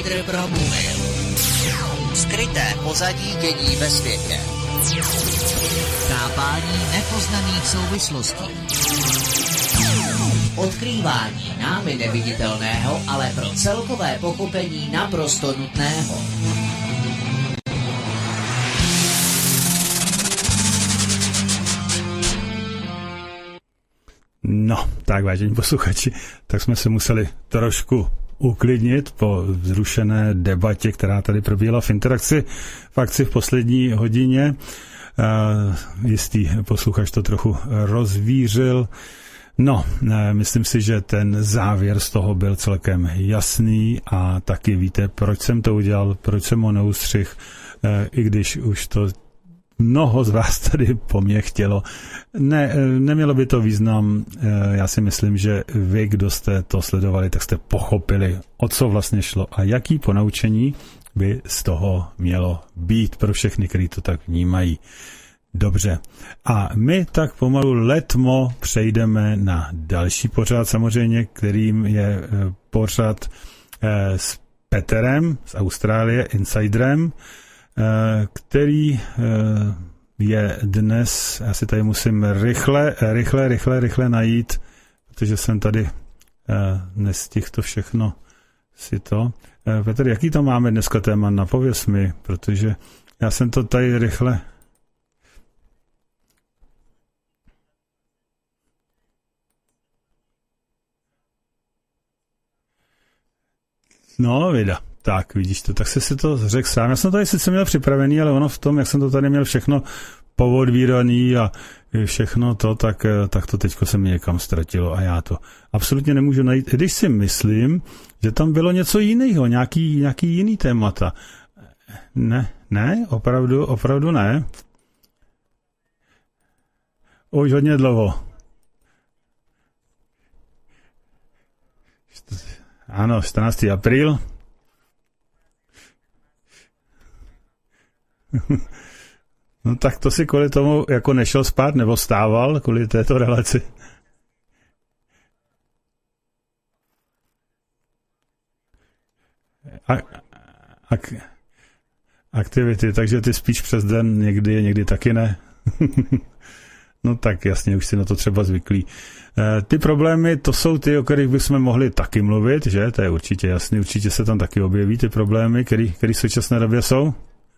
Spider promluvil. Skryté pozadí dění ve světě. Chápání nepoznaných souvislostí. Odkrývání námi neviditelného, ale pro celkové pochopení naprosto nutného. No, tak vážení posluchači, tak jsme se museli trošku uklidnit po vzrušené debatě, která tady probíhala v interakci v akci v poslední hodině. Jistý posluchač to trochu rozvířil. No, myslím si, že ten závěr z toho byl celkem jasný a taky víte, proč jsem to udělal, proč jsem ho neustřih, i když už to mnoho z vás tady po mně chtělo. Ne, nemělo by to význam. Já si myslím, že vy, kdo jste to sledovali, tak jste pochopili, o co vlastně šlo a jaký ponaučení by z toho mělo být pro všechny, kteří to tak vnímají. Dobře. A my tak pomalu letmo přejdeme na další pořad, samozřejmě, kterým je pořad s Peterem z Austrálie, Insiderem, který je dnes, já si tady musím rychle najít, protože jsem tady nestihl to všechno si to. Petr, jaký to máme dneska téma? Napověz mi, protože já jsem to tady rychle... No, vida. Tak, vidíš to, tak si to řekl sám. Já jsem to tady sice měl připravený, ale ono v tom, jak jsem to tady měl všechno poodvíraný a všechno to, tak to teďko se mi někam ztratilo a já to absolutně nemůžu najít. Když si myslím, že tam bylo něco jiného, nějaký jiný témata. Ne, opravdu ne. Už hodně dlouho. Ano, 14. apríl. No tak to si kvůli tomu jako nešel spát nebo stával kvůli této relaci. Aktivity, takže ty spíš přes den někdy taky ne. No tak jasně, už si na to třeba zvyklí. Ty problémy, to jsou ty, o kterých bychom mohli taky mluvit, že? To je určitě jasný, určitě se tam taky objeví ty problémy, které v současné době jsou.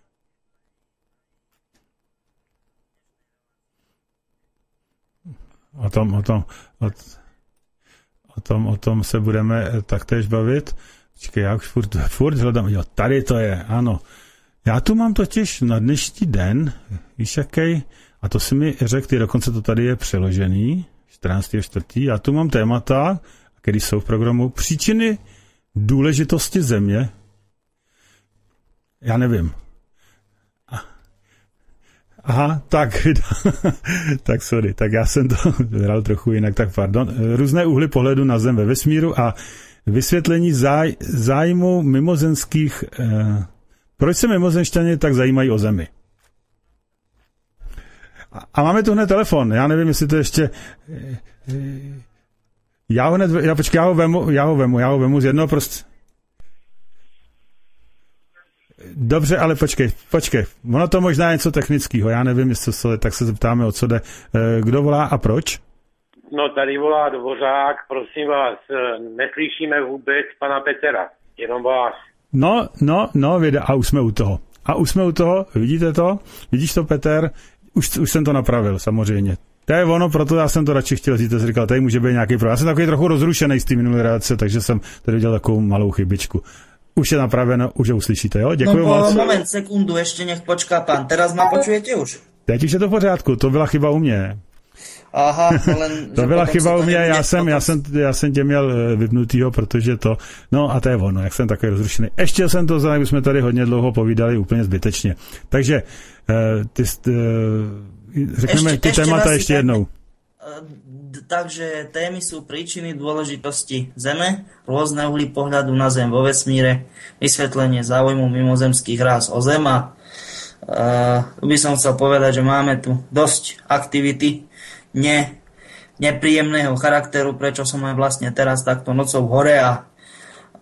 O tom se budeme taktéž bavit. Počkej, já už furt hledám. Jo, tady to je, ano. Já tu mám totiž na dnešní den, víš jaký, a to si mi řekl, ty dokonce to tady je přeložený, 14.4. Já tu mám témata, které jsou v programu příčiny důležitosti země. Já nevím. Aha, tak sorry, tak já jsem to hral trochu jinak, tak pardon. Různé úhly pohledu na Zem ve vesmíru a vysvětlení zájmu mimozemských... proč se mimozemšťané tak zajímají o Zemi? A máme tu hned telefon, já nevím, jestli to ještě... Já ho vemu z jednoho prostě... Dobře, ale počkej. Ono to možná je něco technického, já nevím, jestli to, tak se zeptáme, o co jde. Kdo volá a proč? No, tady volá Dvořák, prosím vás, neslyšíme vůbec pana Petera, jenom vás. No, a už jsme u toho, vidíte to? Vidíš to, Peter? Už jsem to napravil, samozřejmě. To je ono, proto já jsem to radši chtěl říct, jsi říkal, tady může být nějaký problém. Já jsem takový trochu rozrušený z té minulé reakce, takže jsem tady udělal takovou malou chybičku. Už je napraveno, už ho uslyšíte, jo? Děkuji moc. Moment, sekundu, ještě nech počká pán. Teraz ma počujete už? Teď už je to v pořádku, to byla chyba u mě. Aha, to byla chyba u mě, já jsem tě měl vypnutýho, protože to, no a to je ono, jak jsem takový rozrušený. Ještě jsem to znal, jsme tady hodně dlouho povídali úplně zbytečně. Takže řekneme ty témata ještě jednou. Takže témy sú príčiny dôležitosti Zeme, rôzne uhly pohľadu na Zem vo vesmíre, vysvetlenie záujmu mimozemských rás o Zem a by som chcel povedať, že máme tu dosť aktivity nepríjemného charakteru, prečo som aj vlastne teraz takto nocou hore a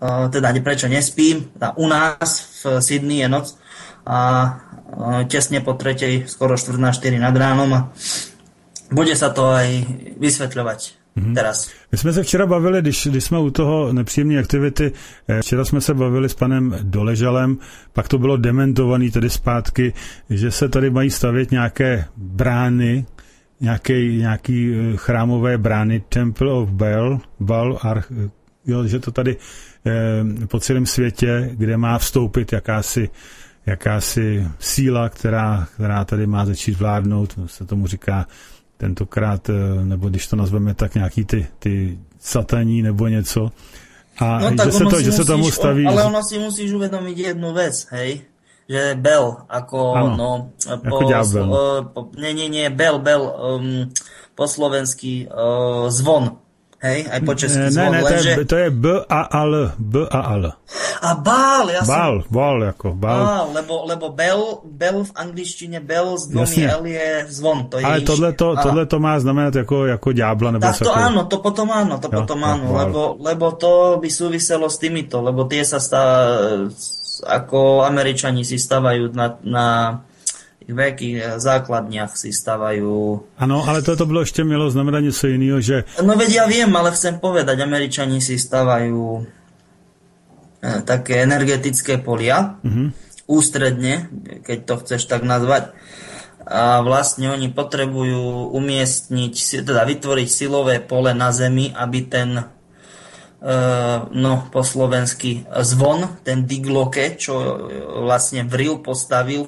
teda prečo nespím, u nás v Sydney je noc a tesne po 3, skoro 3:45 nad ránom a bude sa to aj vysvetľovať teraz. My jsme se včera bavili, když jsme u toho nepříjemné aktivity, včera jsme se bavili s panem Doležalem, pak to bylo dementovaný tedy zpátky, že se tady mají stavět nějaké brány, nějaký chrámové brány, Temple of Baal, že to tady po celém světě, kde má vstoupit jakási síla, která tady má začít vládnout, se tomu říká tentokrát, nebo když to nazveme tak nějaký ty sataní nebo něco. A no, že se tomu staví... Ale ono si musíš uvedomiť jednu vec, hej? Že Bel, ako... Ano, jako ďábel. Bel, po slovensky zvon. Hej, aj po česky zvon. To je B-A-L. A Bál, Bál, jako Bál. Lebo Bel v angličtine, Bel z dvomi L je zvon. To je ale tohle to má znamenat jako ďábla, nebo tak to áno, to potom áno, lebo to by súviselo s týmito, lebo tie sa ako Američani si stavajú na veľkých základniach si stavajú. Ano, ale to bylo ještě mělo znamenat něco jiného, že... No veď ja viem, ale chcem povedať, Američani si stavajú také energetické polia, ústredne, keď to chceš tak nazvať. A vlastne oni potrebujú umiestniť, teda vytvoriť silové pole na zemi, aby ten po slovensky zvon, ten digloke, čo vlastne Vril postavil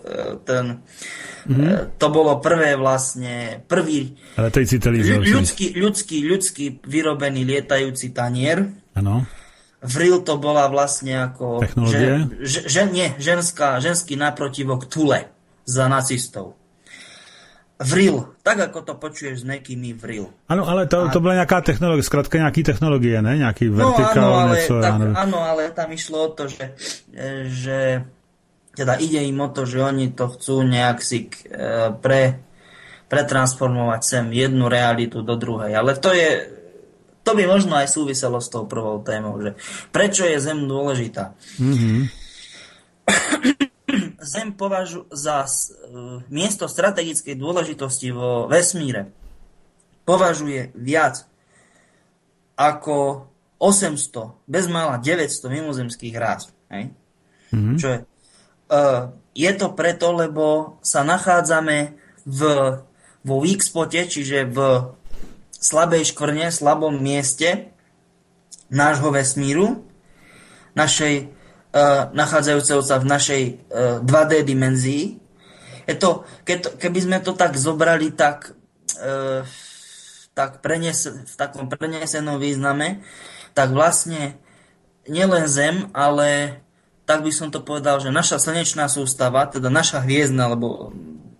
to bolo prvý ľudský vyrobený lietajúci tanier. Áno. Vril to bola vlastne ako ženský naprotivok Tule za nacistov. Vril, tak ako to počuješ z nekými Vril. Áno, ale to bola nejaká technológia, skrátka nejaký technológie, ne? Nejaký vertikál, áno, ale tam išlo o to, že teda ide im o to, že oni to chcú nejak si pretransformovať sem jednu realitu do druhej. Ale to by možno aj súviselo s tou prvou témou, že prečo je Zem dôležitá. Zem považujú za miesto strategickej dôležitosti vo vesmíre. Považuje viac ako 800, bezmála 900 mimozemských rás. Hej? Čo je? Je to preto, lebo sa nachádzame vo weak spote, čiže v slabej škvrne, slabom mieste nášho vesmíru, nachádzajúceho sa v našej 2D dimenzii. Keby sme to tak zobrali, tak v takom prenesenom význame, tak vlastne nielen Zem, ale tak by som to povedal, že naša slnečná sústava, teda naša hviezdna, lebo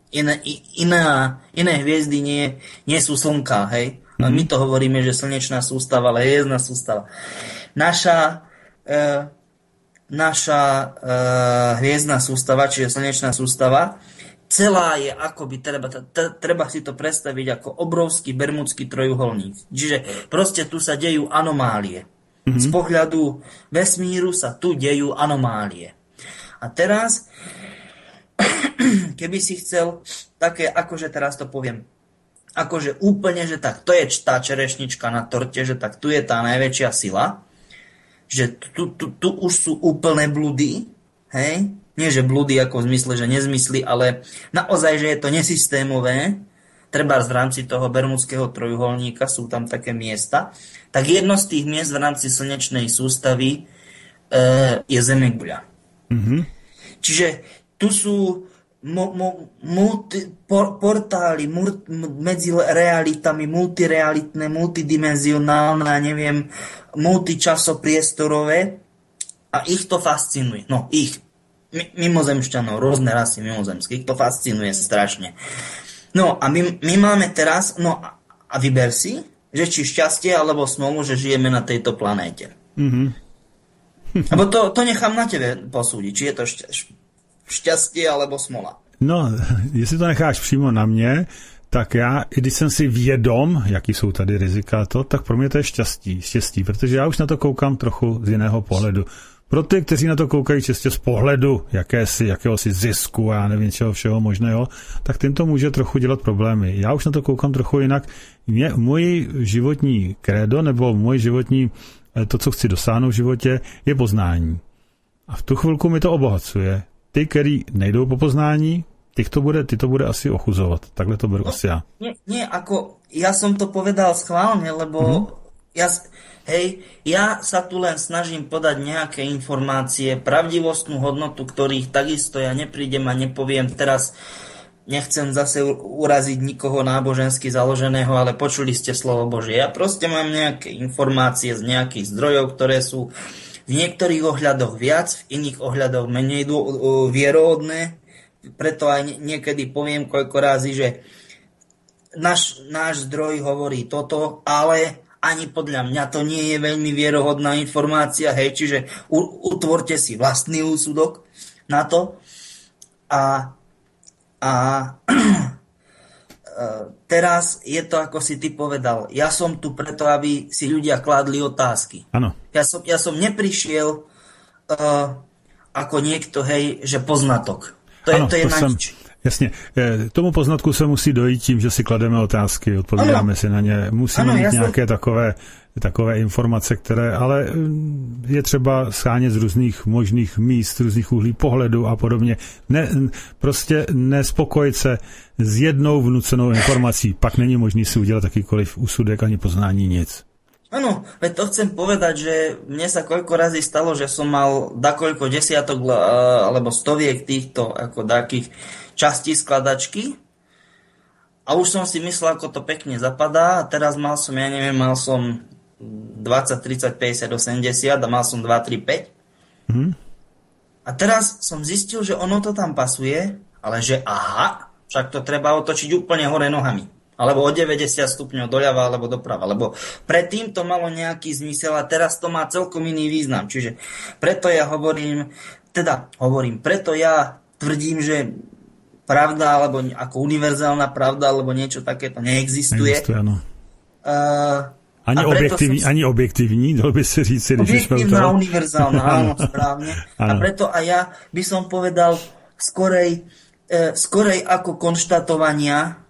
iné hviezdy nie sú slnka, hej? My to hovoríme, že slnečná sústava, ale hviezdna sústava. Naša hviezdna sústava, čiže slnečná sústava, celá je akoby, treba si to predstaviť ako obrovský bermudský trojuholník. Čiže proste tu sa dejú anomálie. Z pohľadu vesmíru sa tu dejú anomálie. A teraz, keby si chcel také, akože teraz to poviem, akože úplne, že tak, to je tá čerešnička na torte, že tak tu je tá najväčšia sila, že tu už sú úplné bludy, hej? Nie, že bludy ako v zmysle, že nezmysly, ale naozaj, že je to nesystémové, treba v rámci toho bermudského trojuholníka sú tam také miesta, tak jedno z tých miest v rámci slnečnej sústavy je Zemeguľa. Čiže tu sú portály medzi realitami, multirealitné, multidimenzionálne, neviem, multičasopriestorové a ich to fascinuje. No, mimozemšťanov, rôzne rasy mimozemské, ich to fascinuje strašne. No a my máme teraz, a vyber si, že či šťastie alebo smolu, že žijeme na tejto planéte. Lebo to nechám na tebe posúdiť, či je to šťastie alebo smola. No, jestli to necháš přímo na mě, tak já, i když jsem si vědom, jaký jsou tady rizika tak pro mě to je štěstí, protože já už na to koukám trochu z jiného pohledu. Pro ty, kteří na to koukají čistě z pohledu jakéhosi zisku, já nevím čeho všeho možného, tak tím to může trochu dělat problémy. Já už na to koukám trochu jinak. Můj životní krédo nebo můj životní, to, co chci dosáhnout v životě, je poznání. A v tu chvilku mi to obohacuje. Ty, který nejdou po poznání, ty to bude asi ochuzovat. Takhle to beru asi ja. Nie, ako ja som to povedal schválne, lebo ja sa tu len snažím podať nejaké informácie, pravdivostnú hodnotu, ktorých takisto ja neprídem a nepoviem teraz. Nechcem zase uraziť nikoho nábožensky založeného, ale počuli ste slovo Božie. Ja proste mám nejaké informácie z nejakých zdrojov, ktoré sú v niektorých ohľadoch viac, v iných ohľadoch menej vierohodné. Preto aj niekedy poviem koľko razy, že náš zdroj hovorí toto, ale ani podľa mňa to nie je veľmi vierohodná informácia, čiže utvorte si vlastný úsudok na to. A teraz je to, ako si ty povedal, ja som tu preto, aby si ľudia kládli otázky. Áno. Ja som neprišiel ako niekto, že poznatok. To je na nič. Jasně. Tomu poznatku se musí dojít tím, že si klademe otázky, odpovídáme si na ně. Musíme mít nějaké takové informace, které ale je třeba shánět z různých možných míst, z různých úhlí pohledu a podobně. Prostě nespokojit se s jednou vnucenou informací. Pak není možný si udělat jakýkoliv úsudek ani poznání nic. Áno, veď to chcem povedať, že mne sa koľko razy stalo, že som mal dakoľko desiatok alebo stoviek týchto ako takých častí skladačky a už som si myslel, ako to pekne zapadá a teraz mal som 20, 30, 50, 80 a mal som 2, 3, 5. A teraz som zistil, že ono to tam pasuje, ale že však to treba otočiť úplne hore nohami. Alebo o 90 stupňov doľava alebo doprava. Lebo predtým to malo nejaký zmysel a teraz to má celkom iný význam. Čiže preto ja preto ja tvrdím, že pravda alebo ako univerzálna pravda alebo niečo takéto neexistuje. Ani objektivní, dalo by se říct. Objektívna, univerzálna, áno, správne. A preto aj ja by som povedal skorej ako konštatovania.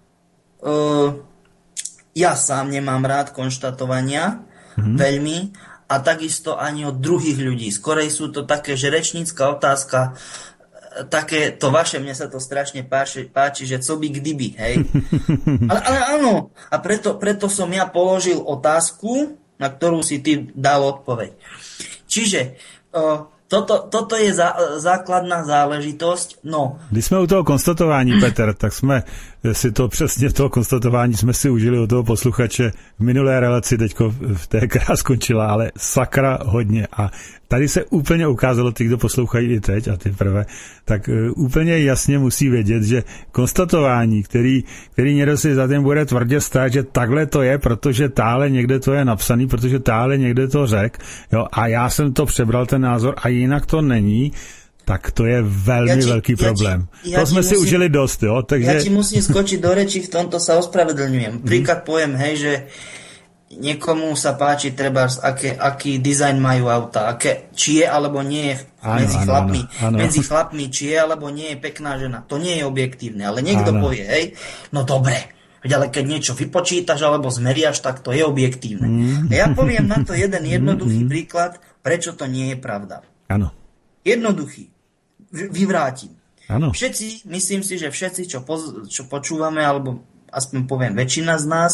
Ja sám nemám rád konštatovania veľmi a takisto ani od druhých ľudí. Skorej sú to také, že rečnícka otázka, také to vaše, mne sa to strašne páči, že co by kdyby, hej. Ale áno, a preto som ja položil otázku, na ktorú si ty dal odpoveď. Čiže toto je základná záležitosť. No. Když jsme u toho konstatování, Petr, tak jsme si to přesně toho konstatování jsme si užili od toho posluchače v minulé relaci, teďko v té, která skončila, ale sakra hodně. A tady se úplně ukázalo, ty, kdo poslouchají i teď a ty prvé, tak úplně jasně musí vědět, že konstatování, který někdo si za tím bude tvrdě stát, že takhle to je, protože tále někde to je napsaný, protože tále někde to řek, jo, a já jsem to přebral ten názor a jinak to není, tak to je veľmi veľký problém. To sme si užili dosť, jo? Takže... Ja ti musím skočiť do reči, v tomto sa ospravedlňujem. Príklad poviem, že niekomu sa páči trebárs, aký dizajn majú auta, či je alebo nie je medzi chlapmi, či je alebo nie je pekná žena. To nie je objektívne, ale niekto povie, no dobre, ale keď niečo vypočítaš alebo zmeriaš, tak to je objektívne. A ja poviem na to jeden jednoduchý príklad, prečo to nie je pravda. Áno. Jednoduchý. Vyvrátim. Áno. Myslím si, že všetci, čo počúvame, alebo aspoň poviem väčšina z nás,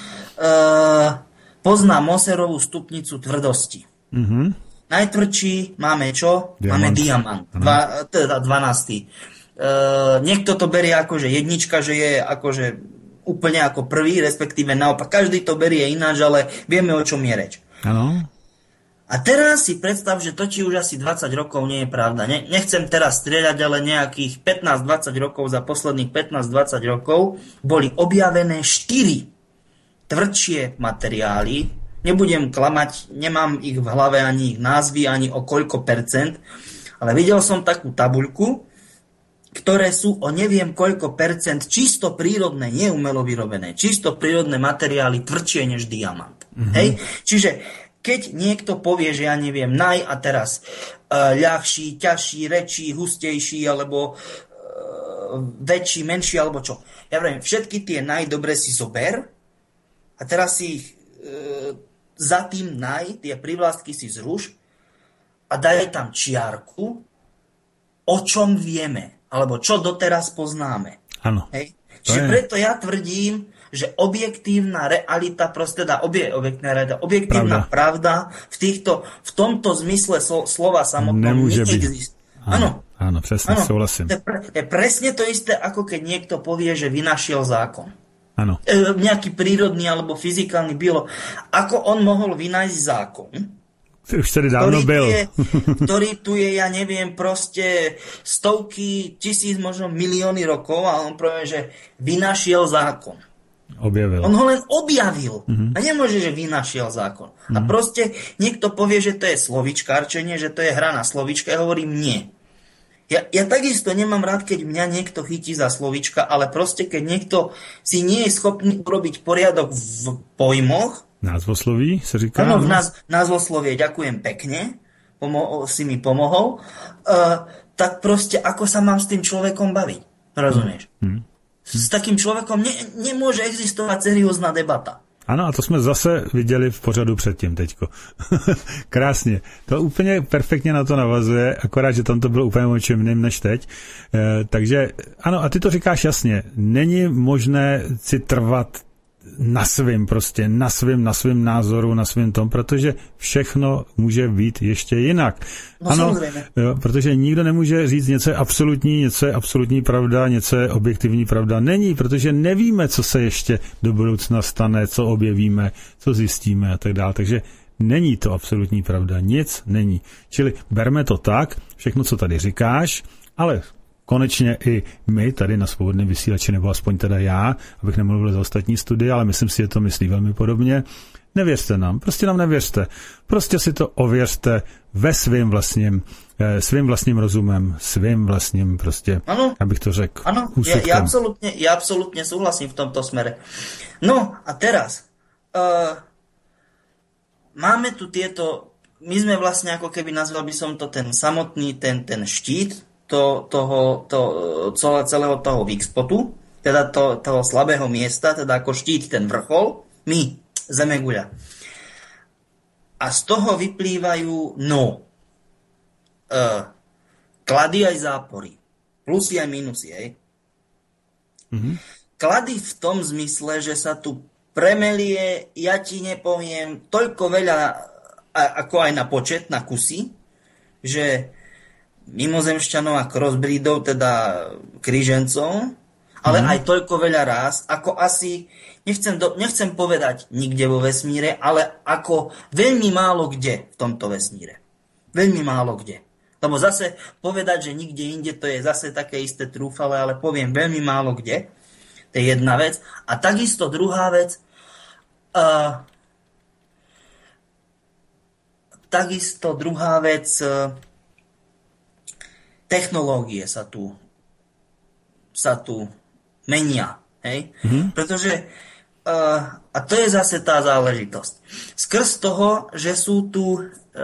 pozná Moserovú stupnicu tvrdosti. Najtvrdší máme čo? Máme diamant. 12. Niekto to berie ako, že jednička, že je akože úplne ako prvý, respektíve naopak. Každý to berie ináč, ale vieme, o čom je reč. Áno. A teraz si predstav, že to či už asi 20 rokov nie je pravda. Nechcem teraz strieľať, ale nejakých 15-20 rokov, za posledných 15-20 rokov boli objavené 4 tvrdšie materiály. Nebudem klamať, nemám ich v hlave ani ich názvy, ani o koľko percent, ale videl som takú tabuľku, ktoré sú o neviem koľko percent čisto prírodné, neumelo vyrobené, čisto prírodné materiály tvrdšie než diamant. Hej? Čiže keď niekto povie, že ja neviem, a teraz ľahší, ťažší, rečí, hustejší, alebo väčší, menší, alebo čo. Ja viem, všetky tie dobre si zober a teraz si ich za tým tie prívlastky si zruš a daj tam čiarku, o čom vieme, alebo čo doteraz poznáme. Áno. Hej? Čiže preto ja tvrdím, že objektívna realita, objektívna pravda v tomto zmysle slova samotnom neexistuje. Áno, presne, súhlasím. Je presne to isté, ako keď niekto povie, že vynašiel zákon. Áno. Nejaký prírodný alebo fyzikálny biológ. Ako on mohol vynájsť zákon, ktorý tu je, ja neviem, proste stovky, tisíc, možno milióny rokov a on povie, že vynašiel zákon. Objavil. On ho len objavil. A nemôže, že vynašiel zákon. A proste niekto povie, že to je slovičkárčenie, že to je hra na slovička. Ja hovorím nie. Ja takisto nemám rád, keď mňa niekto chytí za slovička, ale proste keď niekto si nie je schopný urobiť poriadok v pojmoch. Názvosloví sa říká? Áno, v názvoslovie, ďakujem pekne, si mi pomohol. Tak proste ako sa mám s tým človekom baviť? Rozumieš? S takým človekom nemôže existovať seriózna debata. Ano, a to jsme zase viděli v pořadu předtím teďko. Krásně. To úplně perfektně na to navazuje, akorát, že tam to bylo úplně o čem jiným než teď. Takže ano, a ty to říkáš jasně. Není možné si trvat na svým názoru, na svým tom, protože všechno může být ještě jinak. No, ano, protože nikdo nemůže říct, něco je absolutní pravda, něco je objektivní pravda. Není, protože nevíme, co se ještě do budoucna stane, co objevíme, co zjistíme a tak dále. Takže není to absolutní pravda, nic není. Čili berme to tak, všechno, co tady říkáš, ale konečně i my tady na Svobodném vysílači, nebo aspoň teda já, abych nemluvil za ostatní studie, ale myslím si, že to myslí velmi podobně. Nevěřte nám, prostě nám nevěřte. Prostě si to ověřte ve svým vlastním rozumem, svým vlastním prostě, ano, abych to řekl. Ano, ja absolútne súhlasím v tomto smere. No a teraz máme tu tieto, my sme vlastne ako keby nazval by som to ten samotný, ten štít, celého toho Wixpotu, teda toho slabého miesta, teda ako štít ten vrchol, my, Zemeguľa. A z toho vyplývajú klady aj zápory. Plusy aj minusy, hej? Klady v tom zmysle, že sa tu premelie, ja ti nepoviem, toľko veľa, ako aj na počet, na kusy, že mimozemšťanov a crossbreedov, teda krížencov, ale aj toľko veľa rás, ako asi, nechcem povedať nikde vo vesmíre, ale ako veľmi málo kde v tomto vesmíre. Veľmi málo kde. Lebo zase povedať, že nikde inde, to je zase také isté trúfale, ale poviem veľmi málo kde. To je jedna vec. A takisto druhá vec, technológie sa tu menia. Hej? Pretože a to je zase tá záležitosť. Skrz toho, že sú tu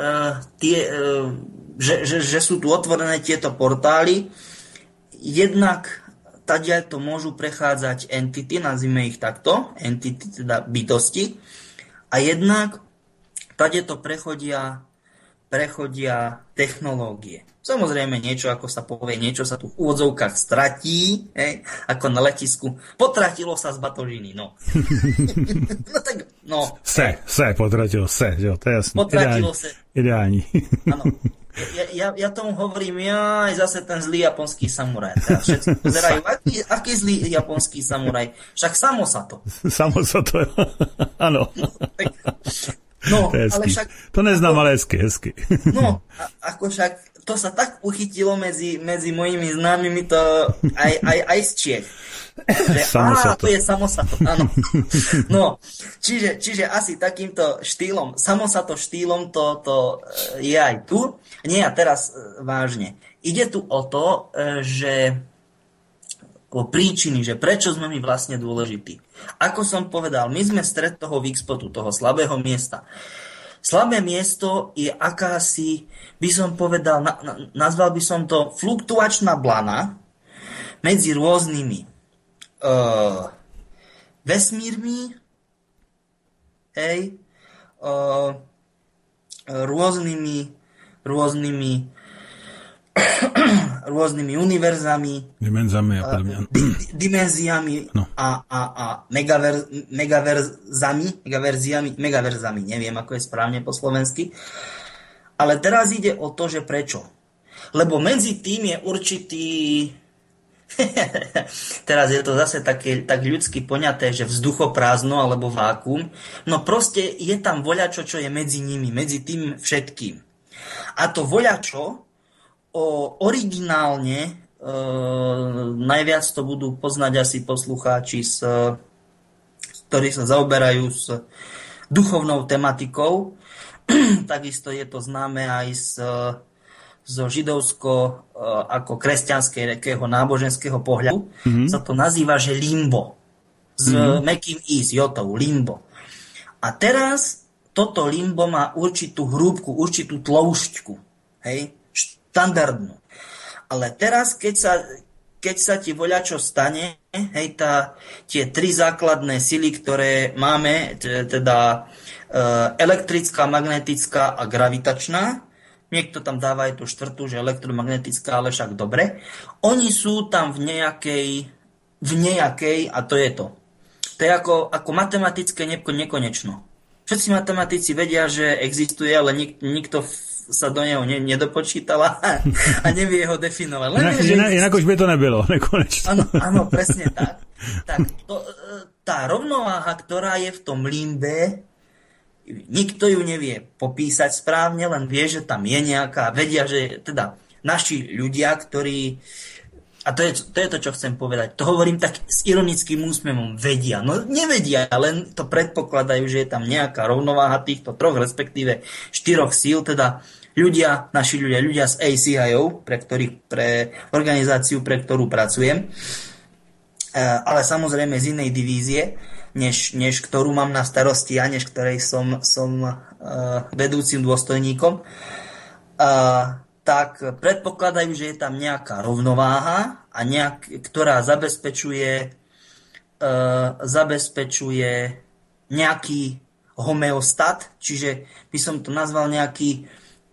že sú tu otvorené tieto portály, jednak tadiaľ to môžu prechádzať entity, nazvime ich takto, entity, teda bytosti, a jednak tadiaľ to prechodia technológie. Samozrejme niečo, ako sa povie, niečo sa tu v úvodzovkách stratí, ako na letisku. Potratilo sa z batožiny, no. No tak, no. Potratilo sa, jo, to je jasné. Potratilo sa. Ideální. Áno. Ja tomu hovorím, zase ten zlý japonský samuraj. Teda všetci pozerajú, aký zlý japonský samuraj. Však samo sa to. Samo sa to, áno. No, to ale však... To neznám, ale hezky. No, ako však to sa tak uchytilo medzi mojimi známymi, to aj z Čiech. To je samosato, áno. No, čiže asi takýmto štýlom, samosato štýlom to je aj tu. Nie, a teraz vážne. Ide tu o to, že alebo príčiny, že prečo sme my vlastne dôležití. Ako som povedal, my sme stred toho weak spotu, toho slabého miesta. Slabé miesto je akási, by som povedal, nazval by som to fluktuačná blana medzi rôznymi vesmírmi, hej, rôznymi univerzami, dimenziami no. a megaverzami, neviem, ako je správne po slovensky. Ale teraz ide o to, že prečo. Lebo medzi tým je určitý teraz je to zase tak ľudsky poňaté, že vzduchoprázdno alebo vákuum. No proste je tam voľačo, čo je medzi nimi, medzi tým všetkým. A to voľačo originálne najviac to budú poznať asi poslucháči, ktorí sa zaoberajú s duchovnou tematikou. Takisto je to známe aj zo židovsko ako kresťanského náboženského pohľadu. Sa to nazýva, že limbo. S mäkkým i, s jotou, limbo. A teraz toto limbo má určitú hrúbku, určitú tloušťku. Hej? Štandardnú. Ale teraz, keď sa ti voľačo stane, hej, tie tri základné sily, ktoré máme, teda elektrická, magnetická a gravitačná, niekto tam dáva aj tú štvrtú, že elektromagnetická, ale však dobre. Oni sú tam v nejakej a to je to. To je ako matematické nekonečno. Všetci matematici vedia, že existuje, ale nikto sa do neho nedopočítal a nevie ho definovať. Inak už by to nebylo, nekonečno. Áno, presne tak. Tá rovnováha, ktorá je v tom limbe, nikto ju nevie popísať správne, len vie, že tam je nejaká, vedia, že teda naši ľudia, ktorí, a to je to, čo chcem povedať, to hovorím tak s ironickým úsmevom, vedia, no nevedia, len to predpokladajú, že je tam nejaká rovnováha týchto troch, respektíve 4 síl, teda naši ľudia z ACIO, pre organizáciu, pre ktorú pracujem, ale samozrejme z inej divízie, než ktorú mám na starosti a než ktorej som vedúcim dôstojníkom, tak predpokladajú, že je tam nejaká rovnováha, ktorá zabezpečuje nejaký homeostat, čiže by som to nazval nejaký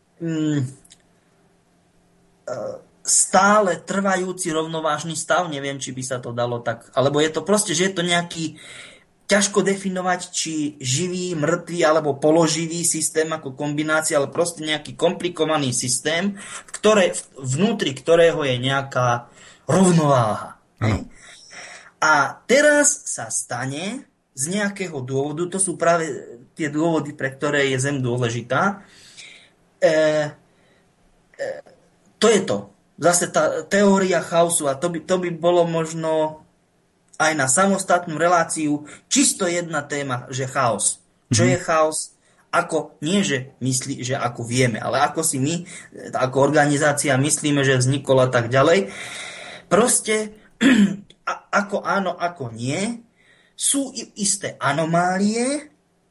stále trvajúci rovnovážny stav, neviem, či by sa to dalo tak, alebo je to proste, že je to nejaký ťažko definovať, či živý, mŕtvý alebo položivý systém ako kombinácia, ale proste nejaký komplikovaný systém, vnútri ktorého je nejaká rovnováha. A teraz sa stane z nejakého dôvodu, to sú práve tie dôvody, pre ktoré je Zem dôležitá, to je to. Zase tá teória chaosu, a to by bolo možno aj na samostatnú reláciu čisto jedna téma, že chaos. Čo je chaos? Ako, nie že myslí, že ako vieme, ale ako si my, ako organizácia myslíme, že vznikol a tak ďalej. Proste, ako áno, ako nie, sú isté anomálie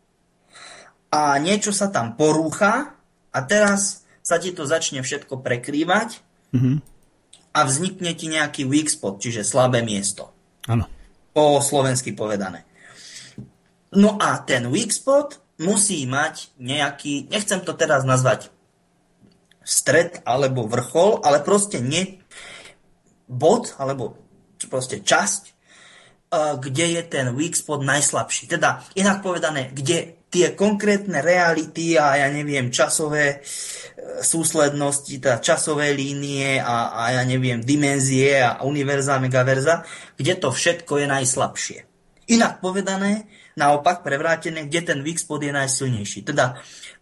a niečo sa tam porúcha a teraz sa ti to začne všetko prekrývať a vznikne ti nejaký weak spot, čiže slabé miesto. Áno. Po slovensky povedané. No a ten weak spot musí mať nejaký, nechcem to teraz nazvať stred alebo vrchol, ale proste nie bod, alebo proste časť, kde je ten weak spot najslabší. Teda, inak povedané, kde tie konkrétne reality a ja neviem, časové súslednosti, teda časové línie a ja neviem, dimenzie a univerza, megaverza, kde to všetko je najslabšie. Inak povedané, naopak prevrátené, kde ten weak spot je najsilnejší. Teda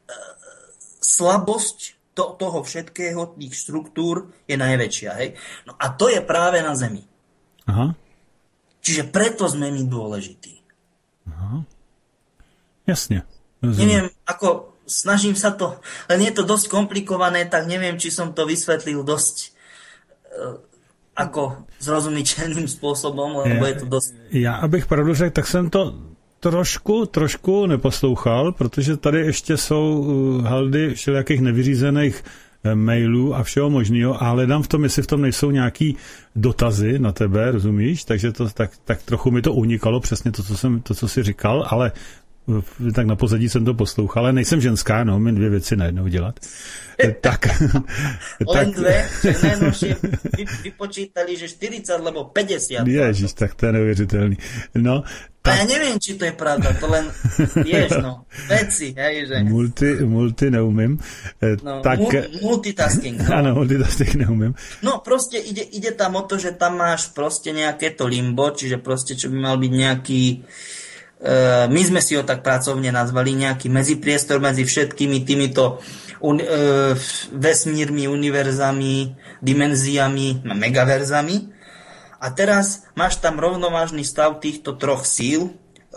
slabosť toho všetkého, tých štruktúr je najväčšia. Hej? No a to je práve na Zemi. Aha. Čiže preto sme my dôležití. Aha. Jasne. Neviem, ako snažím sa to, len je to dosť komplikované, tak neviem, či som to vysvetlil dosť ako zrozumiteľným spôsobom, lebo je to dosť... Já, abych pravdu řekl, tak jsem to trošku neposlouchal, protože tady ještě jsou haldy všelijakých nevyřízených mailů a všeho možného, a hledám v tom, jestli v tom nejsou nějaký dotazy na tebe, rozumíš? Takže to tak trochu mi to unikalo, přesně to, co jsi říkal, ale tak na pozadí jsem to poslouchal, ale nejsem ženská, no, my 2 věci najednou dělat. Tak. Len 2, že najnovšie vypočítali, že 40 lebo 50. Ježiš, tak to je neuvěřitelný. No, a ja neviem, či to je pravda, to len vieš, no, veci, hej, že... Multi neumím. No, tak... multitasking. No. Áno, multitasking neumím. No, proste ide tam o to, že tam máš proste nejaké to limbo, čiže proste, čo by mal byť nejaký... my sme si ho tak pracovne nazvali, nejaký medzipriestor medzi všetkými týmito vesmírmi, univerzami, dimenziami, megaverzami. A teraz máš tam rovnovážny stav týchto 3 síl,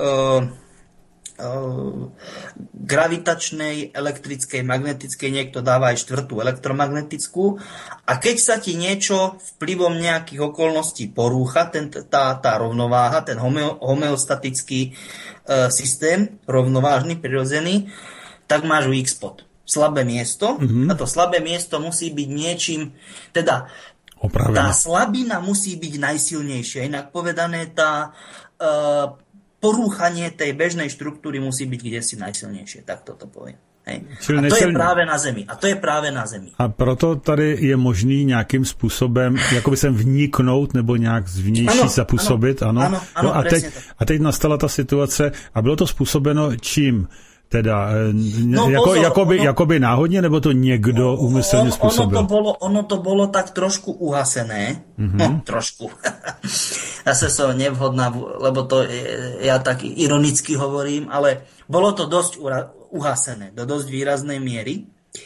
gravitačnej, elektrickej, magnetickej, niekto dáva aj 4. elektromagnetickú. A keď sa ti niečo vplyvom nejakých okolností porúcha, tá rovnováha, ten homeostatický systém, rovnovážny, prirodzený, tak máš weak spot. Slabé miesto. A to slabé miesto musí byť niečím, teda opravená. Tá slabina musí byť najsilnejšia. Inak povedané, tá porúchanie tej bežnej štruktúry musí byť kdesi najsilnejšie. Tak toto poviem. Hej. A to je práve na Zemi. A proto tady je možný nějakým způsobem jakoby sem vniknout nebo nějak zvnější zapůsobit. Ano. No a teď nastala ta situace a bylo to způsobeno čím? Teda, jakoby náhodně, nebo to někdo úmyslně způsobil? Ono to bolo tak trošku uhasené. No, trošku. Zase som nevhodná, lebo to ja tak ironicky hovorím, ale bolo to dosť uhasené, do dosť výraznej miery.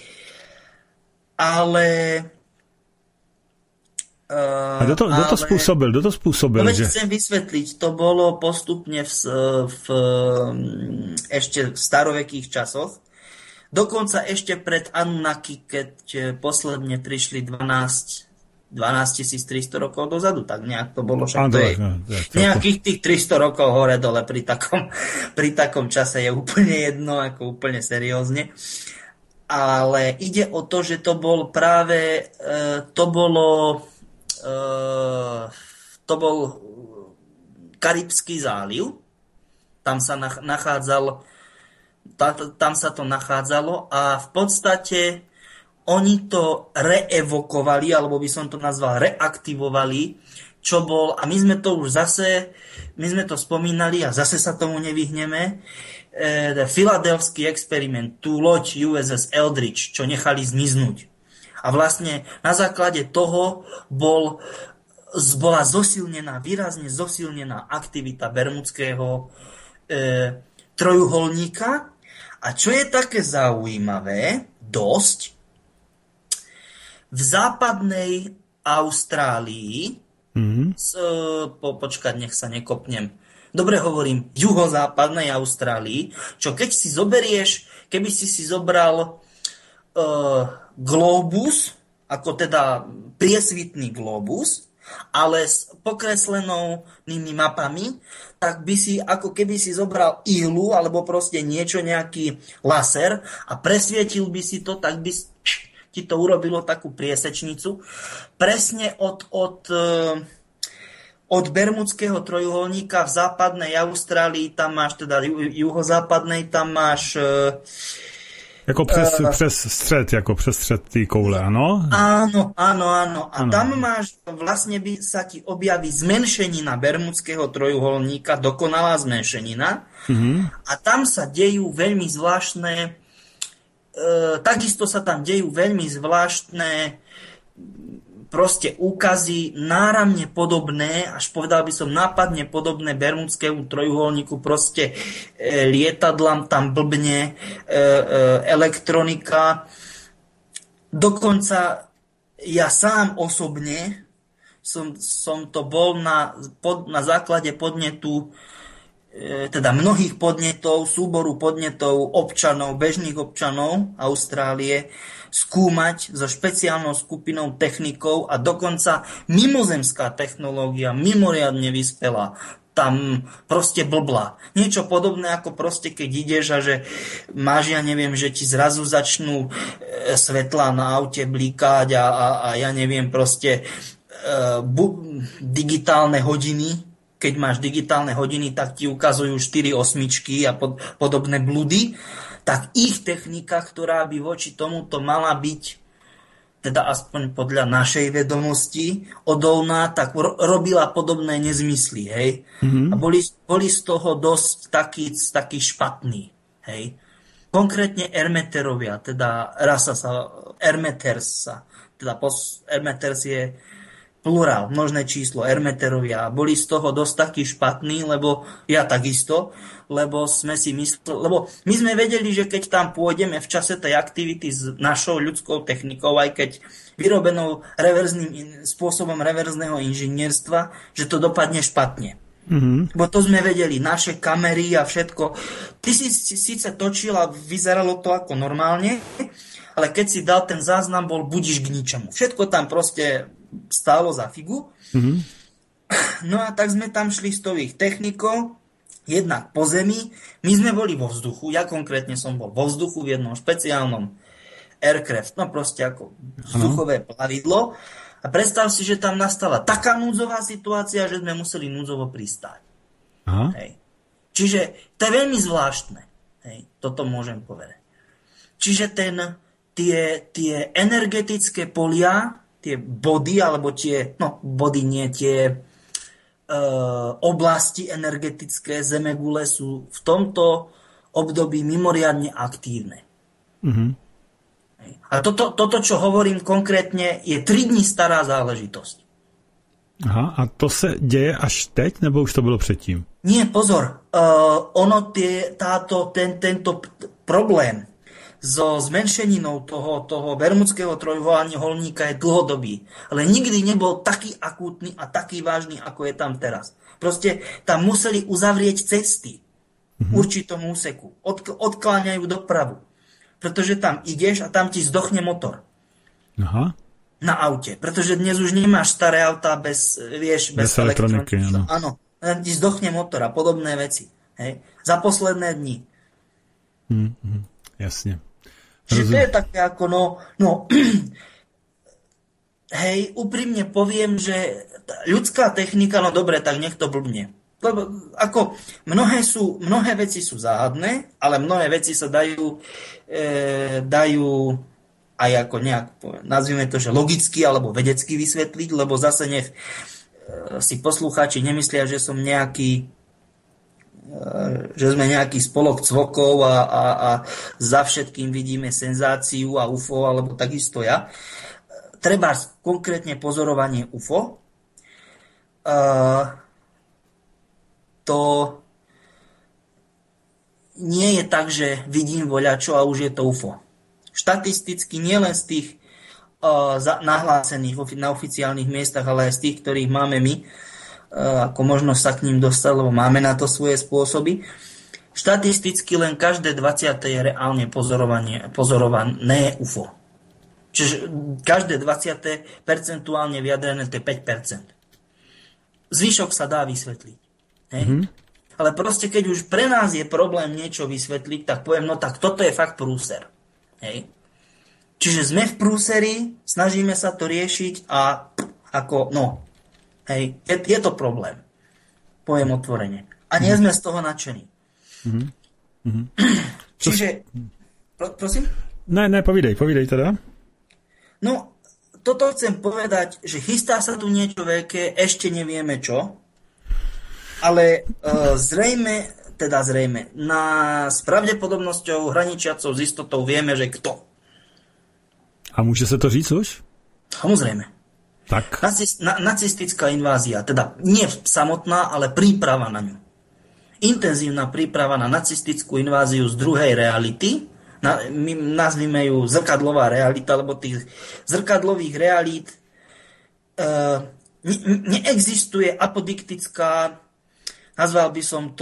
Ale... A kto to spôsobil? No veď chcem vysvetliť, to bolo postupne v ešte v starovekých časoch. Dokonca ešte pred Anunnaki, keď posledne prišli 12 300 rokov dozadu, tak nejak to bolo, však to je nejakých tých 300 rokov hore dole pri takom čase je úplne jedno, ako úplne seriózne. Ale ide o to, že to bol práve to bol Karibský záliv. Tam sa to nachádzalo a v podstate oni to reevokovali, alebo by som to nazval reaktivovali, čo bol, a my sme to spomínali a zase sa tomu nevyhneme, filadelfský experiment, tú loď USS Eldridge, čo nechali zmiznúť. A vlastne na základe toho bola výrazne zosilnená aktivita Bermudského trojuholníka. A čo je také zaujímavé, dosť, v západnej Austrálii, počkať, nech sa nekopnem, dobre hovorím, v juhozápadnej Austrálii, čo keď si zoberieš, keby si zobral globus, ako teda priesvitný globus, ale s pokreslenými mapami, tak by si, ako keby si zobral ihlu, alebo proste niečo, nejaký laser a presvietil by si to, tak by ti to urobilo takú priesečnicu. Presne od Bermudského trojuholníka v západnej Austrálii, tam máš teda juhozápadnej, tam máš jako přes střed té koule, ano? Áno. A tam máš, vlastne sa ti objaví zmenšenina Bermudského trojuholníka, dokonalá zmenšenina. A tam sa dejú veľmi zvláštne, takisto sa tam dejú veľmi zvláštne proste úkazy náramne podobné, až povedal by som nápadne podobné Bermudskému trojuholníku, proste lietadlám tam blbne, elektronika. Dokonca ja sám osobne som to bol na základe podnetu teda mnohých podnetov, súboru podnetov občanov, bežných občanov Austrálie, skúmať so špeciálnou skupinou technikov a dokonca mimozemská technológia, mimoriadne vyspelá, tam proste blblá. Niečo podobné ako proste keď ideš a že máš, ja neviem, že ti zrazu začnú svetlá na aute blíkať a ja neviem, proste digitálne hodiny. Keď máš digitálne hodiny, tak ti ukazujú 4 osmičky a podobné bludy. Tak ich technika, ktorá by voči tomuto mala byť, teda aspoň podľa našej vedomosti, odolná, tak robila podobné nezmysly, hej. Mm-hmm. A boli z toho dosť taký špatní, hej. Konkrétne Ermeterovia, teda Ermeters, teda Ermeters je plurál, množné číslo, Ermeterovia, boli z toho dosť takí špatní, lebo ja takisto, lebo sme si mysleli, lebo my sme vedeli, že keď tam pôjdeme v čase tej aktivity s našou ľudskou technikou, aj keď vyrobenou spôsobom reverzného inžinierstva, že to dopadne špatne. Mm-hmm. Bo to sme vedeli, naše kamery a všetko. Ty si síce točil a vyzeralo to ako normálne, ale keď si dal ten záznam, bol budiš k ničemu. Všetko tam proste stálo za figu. Mm-hmm. No a tak sme tam šli s tových technikov, jednak po zemi. My sme boli vo vzduchu, ja konkrétne som bol vo vzduchu v jednom špeciálnom aircraft, no proste ako vzduchové plavidlo. A predstav si, že tam nastala taká núdzová situácia, že sme museli núdzovo pristáť. Hej. Čiže to je veľmi zvláštne. Hej. Toto môžem povedať. Čiže tie energetické polia, tie body, alebo tie oblasti energetické zemegule sú v tomto období mimoriadne aktívne. Mm-hmm. A toto, čo hovorím konkrétne, je 3 dní stará záležitosť. Aha, a to se děje až teď, nebo už to bylo předtím? Nie, pozor. Tento problém so zmenšeninou toho bermudského trojuholníka je dlhodobý. Ale nikdy nebol taký akútny a taký vážny, ako je tam teraz. Proste tam museli uzavrieť cesty v určitom úseku. Odkláňajú dopravu. Pretože tam ideš a tam ti zdochne motor. Aha. Na aute. Pretože dnes už nemáš staré autá bez elektroniky. Áno. Tam ti zdochne motor a podobné veci. Hej. Za posledné dni. Jasne. Čiže to je také ako hej, úprimne poviem, že ľudská technika, no dobre, tak nech to blbne. Lebo ako mnohé veci sú záhadné, ale mnohé veci sa dajú aj ako nejak, nazvime to, že logicky alebo vedecky vysvetliť, lebo zase nech si poslucháči nemyslia, že som že sme nejaký spolok cvokov a za všetkým vidíme senzáciu a UFO, alebo takisto ja. Treba konkrétne pozorovanie UFO. To nie je tak, že vidím voľačo a už je to UFO. Štatisticky nielen z tých nahlásených na oficiálnych miestach, ale aj z tých, ktorých máme my, ako možnosť sa k ním dostať, lebo máme na to svoje spôsoby. Štatisticky len každé 20. je reálne pozorované UFO. Čiže každé 20. percentuálne vyjadrené to je 5%. Zvyšok sa dá vysvetliť. Mm-hmm. Ale proste, keď už pre nás je problém niečo vysvetliť, tak poviem, no tak toto je fakt prúser. Hej. Čiže sme v prúseri, snažíme sa to riešiť a hej, je to problém. Poviem otvorene. A nie sme z toho nadšení. Mm-hmm. Čiže, prosím? Ne, povídej teda. No, toto chcem povedať, že chystá sa tu niečo veľké, ešte nevieme čo, ale zrejme, s pravdepodobnosťou hraničiacou s istotou vieme, že kto. A môže sa to říct už? Samozrejme. Tak. Nacistická invázia, teda nie samotná, ale príprava na ňu. Intenzívna príprava na nacistickú inváziu z druhej reality, my nazvime ju zrkadlová realita, lebo tých zrkadlových realít neexistuje apodiktická, nazval by som to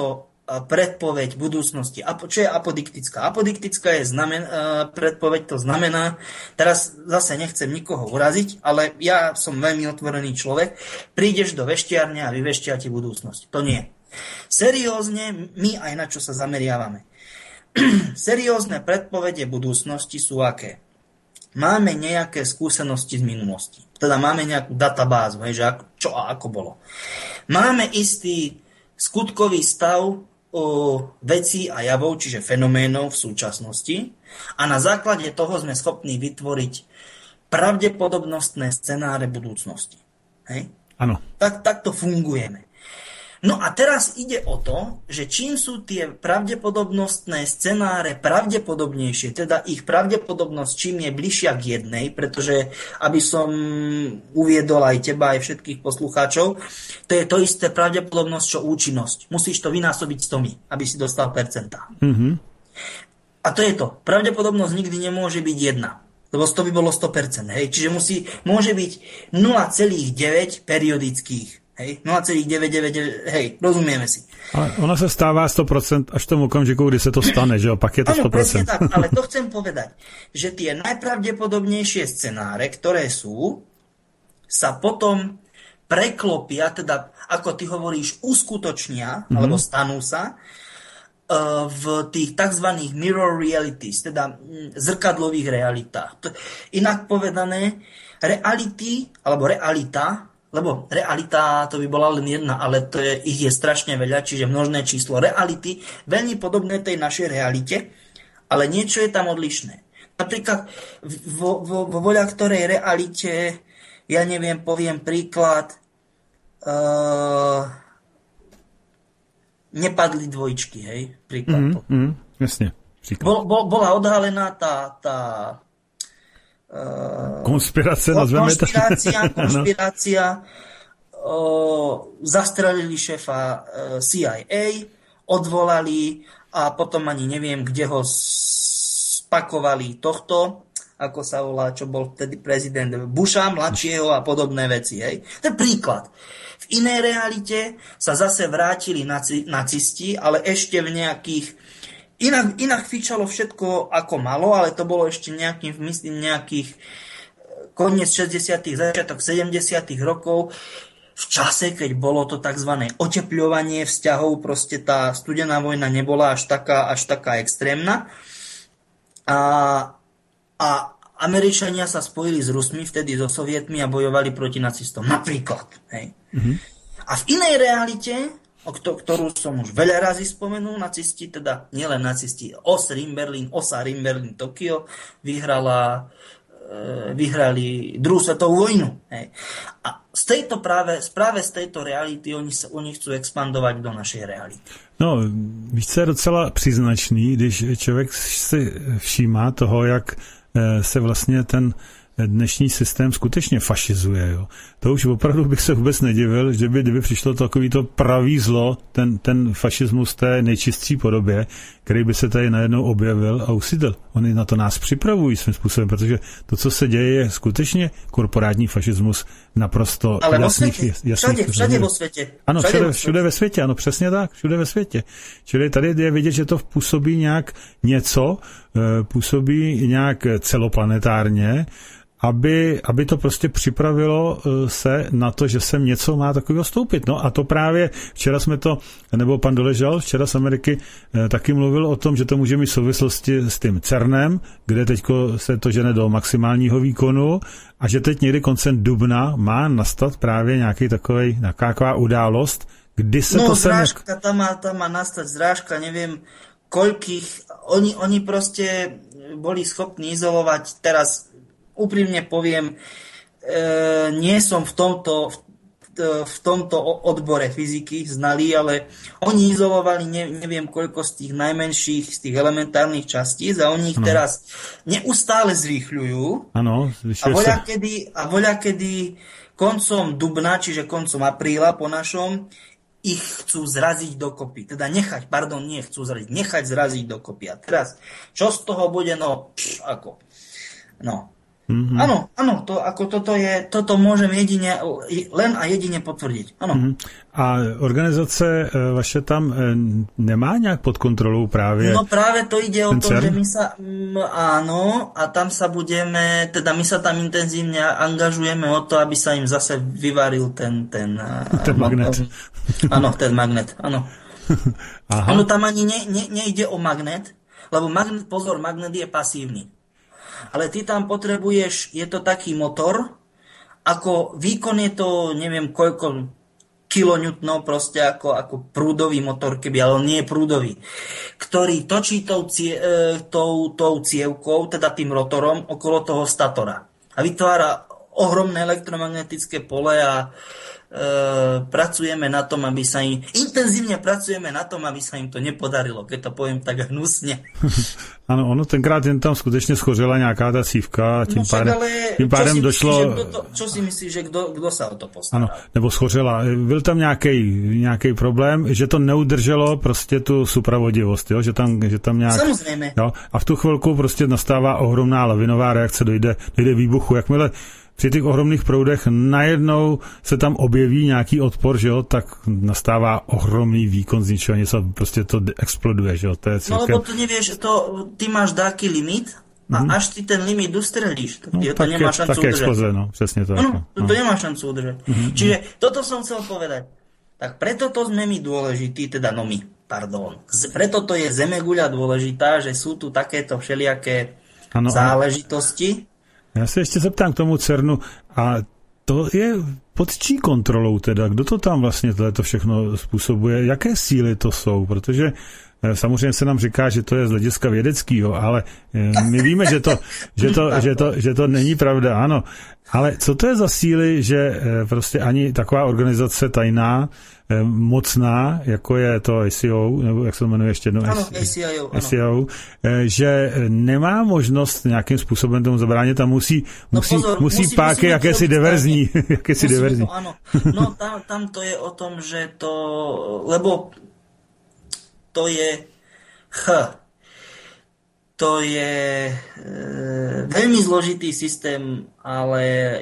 predpoveď budúcnosti. Čo je apodiktická? Apodiktická je predpoveď, to znamená, teraz zase nechcem nikoho uraziť, ale ja som veľmi otvorený človek, prídeš do veštiarne a vyveštia ti budúcnosť. To nie. Seriózne, my aj na čo sa zameriavame. Seriózne predpovede budúcnosti sú aké? Máme nejaké skúsenosti z minulosti. Teda máme nejakú databázu, že čo a ako bolo. Máme istý skutkový stav vecí a javov, čiže fenoménov v súčasnosti a na základe toho sme schopní vytvoriť pravdepodobnostné scenáre budúcnosti. Hej? Áno. Takto fungujeme. No a teraz ide o to, že čím sú tie pravdepodobnostné scenáre pravdepodobnejšie, teda ich pravdepodobnosť čím je bližšia k jednej, pretože aby som uviedol aj teba, aj všetkých poslucháčov, to je to isté pravdepodobnosť, čo účinnosť. Musíš to vynásobiť 100, aby si dostal percentá. Mm-hmm. A to je to. Pravdepodobnosť nikdy nemôže byť 1, lebo 100 by bolo 100%. Hej? Čiže môže byť 0,9 periodických. Hej, 0,999, hej, rozumieme si. Ale ona sa stáva 100% až v tom okamžiku, kdy sa to stane, že pak je to 100%. Áno, presne tak, ale to chcem povedať, že tie najpravdepodobnejšie scenáre, ktoré sú, sa potom preklopia, teda ako ty hovoríš, uskutočnia, alebo stanú sa v tých tzv. Mirror realities, teda zrkadlových realitách. Inak povedané, reality, alebo realita, lebo realita to by bola len jedna, ale ich je strašne veľa, čiže množné číslo reality, veľmi podobné tej našej realite, ale niečo je tam odlišné. Napríklad vo voľaktorej realite, ja neviem, poviem príklad, nepadli dvojčky, hej? Príklad. Jasne. Bola odhalená tá konšpirácia, nazveme to. Konšpirácia. Zastrelili šéfa CIA, odvolali a potom ani neviem, kde ho spakovali tohto, ako sa volá, čo bol vtedy prezident Busha, mladšieho a podobné veci. Hej. To je príklad. V inej realite sa zase vrátili nacisti, ale ešte v nejakých Inak fičalo všetko ako malo, ale to bolo ešte nejakých koniec 60., začiatok 70. rokov, v čase, keď bolo to tzv. Otepľovanie vzťahov, proste tá studená vojna nebola až taká extrémna. A Američania sa spojili s Rusmi, vtedy so Sovietmi a bojovali proti nacistom. Napríklad. Hej. Mm-hmm. A v inej realite, ktorú som už veľa razy spomenul, nacisti, teda nielen nacisti, OSA Rim Berlin Tokio vyhrali druhú svetovú vojnu. Hej. A práve z tejto reality oni chcú expandovať do našej reality. No, víš, co je docela příznačný, když člověk si všímá toho, jak se vlastně ten dnešní systém skutečně fašizuje. Jo. To už opravdu bych se vůbec nedivil, že kdyby přišlo takovýto pravý zlo, ten fašismus v té nejčistší podobě, který by se tady najednou objevil a usídl. Oni na to nás připravují svým způsobem, protože to, co se děje, je skutečně korporátní fašismus naprosto jasných. Všade vo světě. Ano, všude ve světě, ano, přesně tak, všude ve světě. Čili tady je vidět, že to působí nějak něco, působí nějak celoplanetárně, aby to prostě připravilo se na to, že sem něco má takového stoupit. No a to právě včera nebo pan Doležal včera z Ameriky taky mluvil o tom, že to může mít souvislosti s tím CERNem, kde teďko se to žene do maximálního výkonu a že teď někdy koncem dubna má nastat právě nějaká událost, kdy se to sem... No zrážka, tam má nastať zrážka, neviem koľkých, oni proste boli schopní izolovať teraz. Úprimne poviem, nie som v tomto odbore fyziky znalý, ale oni izolovali neviem koľko z tých najmenších, z tých elementárnych častíc a oni ich teraz neustále zrýchľujú. Ano, a voľakedy koncom dubna, čiže koncom apríla po našom, ich chcú zraziť dokopy. Teda nechať zraziť dokopy. A teraz, čo z toho bude? No. Áno, toto môžem len a jedine potvrdiť. Áno. A organizace vaše tam nemá nějak pod kontrolou právě? No práve to ide o to, že my sa, áno, a tam sa budeme, teda my sa tam intenzívne angažujeme o to, aby sa im zase vyvaril ten magnet. Áno, ten magnet, áno. Aha. Ono tam ani nejde o magnet, lebo magnet je pasívny. Ale ty tam potrebuješ, je to taký motor, ako výkon je to, neviem koľko kilonewtonov, proste ako prúdový motor, ale nie je prúdový, ktorý točí tou cievkou, teda tým rotorom, okolo toho statora. A vytvára ohromné elektromagnetické pole a pracujeme na tom, intenzívne pracujeme na tom, aby sa im to nepodarilo, keď to poviem tak hnusne. Ano, ono tenkrát jen tam skutečně schořela nějaká ta cívka a tím pádem došlo... Čo si myslíš, že kdo sa o to postaral? Ano, nebo schořela. Byl tam nějaký problém, že to neudrželo prostě tu supravodivost, jo? Že tam nějak... Samozřejmě. Jo? A v tu chvilku prostě nastává ohromná lavinová reakce, dojde výbuchu. Jakmile při těch ohromných proudech najednou se tam objeví nějaký odpor, že jo, tak nastává ohromný výkon z ničeho, něco prostě to exploduje, že jo, to je celkem... No lebo to nevieš, ty máš dáky limit a až ty ten limit ustrelíš, to nemá šancu udržať. Exploze, no, přesně tak. To nemá šancu udržať. Čiže toto som chcel povedať. Tak preto to sme my dôležití, preto to je Zemeguľa dôležitá, že sú tu takéto všelijaké záležitosti. Já se ještě zeptám k tomu CERNu, a to je pod čí kontrolou teda? Kdo to tam vlastně to všechno způsobuje? Jaké síly to jsou? Protože samozřejmě se nám říká, že to je z hlediska vědeckého, ale my víme, že to není pravda, ano. Ale co to je za síly, že prostě ani taková organizace tajná, mocná, jako je to ACO, nebo jak se to jmenuje ještě jednou? ACO, že nemá možnost nějakým způsobem tomu zabránit a musí páky jakési diverzní. Áno. No tam to je o tom, že lebo to je to je veľmi zložitý systém, ale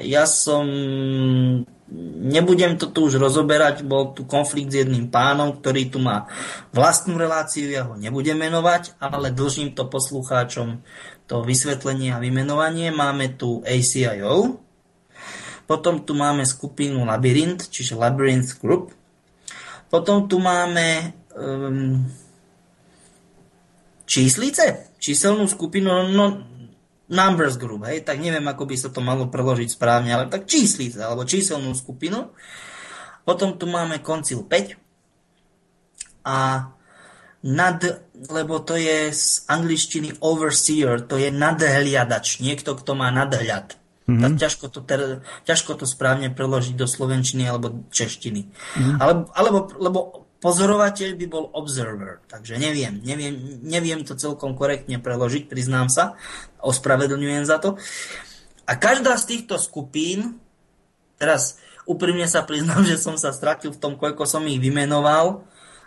nebudem to tu už rozoberať, bol tu konflikt s jedným pánom, ktorý tu má vlastnú reláciu, ja ho nebudem menovať, ale dlžím to poslucháčom to vysvetlenie a vymenovanie. Máme tu ACIO, potom tu máme skupinu Labyrinth, čiže Labyrinth Group, potom tu máme číselnú skupinu, Numbers Group, hej, tak neviem, ako by sa to malo preložiť správne, ale tak číslice, alebo číselnú skupinu. Potom tu máme koncil 5 a lebo to je z angličtiny overseer, to je nadhliadač, niekto, kto má nadhľad. Tak ťažko to správne preložiť do slovenčiny alebo češtiny. Lebo pozorovateľ by bol observer, takže neviem to celkom korektne preložiť, priznám sa, ospravedlňujem za to. A každá z týchto skupín, teraz úprimne sa priznám, že som sa stratil v tom, koľko som ich vymenoval,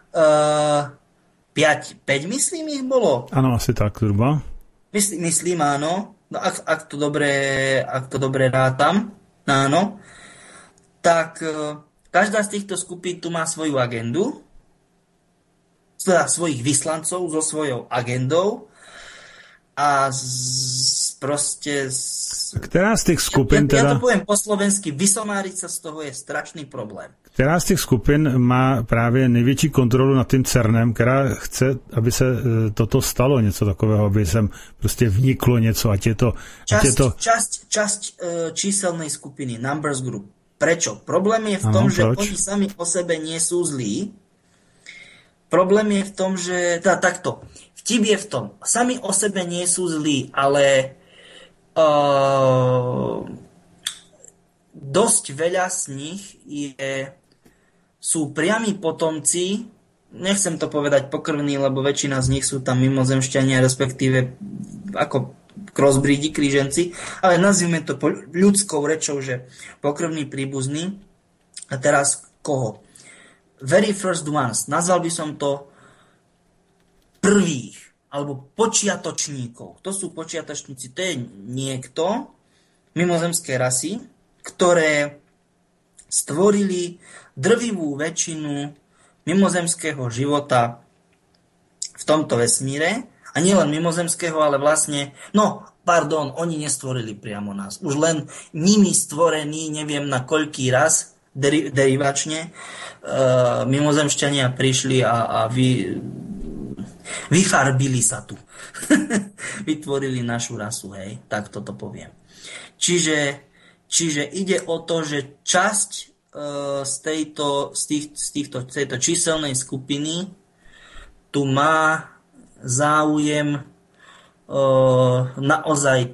5 myslím ich bolo? Áno, asi tak, zhruba. Myslím, áno. No, ak to dobre rátam, áno. Tak každá z týchto skupín tu má svoju agendu, teda svojich vyslancov so svojou agendou a Ktorá z tých skupín ja to poviem po slovensky, vysomáriť sa z toho je strašný problém. Která z těch skupin má právě největší kontrolu nad tím CERNem, která chce, aby se toto stalo, něco takového, aby sem prostě vniklo něco, ať je to... Časť číselnej skupiny, Numbers Group. Prečo? Problém je v tom, že oni sami o sebe nie sú zlí. Problém je v tom, že... takto. Vtip je v tom. Sami o sebe nie sú zlí, ale dosť veľa z nich sú priami potomci, nechcem to povedať pokrvní, lebo väčšina z nich sú tam mimozemšťania, respektíve ako crossbreedi, kríženci, ale nazvime to ľudskou rečou, že pokrvní príbuzní. A teraz koho? Very first ones. Nazval by som to prvých, alebo počiatočníkov. To sú počiatočníci. To je niekto, mimozemské rasy, ktoré stvorili drvivú väčšinu mimozemského života v tomto vesmíre. A nielen mimozemského, ale vlastne, oni nestvorili priamo nás. Už len nimi stvorení, neviem na koľký raz, derivačne, mimozemšťania prišli a vyfarbili sa tu. Vytvorili našu rasu, hej, tak toto poviem. Čiže ide o to, že časť z tejto číselnej skupiny tu má záujem naozaj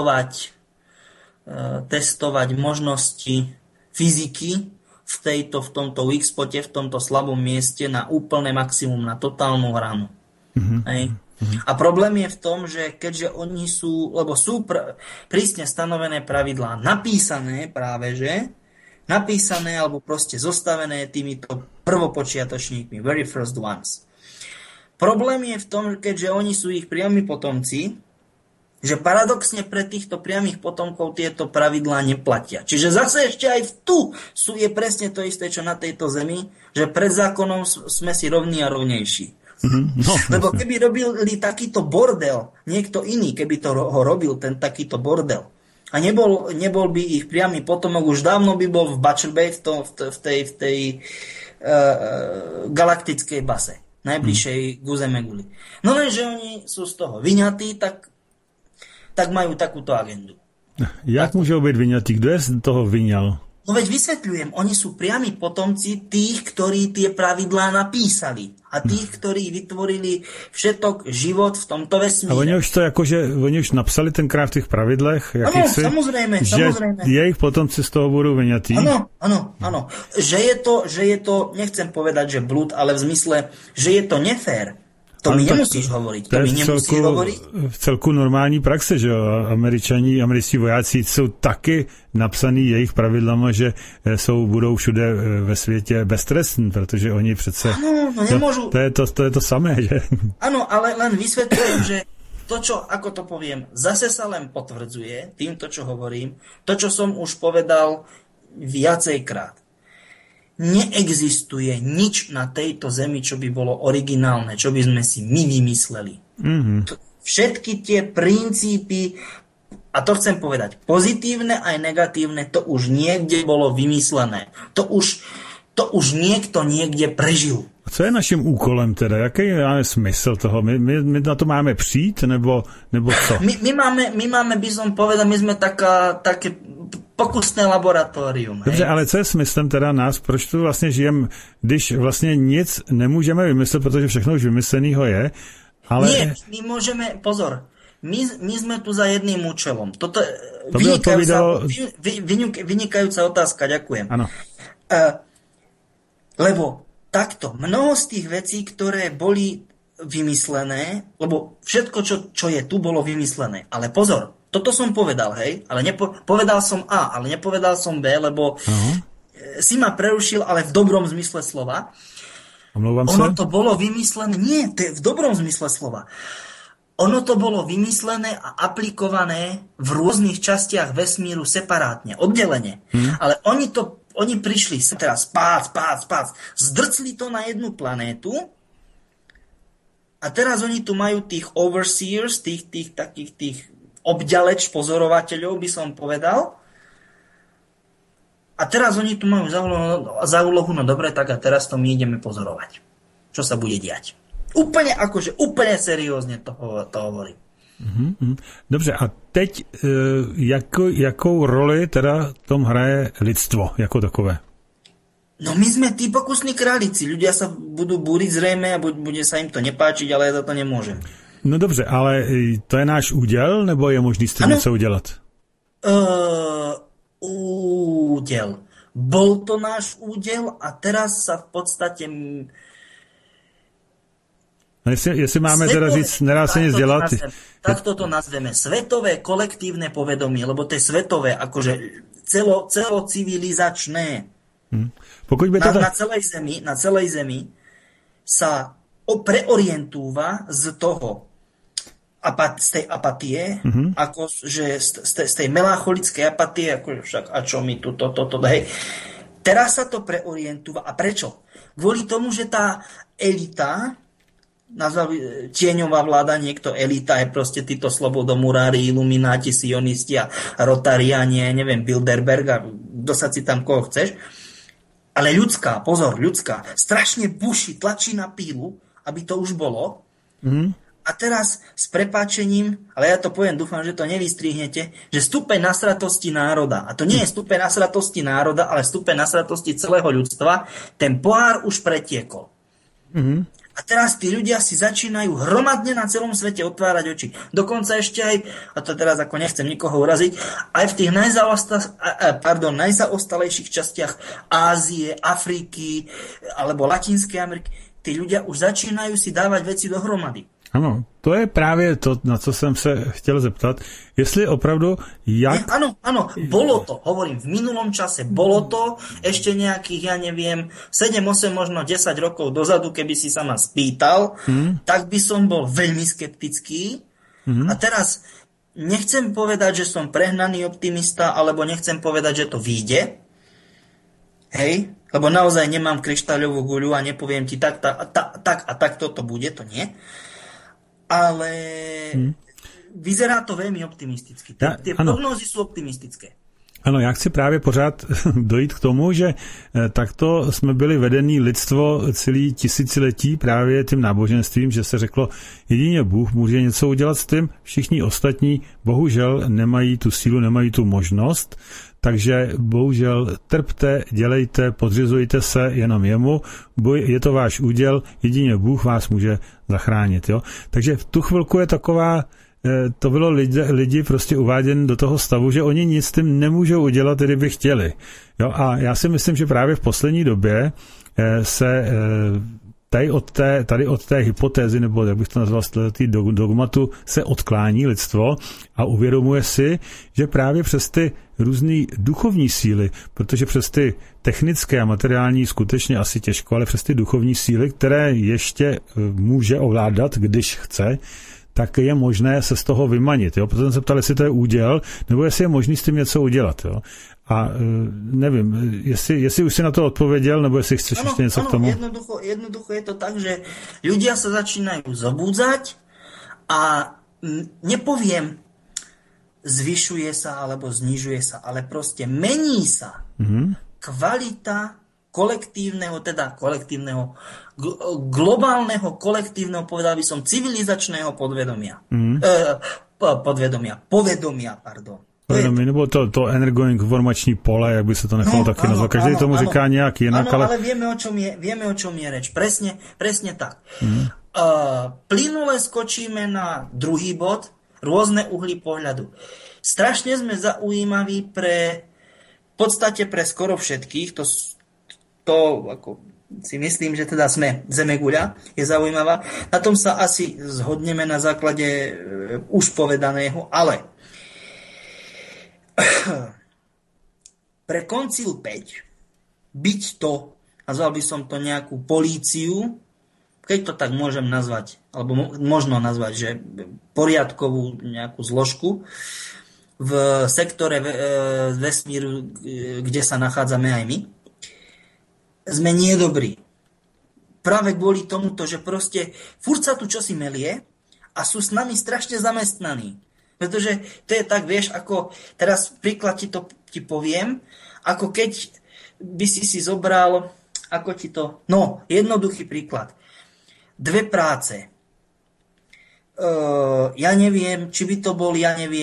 testovať možnosti fyziky v tomto weak spote, v tomto slabom mieste na úplné maximum, na totálnu hranu. Hej. A problém je v tom, že keďže oni sú prísne stanovené pravidlá, napísané alebo proste zostavené týmito prvopočiatočníkmi, very first ones. Problém je v tom, keďže oni sú ich priami potomci, že paradoxne pre týchto priamých potomkov tieto pravidlá neplatia. Čiže zase ešte aj je presne to isté, čo na tejto zemi, že pred zákonom sme si rovní a rovnejší. Lebo keby robili takýto bordel, niekto iný, keby ho robil ten takýto bordel, a nebol by ich priamy potomok, už dávno by bol v Butcher Bay v tej galaktickej base, najbližšej Guzemeguli. No lenže oni sú z toho vyňatí, tak majú takúto agendu. Jak môžu byť vyňatí? Kto je z toho vyňal? No veď vysvetľujem, oni sú priami potomci tých, ktorí tie pravidlá napísali a tých, ktorí vytvorili všetok život v tomto vesmíre. A oni už napsali tenkrát v tých pravidlech? Áno, samozrejme. Jejich potomci z toho budú vyňatí? Áno. Že je to, nechcem povedať, že blúd, ale v zmysle, že je to nefér. To mi nemusíš hovoriť. V celku normální praxe, že američtí vojáci jsou taky napsaný jejich pravidlama, že budou všude ve světě beztrestní, protože oni přece... Áno, nemôžu... To je to samé, že? Áno, ale len vysvetľujem, že to, čo, ako to poviem, zase sa len potvrdzuje týmto, čo hovorím, to, čo som už povedal viacejkrát. Neexistuje nič na tejto zemi, čo by bolo originálne, čo by sme si my vymysleli. Všetky tie princípy, a to chcem povedať, pozitívne aj negatívne, to už niekde bolo vymyslené. To už niekto niekde prežil. A co je naším úkolem teda? Jaký je smysl toho? My na to máme přijít, nebo co? My máme, by som povedal, my sme také pokusné laboratorium. Dobře, ale co je smyslem teda nás? Proč tu vlastně žijeme, když vlastně nic nemůžeme vymyslet, protože všechno už vymyslenýho je? Ale... Nie, my môžeme, pozor, my sme tu za jedným účelom. Toto vynikajúca otázka, ďakujem. Áno. Lebo takto, mnoho z tých vecí, ktoré boli vymyslené, lebo všetko, čo je tu, bolo vymyslené. Ale pozor, toto som povedal, hej, ale povedal som A, ale nepovedal som B, lebo si ma prerušil, ale v dobrom zmysle slova. Ono to bolo vymyslené, nie, to je v dobrom zmysle slova. Ono to bolo vymyslené a aplikované v rôznych častiach vesmíru separátne, oddelene. Ale oni prišli teraz spác, zdrcli to na jednu planétu a teraz oni tu majú tých overseers, tých obďaleč pozorovateľov, by som povedal. A teraz oni tu majú za úlohu, no dobre, tak a teraz to my ideme pozorovať. Čo sa bude diať. Úplne seriózne to hovorím. Dobře, a teď jakou roli teda tom hraje lidstvo jako takové? No my sme tí pokusní králici. Ľudia sa budú búriť zrejme a bude sa im to nepáčiť, ale ja za to nemôžem. No dobře, ale to je náš úděl, nebo je možný s tím něco udělat? Úděl. Bol to náš úděl a teraz sa v podstate... Jestli máme teda říct, nedá se nic dělat. Takto to nazveme. Svetové kolektívne povedomie, lebo to je svetové, akože celocivilizačné. Pokud by to na celej zemi sa preorientúva z toho z tej apatie, ako, že z tej melancholickej apatie, ako však, a čo mi tu, toto, hej. Teraz sa to preorientúva. A prečo? Kvôli tomu, že tá elita, nazvali tieňová vláda, niekto elita, je proste títo slobodomurári, ilumináti, sionisti a rotariáni, neviem, Bilderberg a kto sa si tam koho chceš. Ale ľudská, strašne buší, tlačí na pílu, aby to už bolo. A teraz s prepáčením, ale ja to poviem, dúfam, že to nevystrihnete, že stupeň nasratosti národa, a to nie je stupeň nasratosti národa, ale stupeň nasratosti celého ľudstva, ten pohár už pretiekol. A teraz tí ľudia si začínajú hromadne na celom svete otvárať oči. Dokonca ešte aj, a to teraz ako nechcem nikoho uraziť, aj v tých najzaostalejších častiach Ázie, Afriky alebo Latinskej Ameriky, tí ľudia už začínajú si dávať veci dohromady. Ano, to je právě to, na co jsem se chtěl zeptat. Jestli opravdu jak... Áno, bolo to, hovorím, v minulom čase bolo to, ešte nejakých, ja neviem, 7, 8, možno 10 rokov dozadu, keby si sa ma spýtal, tak by som bol veľmi skeptický. A teraz nechcem povedať, že som prehnaný optimista, alebo nechcem povedať, že to vyjde. Hej, lebo naozaj nemám kryštáľovú guľu a nepoviem ti tak a tak toto bude, to nie. Ale vyzerá to veľmi optimisticky. Tie prognózy sú optimistické. Ano, já chci právě pořád dojít k tomu, že takto jsme byli vedení lidstvo celý tisíciletí právě tím náboženstvím, že se řeklo, jedině Bůh může něco udělat s tím, všichni ostatní bohužel nemají tu sílu, nemají tu možnost, takže bohužel trpte, dělejte, podřizujte se jenom jemu, je to váš úděl, jedině Bůh vás může zachránit. Jo? Takže v tu chvilku je taková, to bylo lidi prostě uváděn do toho stavu, že oni nic s tím nemůžou udělat, kdyby chtěli. Jo? A já si myslím, že právě v poslední době se tady od té hypotézy, nebo jak bych to nazval, z dogmatu, se odklání lidstvo a uvědomuje si, že právě přes ty různý duchovní síly, protože přes ty technické a materiální skutečně asi těžko, ale přes ty duchovní síly, které ještě může ovládat, když chce, tak je možné se z toho vymanit. Jo? Proto jsem se ptal, jestli to je úděl, nebo jestli je možný s tím něco udělat. Jo? A nevím, jestli už si na to odpověděl, nebo jestli chceš ještě něco k tomu. Jednoducho je to tak, že ľudia sa začínajú zobúdzať a nepoviem, zvyšuje sa alebo znižuje sa, ale proste mení sa kvalita globálneho kolektívneho, povedal by som, civilizačného povedomia. Nebo to energoinformační pole, jak by se to nechalo taky nazvat. Každý tomu říká nějak jinak. Ale vieme, o čom je reč. Presne tak. Plynule skočíme na druhý bod, rôzne uhly pohľadu. Strašne sme zaujímaví v podstate pre skoro všetkých, to ako si myslím, že teda sme Zemeguľa, je zaujímavá. Na tom sa asi zhodneme na základe už povedaného, ale pre koncil 5 byť to, nazval by som to nejakú políciu, keď to tak môžem nazvať, alebo možno nazvať, že poriadkovú nejakú zložku v sektore vesmíru, kde sa nachádzame aj my, sme nie dobrí. Práve kvôli tomuto, že proste furt sa tu čosi melie a sú s nami strašne zamestnaní. Pretože to je tak, vieš, ako teraz príklad ti poviem, ako keď by si zobral, ako ti to... No, jednoduchý príklad. 2 práce. Ja neviem, či by to bol,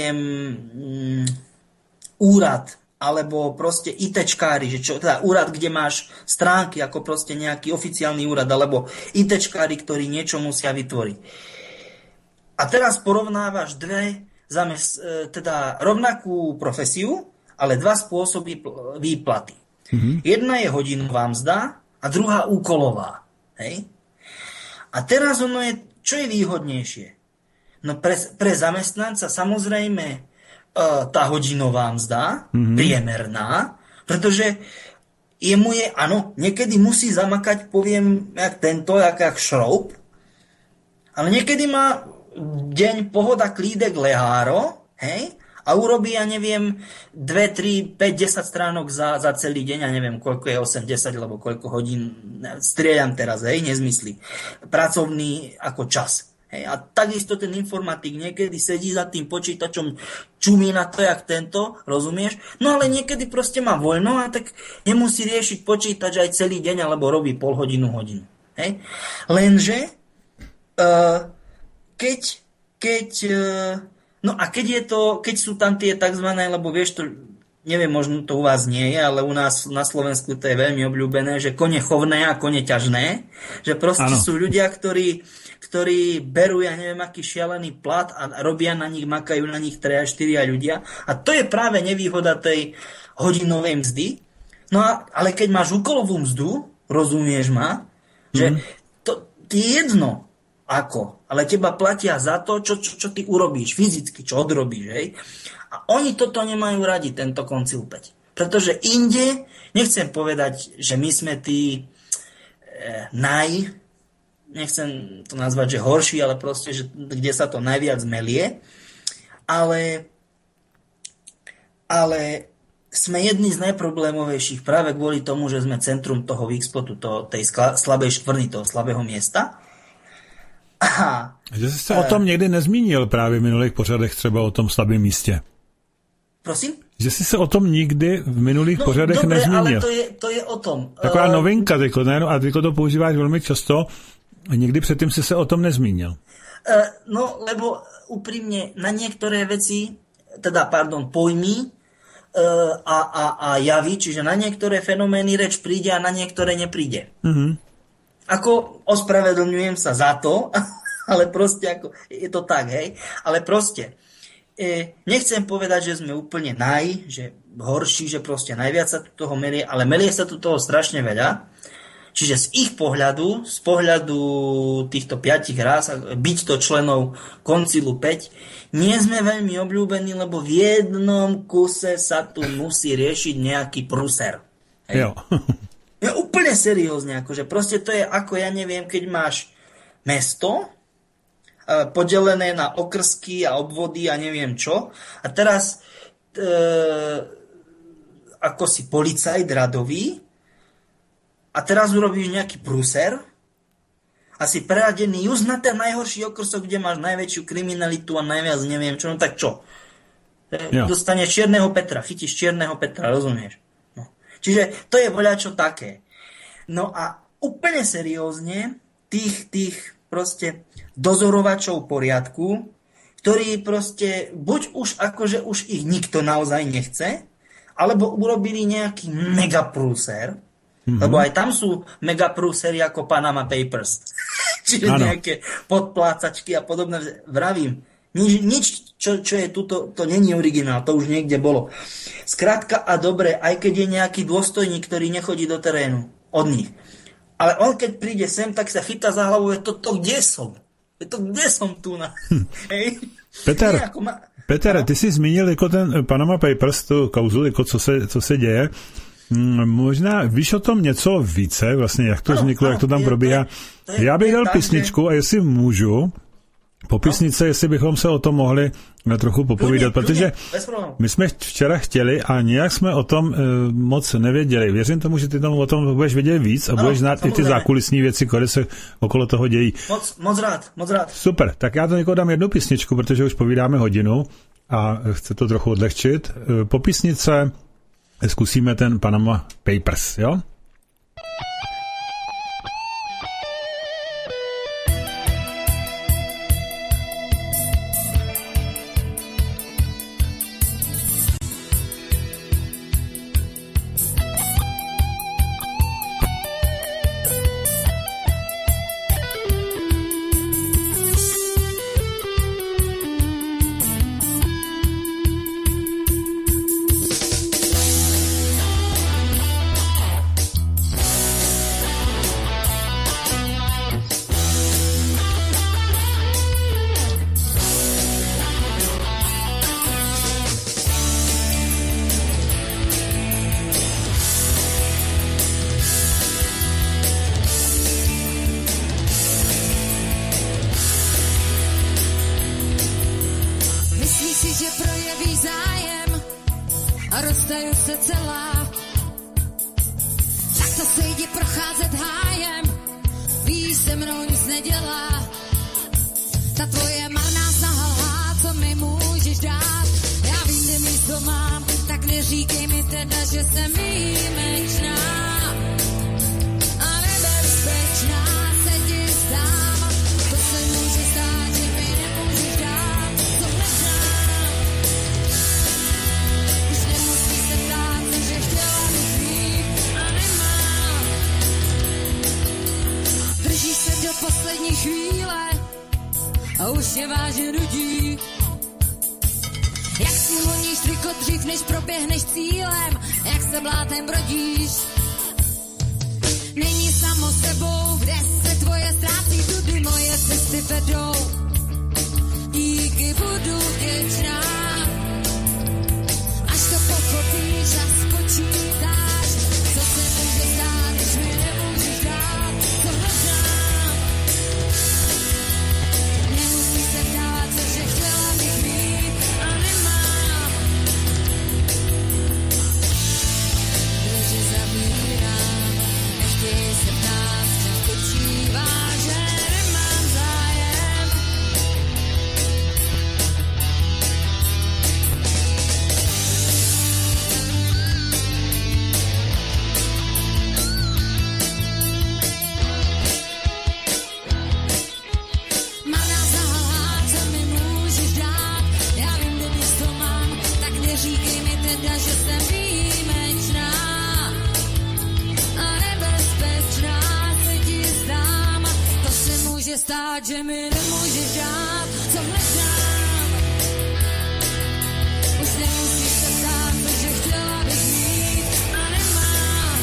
úrad, alebo proste ITčkári, že čo, teda úrad, kde máš stránky, ako proste nejaký oficiálny úrad, alebo ITčkári, ktorí niečo musia vytvoriť. A teraz porovnávaš teda rovnakú profesiu, ale 2 spôsoby výplaty. Jedna je hodinová mzda a druhá úkolová. Hej? A teraz čo je výhodnejšie? No pre zamestnanca samozrejme tá hodinová mzda, priemerná, pretože niekedy musí zamakať, poviem, jak šroub, ale niekedy má deň pohoda, klídek, leháro, hej, a urobí, ja neviem, 2, 3, 5, 10 stránok za celý deň, ja neviem, koľko je 8, 10, alebo koľko hodín, strieľam teraz, hej, nezmysly. Pracovný ako čas. Hej, a takisto ten informatik niekedy sedí za tým počítačom, čumí na to, jak tento, rozumieš? No ale niekedy proste má voľno a tak nemusí riešiť počítač aj celý deň, alebo robí pol hodinu. Hej? Lenže, keď sú tam tie takzvané, lebo vieš to, neviem, možno to u vás nie je, ale u nás na Slovensku to je veľmi obľúbené, že kone chovné a kone ťažné, že proste sú ľudia, ktorí berú, ja neviem, aký šialený plat a robia na nich, makajú na nich 3-4 ľudia. A to je práve nevýhoda tej hodinovej mzdy. No ale keď máš úkolovú mzdu, rozumieš ma, že to je jedno ako, ale teba platia za to, čo ty urobíš fyzicky, čo odrobíš, hej. A oni toto nemajú radi, tento koncil 5. Pretože inde, nechcem povedať, že my sme tí nechcem to nazvať, že horší, ale proste, že kde sa to najviac melie. Ale sme jedni z najproblémovejších práve kvôli tomu, že sme centrum toho výspotu, tej slabej škvrny, toho slabého miesta. Aha. Že jsi se o tom někdy nezmínil právě v minulých pořadech, třeba o tom slabém místě. Prosím? Že jsi se o tom nikdy v minulých pořadech nezmínil. Ale to je o tom. Taková novinka, a ty to používáš velmi často. Nikdy předtím si se o tom nezmínil. No, lebo úprimne na niektoré veci, pojmy a javy, čiže na niektoré fenomény reč príde a na niektoré nepríde. Ako ospravedlňujem sa za to, ale proste ako, je to tak, hej. Ale proste, nechcem povedať, že sme úplne že horší, že proste najviac sa tu toho melie, ale melie sa tu toho strašne veľa. Čiže z ich pohľadu, z pohľadu týchto 5 rás, byť to členov koncilu 5, nie sme veľmi obľúbení, lebo v jednom kuse sa tu musí riešiť nejaký pruser. Jo. Ja úplne seriózne, akože proste to je ako, ja neviem, keď máš mesto podelené na okrsky a obvody a neviem čo, a teraz ako si policajt radový, a teraz urobíš nejaký prúser a si preradený just na ten najhorší okrsok, kde máš najväčšiu kriminalitu a najviac neviem čo, no tak čo? Dostaneš Čierneho Petra, chytíš Čierneho Petra, rozumieš? No. Čiže to je voľačo také. No a úplne seriózne tých proste dozorovačov poriadku, ktorí proste buď už akože už ich nikto naozaj nechce, alebo urobili nejaký megaprúser. Lebo aj tam sú megaprúsery ako Panama Papers. Čiže nejaké podplácačky a podobné. Vravím, nič čo je tuto, to není originál, to už niekde bolo. Skrátka a dobre, aj keď je nejaký dôstojník, ktorý nechodí do terénu od nich. Ale on keď príde sem, tak sa chytá za hlavu, je to kde som? Kde som tu na? Hej? Peter, ty jsi zmínil jako ten Panama Papers, tu kauzu, jako co se děje. Možná víš o tom něco více, vlastně jak to vzniklo, jak to tam probíhá. Já bych dal písničku a jestli můžu, po písnice, jestli bychom se o tom mohli trochu popovídat, protože my jsme včera chtěli a nějak jsme o tom moc nevěděli. Věřím tomu, že ty tomu o tom budeš vědět víc a budeš znát i ty zákulisní věci, které se okolo toho dějí. Moc rád. Super, tak já to někoho dám jednu písničku, protože už povídáme hodinu a chce to trochu odlehčit. Po písnice zkusíme ten Panama Papers, jo? zaleju se celá. Tak to se jdi procházet hájem, víš, se mnou nic nedělá. Ta tvoje marná snaha lhát, co mi můžeš dát. Já vím, kde místo mám, tak neříkej mi teda, že jsem výjimečná. A nebezpečná se ti stám, to se může stát, že mi nemůžeš dát, co nechám. Už nemusí se ptát, že chtěla bych mít a nemám. Držíš se do poslední chvíle a už je vážně nudí. Jak si honíš triko dřív, než proběhneš cílem, jak se blátem brodíš. Není samo sebou, kde se tvoje ztrácí tudy, moje cesty vedou. Díky, budu vděčná, až to pochopíš a spočítáš, co se může stát, když mi nemůžeš dát, co hledám. Nemusí se ptát, cože chtěla bych mít a nemám. Dveře zavírám, nechtěj se ptát, v čem spočívá, že nemám zájem. Marná zahalá, co mi můžeš dát, já vím, kde místo mám, tak neříkej mi teda, že jsem výjimečná. A nebezpečná se ti zdám, to se může stát, že mi nemůžeš dát, co hledám. Už nemusíš se ptát, že chtěla bych mít a nemám.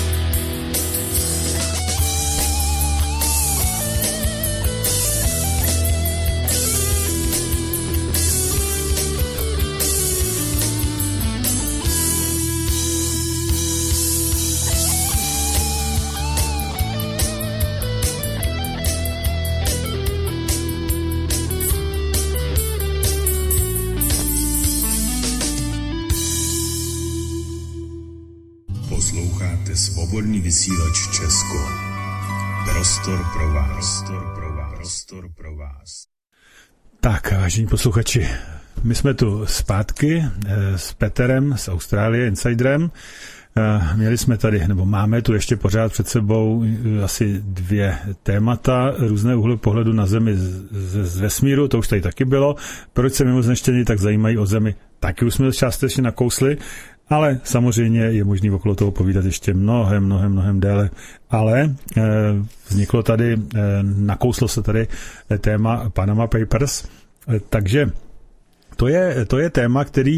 Posloucháte Svobodný vysílač Česko. Prostor pro vás. Prostor pro vás. Prostor pro vás. Tak, vážení posluchači, my jsme tu zpátky s Peterem z Austrálie, Insiderem. Měli jsme tady, nebo máme tu ještě pořád před sebou asi 2 témata, různé úhly pohledu na Zemi z vesmíru, to už tady taky bylo. Proč se mimozemšťané tak zajímají o Zemi, taky už jsme částečně nakousli, ale samozřejmě je možný okolo toho povídat ještě mnohem déle. Ale vzniklo tady, nakouslo se tady téma Panama Papers, takže to je téma, který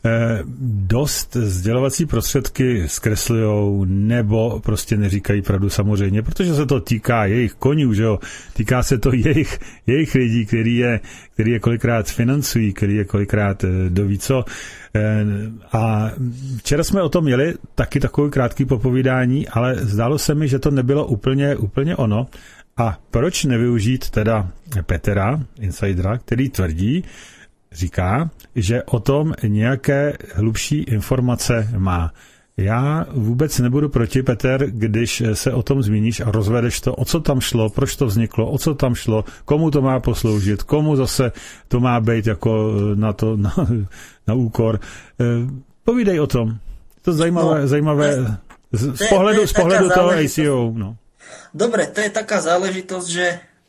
dost sdělovací prostředky zkreslujou nebo prostě neříkají pravdu samozřejmě, protože se to týká jejich konňů, že jo? Týká se to jejich lidí, který je kolikrát financují, který je kolikrát doví co. A včera jsme o tom měli taky takový krátký popovídání, ale zdálo se mi, že to nebylo úplně ono. A proč nevyužít teda Petera, Insidera, který tvrdí, říká, že o tom nějaké hlubší informace má. Já vůbec nebudu proti, Peter, když se o tom zmíníš a rozvedeš to, o co tam šlo, proč to vzniklo, o co tam šlo, komu to má posloužit, komu zase to má být jako na úkor. Povídej o tom. To zajímavé z pohledu toho ACO. No. Dobre, to je taká záležitosť, že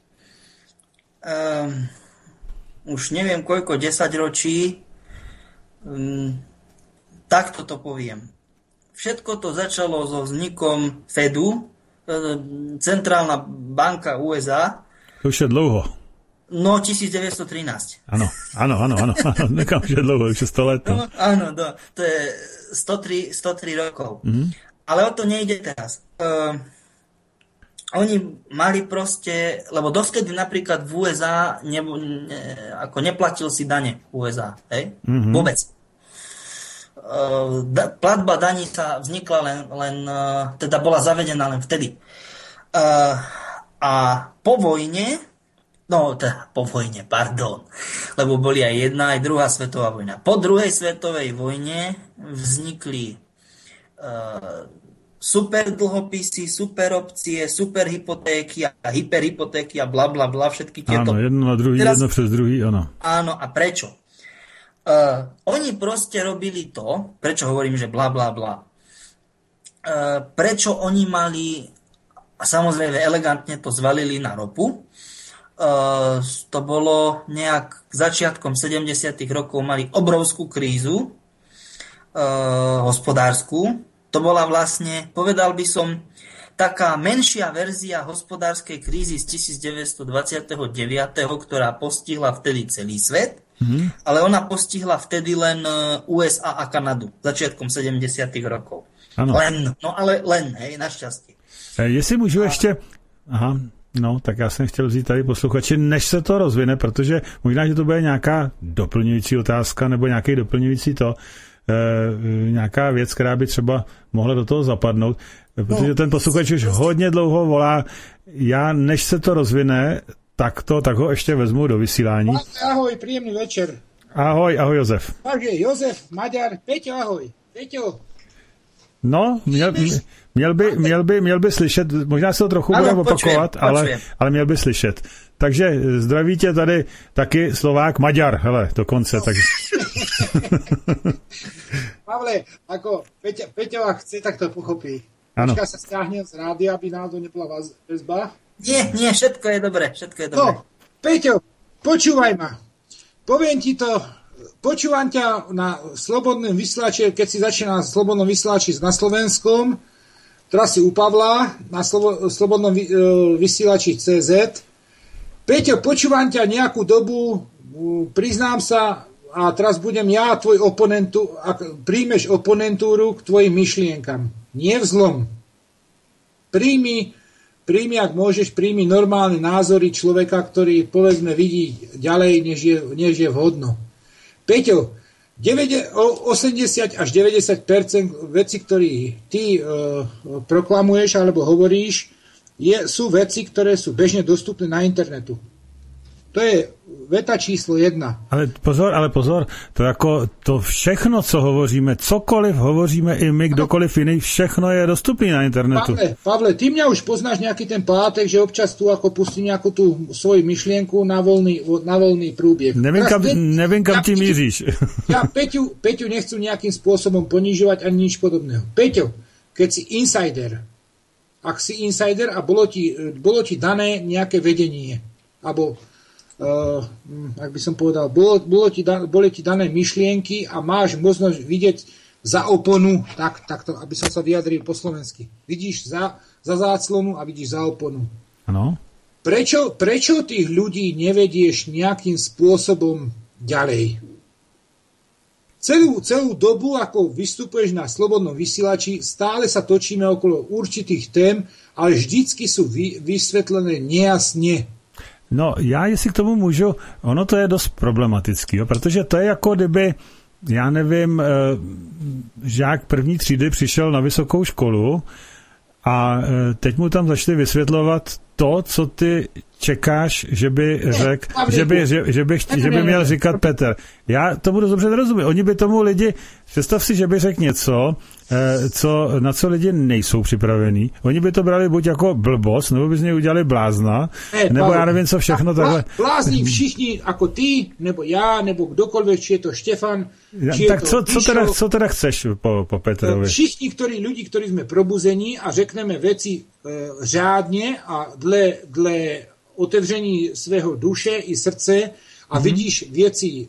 už neviem koľko 10 ročí, takto to poviem. Všetko to začalo so vznikom Fedu, centrálna banka USA. To už je dlouho. No, 1913. Áno, nekam, že dlouho, už je 100 let. No, áno, to je 103 rokov. Mm-hmm. Ale o to nejde teraz. Oni mali proste, lebo dovtedy napríklad v USA ako neplatil si dane v USA, hej? Mm-hmm. Vôbec. Platba daní sa vznikla len teda bola zavedená len vtedy. A po vojne No, po vojne, pardon. Lebo boli aj jedna, aj druhá svetová vojna. Po druhej svetovej vojne vznikli super dlhopisy, super opcie, super hypotéky a hyperhypotéky a bla bla bla, všetky tieto. Áno, jedno na druhý, jedno přes druhý, áno. Áno, a prečo? Oni proste robili to, prečo hovorím, že bla bla bla. Prečo oni mali, a samozrejme elegantne to zvalili na ropu, to bolo nejak začiatkom 70. rokov, mali obrovskú krízu hospodárskú. To bola vlastne, povedal by som, taká menšia verzia hospodárskej krízy z 1929, ktorá postihla vtedy celý svet, ale ona postihla vtedy len USA a Kanadu začiatkom 70. rokov. Ano. Len, hej, našťastie. Jestli můžu ještě... Aha, no, tak já jsem chtěl vzít tady posluchači, než se to rozvine, protože možná, že to bude nějaká doplňující otázka nebo nějaký doplňující nějaká věc, která by třeba mohla do toho zapadnout, protože ten posluchač už hodně dlouho volá. Já, než se to rozvine, tak ho ještě vezmu do vysílání. Ahoj, príjemný večer. Ahoj Jozef. Takže Jozef, Maďar, Peťo, ahoj. Peťo. No, měl by slyšet, možná se to trochu bude opakovat, ale měl by slyšet. Takže zdraví tě tady taky Slovák Maďar, hele, dokonce. No. Takže... Pavle, ako Peťova chce, tak to pochopí. Počká sa stiahnem z rádia, aby náhodou nebola väzba. Nie, všetko je dobré. No, Peťo, počúvaj ma. Poviem ti to, počúvam ťa na Slobodnom vysielači, keď si začína na Slobodnom vysielači na Slovenskom, teraz si u Pavla, na Slobodnom vysielači CZ. Peťo, počúvam ťa nejakú dobu, priznám sa, a teraz budem ja tvoj oponentu, ak príjmeš oponentúru k tvojim myšlienkam. Nie vzlom. Príjmi, ak môžeš, príjmi normálne názory človeka, ktorý, povedzme, vidí ďalej, než je vhodno. Peťo, 80 až 90% vecí, ktoré ty proklamuješ alebo hovoríš, sú veci, ktoré sú bežne dostupné na internetu. To je veta číslo 1. Ale pozor, to všechno, co hovoříme, cokoliv hovoříme i my, kdokoliv jiný, všechno je dostupné na internetu. Pavle, ty mňa už poznáš nejaký ten pátek, že občas tu ako pustím nejakú tú svoju myšlienku na voľný prúbieh. Nevím, kam ti míříš. Ja Peťu nechcú nejakým spôsobom ponižovať ani nič podobného. Peťo, keď si insider, ak si insider a bolo ti dané nejaké vedenie, alebo ak by som povedal, boli ti dané myšlienky a máš možnosť vidieť za oponu, takto, aby som sa vyjadril po slovensky. Vidíš za záclonu a vidíš za oponu. Áno. Prečo tých ľudí nevedieš nejakým spôsobom ďalej? Celú dobu, ako vystupuješ na Slobodnom vysielači, stále sa točíme okolo určitých tém, ale vždycky sú vysvetlené nejasne. No, já jestli k tomu můžu, ono to je dost problematický, jo, protože to je jako kdyby, já nevím, žák první třídy přišel na vysokou školu a teď mu tam začali vysvětlovat to, co ty čekáš, že by řekl, že by měl říkat Petr. Já tomu dobře nerozumím. Oni by tomu lidi, představ si, že by řekl něco, na co lidi nejsou připravení. Oni by to brali buď jako blbost, nebo by z něj udělali blázna, nebo já nevím, co všechno takhle. Blázni všichni, jako ty, nebo já, nebo kdokoliv, či je to Štefan, či tak je to co teda chceš po Petrovi? Všichni, ľudí, ktorí sme probuzení a řekneme veci řádne a dle otevření svého duše i srdce a vidíš věci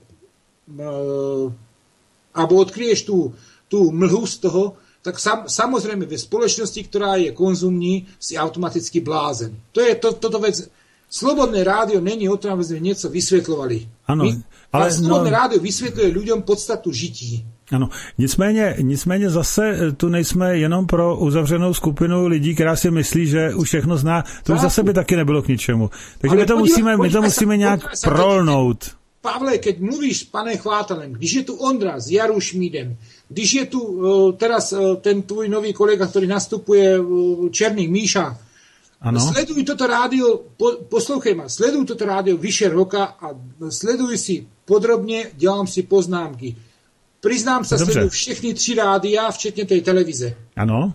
alebo odkryješ tú mlhu z toho, tak samozrejme ve spoločnosti, ktorá je konzumní, si automaticky blázen. To je toto vec. Slobodné rádio není o tom, aby sme niečo vysvetľovali. Ano, ale Slobodné rádio vysvetľuje ľuďom podstatu žití. Ano, nicméně zase tu nejsme jenom pro uzavřenou skupinu lidí, která si myslí, že už všechno zná. To už zase by taky nebylo k ničemu. Takže my to musíme nějak prolnout. Pavle, keď mluvíš s panem Chvátalem, když je tu Ondra s Jarušmídem, když je tu teraz ten tvůj nový kolega, ktorý nastupuje, Černý Míša, Sleduj toto rádio, poslouchej ma, sleduj toto rádio vyše roka a sleduj si podrobne, dělám si poznámky. Priznám sa, sleduj všechny 3 rádia, včetně tej televize. Ano.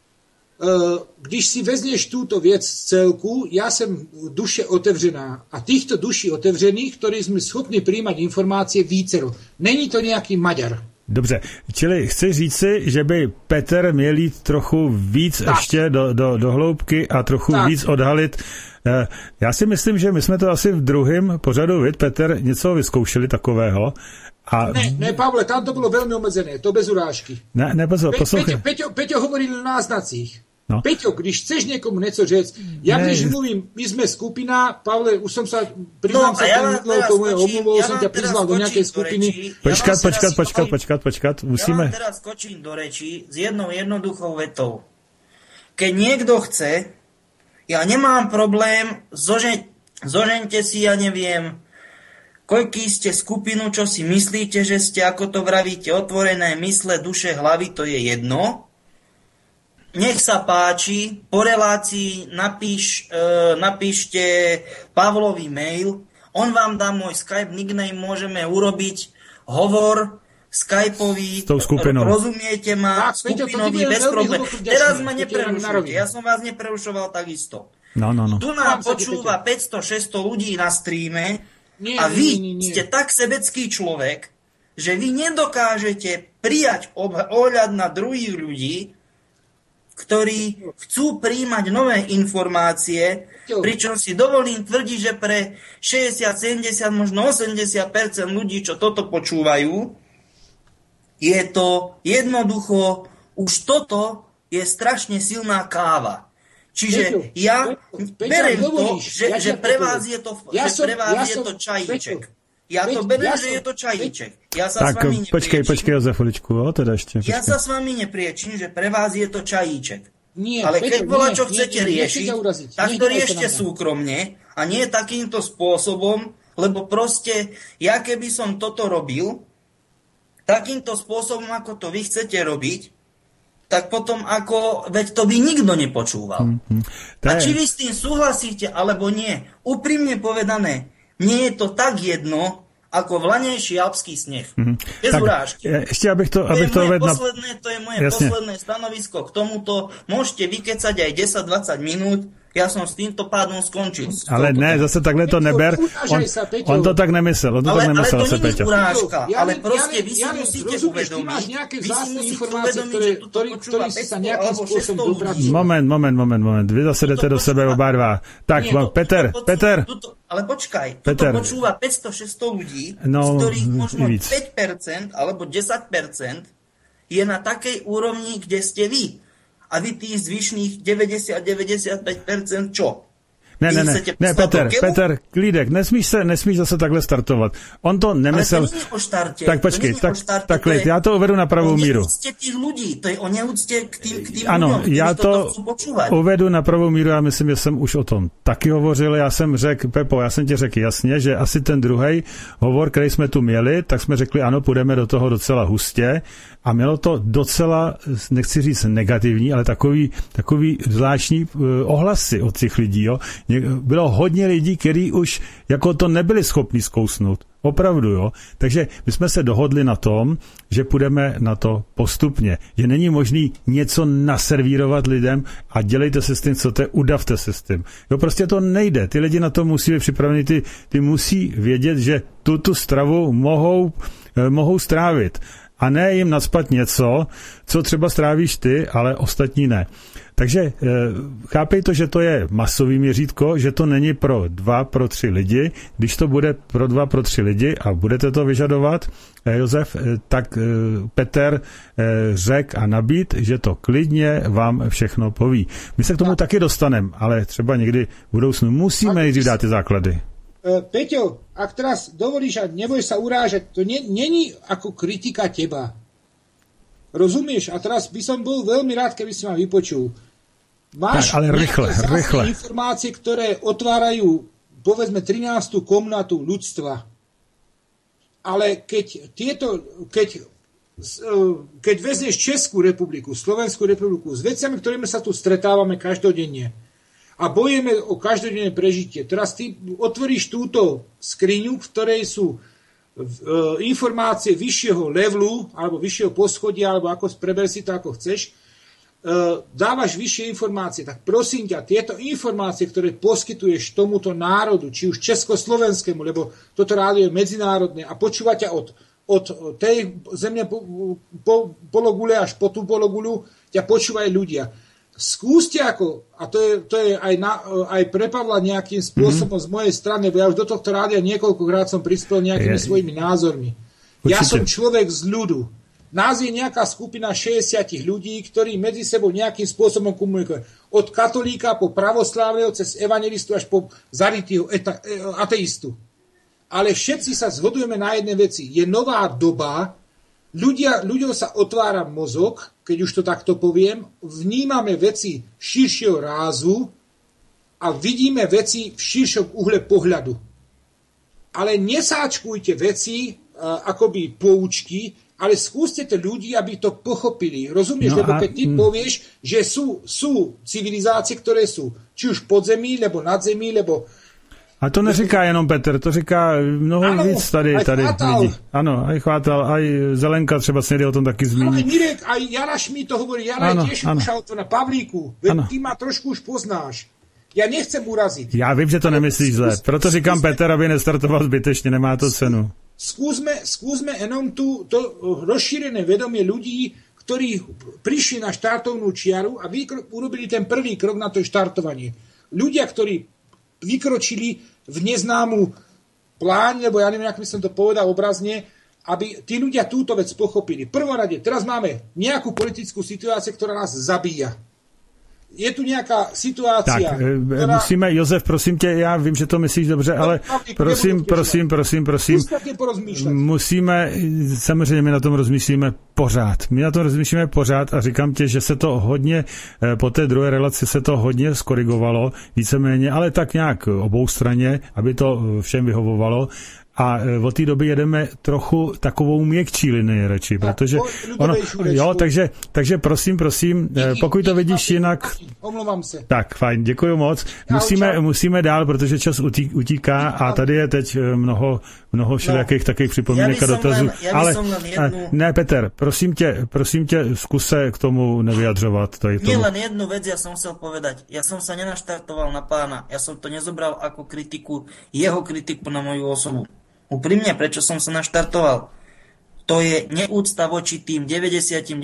Když si vezmeš túto věc z celku, já jsem duše otevřená. A týchto duší otevřených, ktorí jsme schopni přijímat informace vícero. Není to nějaký Maďar. Dobře, čili chci říci, že by Petr měl jít trochu víc ještě do hloubky a trochu víc odhalit. Já si myslím, že my jsme to asi v druhém pořadu, Petr, něco vyzkoušeli takového. A... Ne, Pavle, tam to bylo velmi omezené, to bez urážky. Ne, poslouchej. Peťo hovoril o náznacích. No. Peťo, když chceš někomu něco říct, když mluvím, my jsme skupina, Pavle, už jsem se přiznám se to moje omluvou, jsem tě přizval do nějaké skupiny. Počkat, musíme. Ja vám teraz skočím do reči s jednou jednoduchou vetou. Keď niekto chce, ja nemám problém, zožeňte si, ja neviem, koľký ste skupinu, čo si myslíte, že ste, ako to vravíte, otvorené mysle, duše, hlavy, to je jedno. Nech sa páči, po relácii napíšte Pavlovi mail, on vám dá môj Skype nickname, môžeme urobiť hovor Skypeový, rozumiete ma, skupinový, bez problémov. Teraz ma neprerušujte, ja som vás neprerušoval takisto. No. Tu nám počúva 500-600 ľudí na streame a vy ste tak sebecký človek, že vy nedokážete prijať ohľad na druhých ľudí, ktorí chcú prijímať nové informácie, pričom si dovolím tvrdiť, že pre 60, 70, možno 80% ľudí, čo toto počúvajú, je to jednoducho, už toto je strašne silná káva. Čiže ja berem to, že pre vás je to čajíček. Ja to beriem, že je to čajíček. Ja sa tak, s vami nepriečím. Počkej, Jozefoličku, teda ešte. Ja sa s vami nepriečím, že pre vás je to čajíček. Nie, ale keď čo chcete riešiť, tak to riešte súkromne a nie takýmto spôsobom, lebo proste, ja keby som toto robil, takýmto spôsobom, ako to vy chcete robiť, tak potom veď to by nikto nepočúval. A či vy s tým súhlasíte, alebo nie, úprimne povedané, mne je to tak jedno, ako vlanejší alpský sneh. Bez urážky. Ešte, to je moje posledné stanovisko k tomuto. Môžete vykecať aj 10-20 minút. Ja som s týmto pádom skončil. Ale ne, zase takhle to neber. On to tak nemyslel. Ale to nie je urážka. Ale proste vy si musíte uvedomiť, že tuto počúva 500 alebo 600 ľudí. Moment. Vy zase jdete do sebe oba dva. Tak, Peter. Ale počkaj, tuto počúva 500-600 ľudí, z ktorých možno 5% alebo 10% je na takej úrovni, kde ste vy. A vy tých zvyšných 90-95% čo? Ne, Peter, klídek, nesmíš zase takhle startovat. On to nemyslel... Ale to není o štarte. Tak počkej, tak klid, já to uvedu na pravou míru. O neúctě těch lidí, to je o neúctě k tým ano, ľuďom, já to uvedu na pravou míru, já myslím, že jsem už o tom taky hovořil, já jsem řekl, Pepo, já jsem ti řekl jasně, že asi ten druhý hovor, který jsme tu měli, tak jsme řekli, ano, půjdeme do toho docela hustě a mělo to docela, nechci říct negativní, ale takový zvláštní ohlasy od těch lidí, jo. Bylo hodně lidí, kteří už jako to nebyli schopni zkousnout. Opravdu, jo. Takže my jsme se dohodli na tom, že půjdeme na to postupně. Že není možný něco naservírovat lidem a dělejte se s tím, co to je, udavte se s tím. Jo, prostě to nejde. Ty lidi na to musí být připraveni, ty musí vědět, že tu stravu mohou strávit. A ne jim nacpat něco, co třeba strávíš ty, ale ostatní ne. Takže chápej to, že to je masový měřítko, že to není pro 2, pro 3 lidi. Když to bude pro 2, pro 3 lidi a budete to vyžadovat, Josef, tak Petr řekl a nabít, že to klidně vám všechno poví. My se k tomu taky dostaneme, ale třeba někdy v budoucnu musíme nejdřív dát ty základy. Peťo, ak teraz dovolíš a neboj sa urážať, to není ako kritika teba. Rozumieš? A teraz by som bol veľmi rád, keby si ma vypočul. Máš ale rýchle. informácie, ktoré otvárajú, povedzme, 13. komnatu ľudstva. Ale keď vezmeš Českú republiku, Slovenskú republiku, s veciami, ktorými sa tu stretávame každodenne, a a bojujeme o každodenné prežitie. Teraz ty otvoríš túto skriňu, v ktorej sú informácie vyššieho levelu, alebo vyššieho poschodia, alebo ako preber si to ako chceš, dávaš vyššie informácie, tak prosím ťa, tieto informácie, ktoré poskytuješ tomuto národu, či už československému, lebo toto rádio je medzinárodné a počúva ťa od tej zemne pologule až po tú pologuľu, ťa počúvajú ľudia. Skúste ako, a to je aj pre Pavla nejakým spôsobom z mojej strany, bo ja už do tohto rádia niekoľkokrát som prispel nejakými svojimi názormi. Určite. Ja som človek z ľudu. Nás je nejaká skupina 60 ľudí, ktorí medzi sebou nejakým spôsobom komunikujú. Od katolíka po pravoslávneho, cez evangelistu až po zarytého ateistu. Ale všetci sa zhodujeme na jednej veci. Je nová doba, ľuďom sa otvára mozog, keď už to takto poviem, vnímame veci širšieho rázu a vidíme veci v širšom uhle pohľadu. Ale nesáčkujte veci akoby poučky, ale skúste to ľudí, aby to pochopili. Rozumieš? Lebo keď ty povieš, že sú civilizácie, ktoré sú či už podzemí, nebo nadzemí, nebo... A to neříká jenom Petr, to říká mnoho víc tady lidí. Ano, aj Chvátal, aj Zelenka třeba se někdy o tom taky zmíní. Aj Mirek, aj Jaraš mi to hovorí, Jara je tiež ušal to na Pavlíku. Ty ma trošku už poznáš. Ja nechcem uraziť. Já vím, že to nemyslíš zle. Proto říkám Petr, aby nestartoval zbytečně, nemá to cenu. Skúsme jenom to rozšírené vedomie ľudí, ktorí prišli na štartovnú čiaru a urobili ten prvý krok na to štartovanie. Ľudia, ktorí vykročili v neznámu pláň, lebo ja neviem, ako by som to povedal obrazne, aby tí ľudia túto vec pochopili. V prvom rade, teraz máme nejakú politickú situáciu, ktorá nás zabíja. Je tu nějaká situace. Tak, musíme, Josef, prosím tě, já vím, že to myslíš dobře, ale prosím, musíme, samozřejmě my na tom rozmýšlíme pořád a říkám ti, že se to hodně, po té druhé relaci se to hodně skorigovalo, víceméně, ale tak nějak oboustranně, aby to všem vyhovovalo. A od té doby jedeme trochu takovou měkčí linii reči, protože ono, jo, takže prosím, pokud to vidíš jinak, omlouvám se. Tak, fajn, děkuji moc. Musíme dál, protože čas utíká a tady je teď mnoho všelijakých takových připomínek a dotazů. Ale ne, Peter, prosím tě, zkus se k tomu nevyjadřovat. Nie len jednu vec, ja som chcel povedať. Ja som sa nenaštartoval na pána. Ja som to nezobral ako kritiku, jeho kritiku na moju osobu. Úprimne, prečo som sa naštartoval? To je neúcta voči tým 95%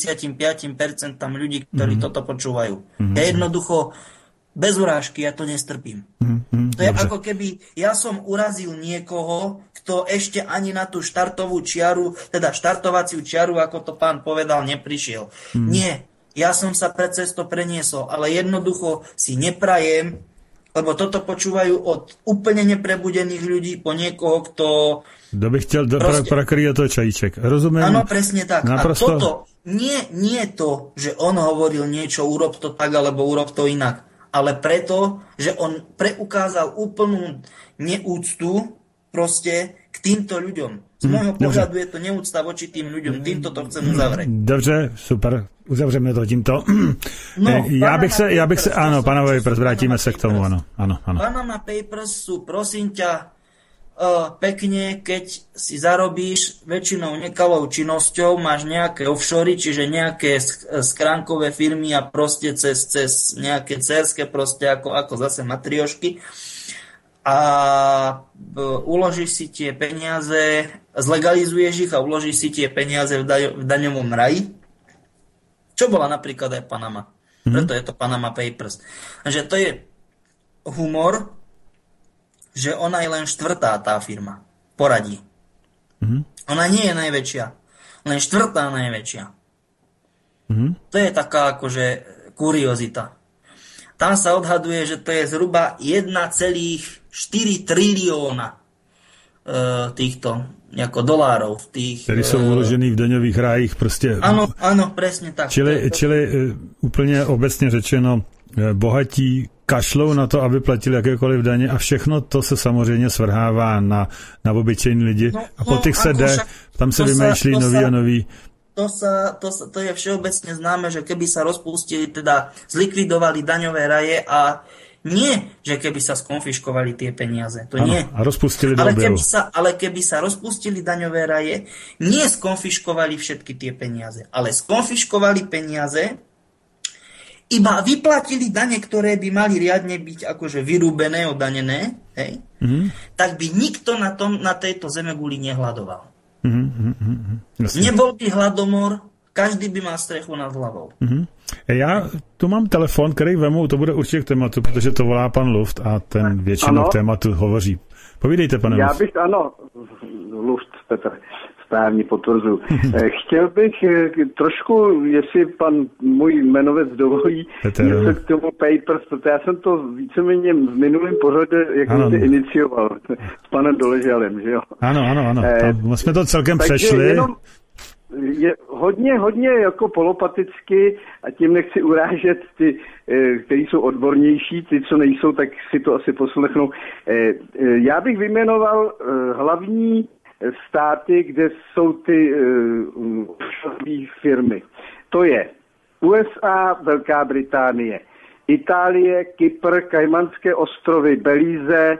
ľudí, ktorí toto počúvajú. Ja jednoducho, bez urážky, ja to nestrpím. To je ako keby ja som urazil niekoho, kto ešte ani na tú štartovú čiaru, teda štartovaciu čiaru, ako to pán povedal, neprišiel. Nie, ja som sa pred cesto preniesol, ale jednoducho si neprajem, lebo toto počúvajú od úplne neprebudených ľudí po niekoho, kto... Kto by chtěl prokrýt to čajíček. Rozumiem? Áno, presne tak. Naprosto... A toto nie to, že on hovoril niečo, urob to tak, alebo urob to inak. Ale preto, že on preukázal úplnú neúctu proste k týmto ľuďom. Z môjho pohľadu je to neúcta voči tým ľuďom. Týmto to chcem uzavrieť. Dobře, super. Uzavřeme to tímto. Já bych se, ano, Panama Papers, vrátíme se k tomu, ano. Panama Papers sú, prosím ťa, pekne, keď si zarobíš väčšinou nekalou činnosťou, máš nejaké offshory, čiže nejaké skránkové firmy a proste cez nejaké dcerské proste ako zase matriošky a uložíš si tie peniaze, zlegalizuješ ich a uložíš si tie peniaze v daňovom raji, čo bola napríklad aj Panama. Preto je to Panama Papers. Takže to je humor, že ona je len štvrtá tá firma. Poradí. Ona nie je najväčšia. Len štvrtá najväčšia. To je taká akože kuriozita. Tam sa odhaduje, že to je zhruba 1,4 trilióna týchto jako dolárov. Který jsou uložený v daňových rájích prostě. Ano, presne tak. Čili úplně obecně řečeno, bohatí kašlou na to, aby platili jakékoliv daně a všechno to se samozřejmě svrhává na obyčejní lidi a po těch se jde, tam se vymýšlí nový a nový. To je všeobecne známe, že keby sa rozpustili, teda zlikvidovali daňové raje a Nie, že keby sa skonfiškovali tie peniaze. To nie. A rozpustili do obehu. Ale keby sa rozpustili daňové raje, nie skonfiškovali všetky tie peniaze, ale skonfiškovali peniaze, iba vyplatili dane, ktoré by mali riadne byť akože vyrúbené, odanené, hej? Tak by nikto na tejto zemeguli nehľadoval. Nebol by hladomor, každý by mal strechu nad hlavou. Já tu mám telefon, který vemu, to bude určitě k tématu, protože to volá pan Luft a ten většinou k tématu hovoří. Povídejte, pane Luft. Já bych, Luft, Petr, správně potvrzuji. Chtěl bych trošku, jestli pan můj jmenovec dovolí, něco k tomu Papers, protože já jsem to víceméně v minulém pořadu inicioval s panem Doležalem, že jo? Ano. Tam jsme to celkem přešli. Jenom je hodně jako polopaticky, a tím nechci urážet ty, kteří jsou odbornější, ty, co nejsou, tak si to asi poslechnou. Já bych vyjmenoval hlavní státy, kde jsou ty firmy. To je USA, Velká Británie, Itálie, Kypr, Kajmanské ostrovy, Belize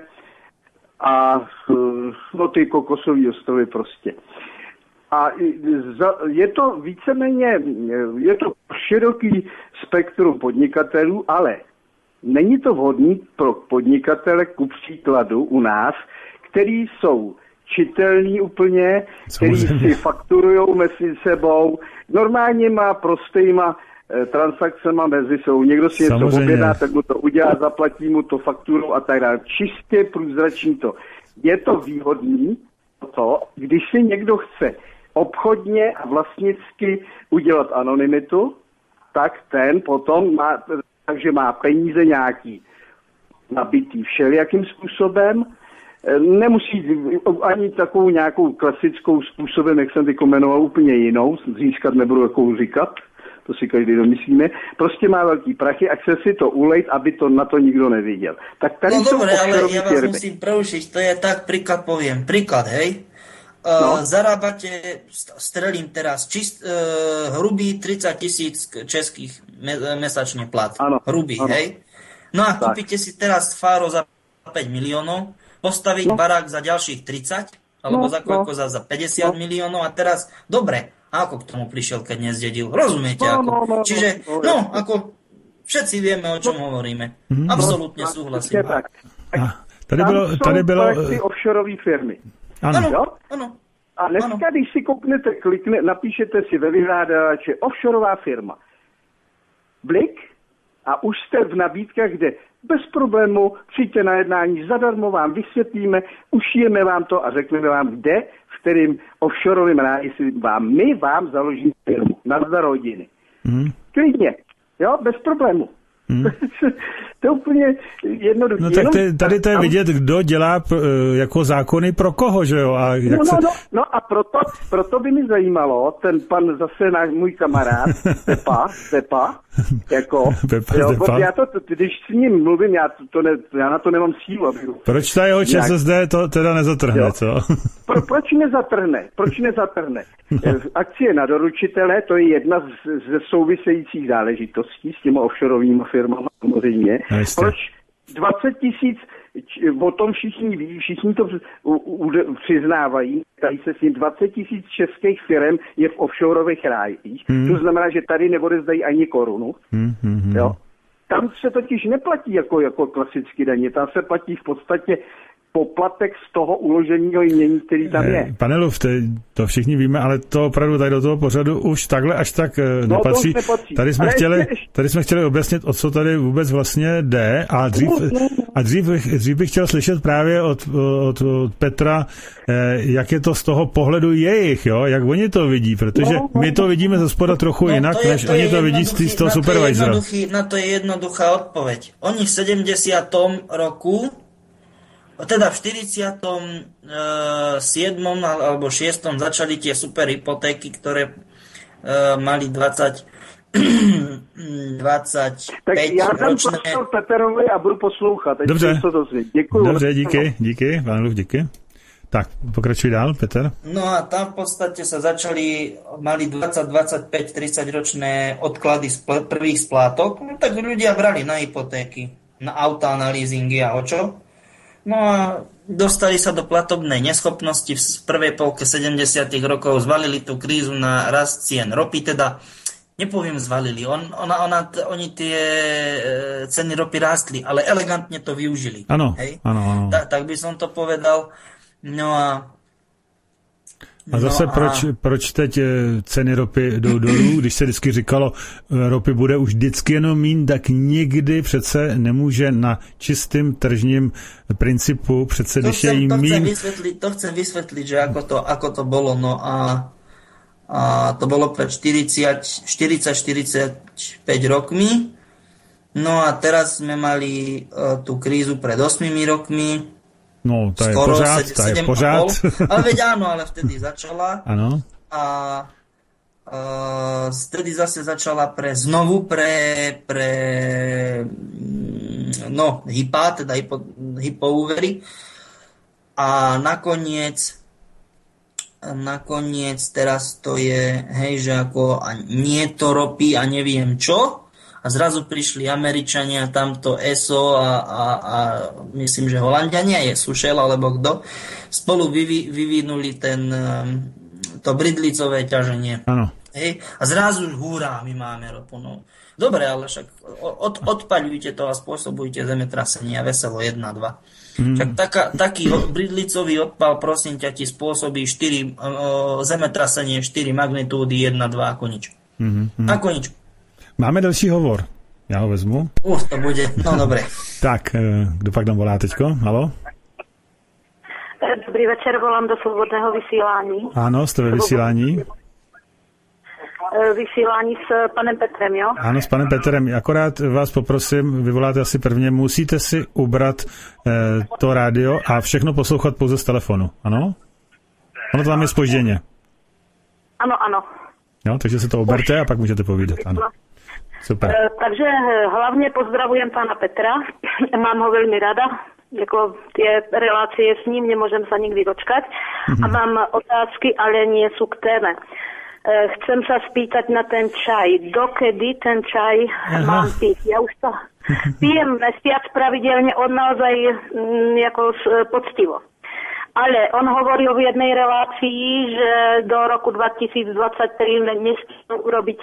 a ty kokosové ostrovy prostě. A je to víceméně, je to široký spektrum podnikatelů, ale není to vhodný pro podnikatele ku příkladu u nás, který jsou čitelný úplně, který si fakturujou mezi sebou, normálníma prostýma transakcema mezi sebou. Někdo si něco objedná, tak mu to udělá, zaplatí mu to fakturu a tak dále. Čistě průzračný to. Je to výhodný to, když si někdo chce obchodně a vlastnicky udělat anonymitu, tak ten potom má peníze nějaký nabitý všelijakým způsobem, nemusí ani takovou nějakou klasickou způsobem, jak jsem teď jmenoval, úplně jinou, získat nebudu jakou říkat, to si každý domyslíme, prostě má velký prachy a chce si to ulejt, aby to na to nikdo neviděl. Tak tady dobre, ale ja vás musím prerušiť, to je tak, príklad, hej? Zarábate, strelím teraz, hrubý 30 000 českých mesačne plat. Hrubý, hej? No a kúpite si teraz Fáro za 5 miliónov, postaviť barák za ďalších 30, alebo za koľko, za 50 miliónov a teraz, dobre, ako k tomu prišiel, keď nezdedil? Rozumiete, ako? Čiže, ako všetci vieme, o čom hovoríme. Absolútne súhlasím. Tady bylo offshore firmy. Ano. A dneska, když si kouknete, napíšete si ve vyhledávači offshoreová firma. Blik a už jste v nabídkách, kde bez problému přijďte na jednání, zadarmo vám vysvětlíme, ušijeme vám to a řekneme vám, kde, v kterým offshoreovým ráji si my vám založíme firmu na 2 rodiny. Klidně, jo, bez problému. To je úplně jednoduché. No tak tady to je vidět, kdo dělá jako zákony pro koho, že jo? A jak a proto by mi zajímalo, ten pan zase můj kamarád, Pepa, jako, já to, když s ním mluvím, já na to nemám sílu. Proč ta jeho ČSSD to teda nezatrhne, co? Proč nezatrhne? Akcie na doručitele, to je jedna ze souvisejících záležitostí s těma offshoreovými firmami, samozřejmě. Proč 20 000, o tom všichni ví, všichni to přiznávají, tady se s ním 20 000 českých firm je v offshoreových rájích. To znamená, že tady neodezdají ani korunu. Jo? Tam se totiž neplatí jako klasický daně, tam se platí v podstatě poplatek z toho uloženého jmění, který tam je. Pane Luft, to všichni víme, ale to opravdu tady do toho pořadu už takhle až tak nepatří. Tady jsme chtěli objasnit, o co tady vůbec vlastně jde a dřív bych chtěl slyšet právě od Petra, jak je to z toho pohledu jejich, jo? Jak oni to vidí, protože my to vidíme ze spoda trochu jinak, než oni to vidí z toho supervisora. Na to je jednoduchá odpoveď. Oni v 70. roku, teda v 47. alebo 6. začali tie super hypotéky, ktoré mali 25 tak já ročné. Tak já dám Peterovi a budu poslouchat. Dobře, děkuju. Dobře, díky, pán Luft, díky. Tak, pokračuj dál, Peter. No a tam v podstate sa mali 20, 25, 30 ročné odklady z prvých splátok, no tak ľudia brali na hypotéky. na auta, na leasingy a o čo. No a dostali sa do platobnej neschopnosti v prvej polke 70. rokov, zvalili tú krízu na rast cien ropy, teda nepoviem zvalili, oni tie ceny ropy rástli, ale elegantne to využili. Áno, áno. Tak by som to povedal. No a zase proč teď ceny ropy jdou dolů, když se vždycky říkalo, ropy bude už vždycky jenom míň, tak nikdy přece nemůže na čistým tržním principu, přece když je jim míň. To chcem vysvetliť, že ako to bolo, no a to bolo pred 40-45 rokmi, no a teraz sme mali tú krízu pred 8 rokmi. No, to skoro je pořád. Ale veď áno, ale vtedy začala. Áno. A vtedy zase začala pre hypa, teda hypoúvery. A nakoniec teraz to je, hej, že ako nie to ropy a neviem čo. A zrazu prišli Američania, tamto ESO a myslím, že Holanďania, je Sušel alebo kto, spolu vyvinuli to bridlicové ťaženie. Áno. Hej? A zrazu hurá, my máme ropu. No. Dobre, ale však odpaľujte to a spôsobujte zemetrasenia, veselo 1, 2. Však taký bridlicový odpal, prosím ťa, ti spôsobí 4 zemetrasenie, 4 magnitúdy, 1, 2, ako nič. Ako nič. Máme další hovor. Já ho vezmu. To bude, no dobre. Tak, kdo pak nám volá teďko? Haló? Dobrý večer, volám do Slobodného vysílání. Ano, jste ve vysílání. Vysílání s panem Petrem, jo? Ano, s panem Petrem. Akorát vás poprosím, vyvoláte asi prvně, musíte si ubrat to rádio a všechno poslouchat pouze z telefonu, ano? Ono to tam je zpožděně. Ano. Jo, takže si to uberte a pak můžete povídat, ano. Super. Takže hlavně pozdravujem pana Petra, mám ho velmi rada, jako tie relácie s ním, nemôžem sa nikdy dočkať. A mám otázky, ale nie sú k téme. Chcem sa spýtať na ten čaj. Dokedy ten čaj mám piť? Ja už to pijem mesiac pravidelne, on naozaj poctivo. Ale on hovoril v jednej relácii, že do roku 2023 nesmú urobiť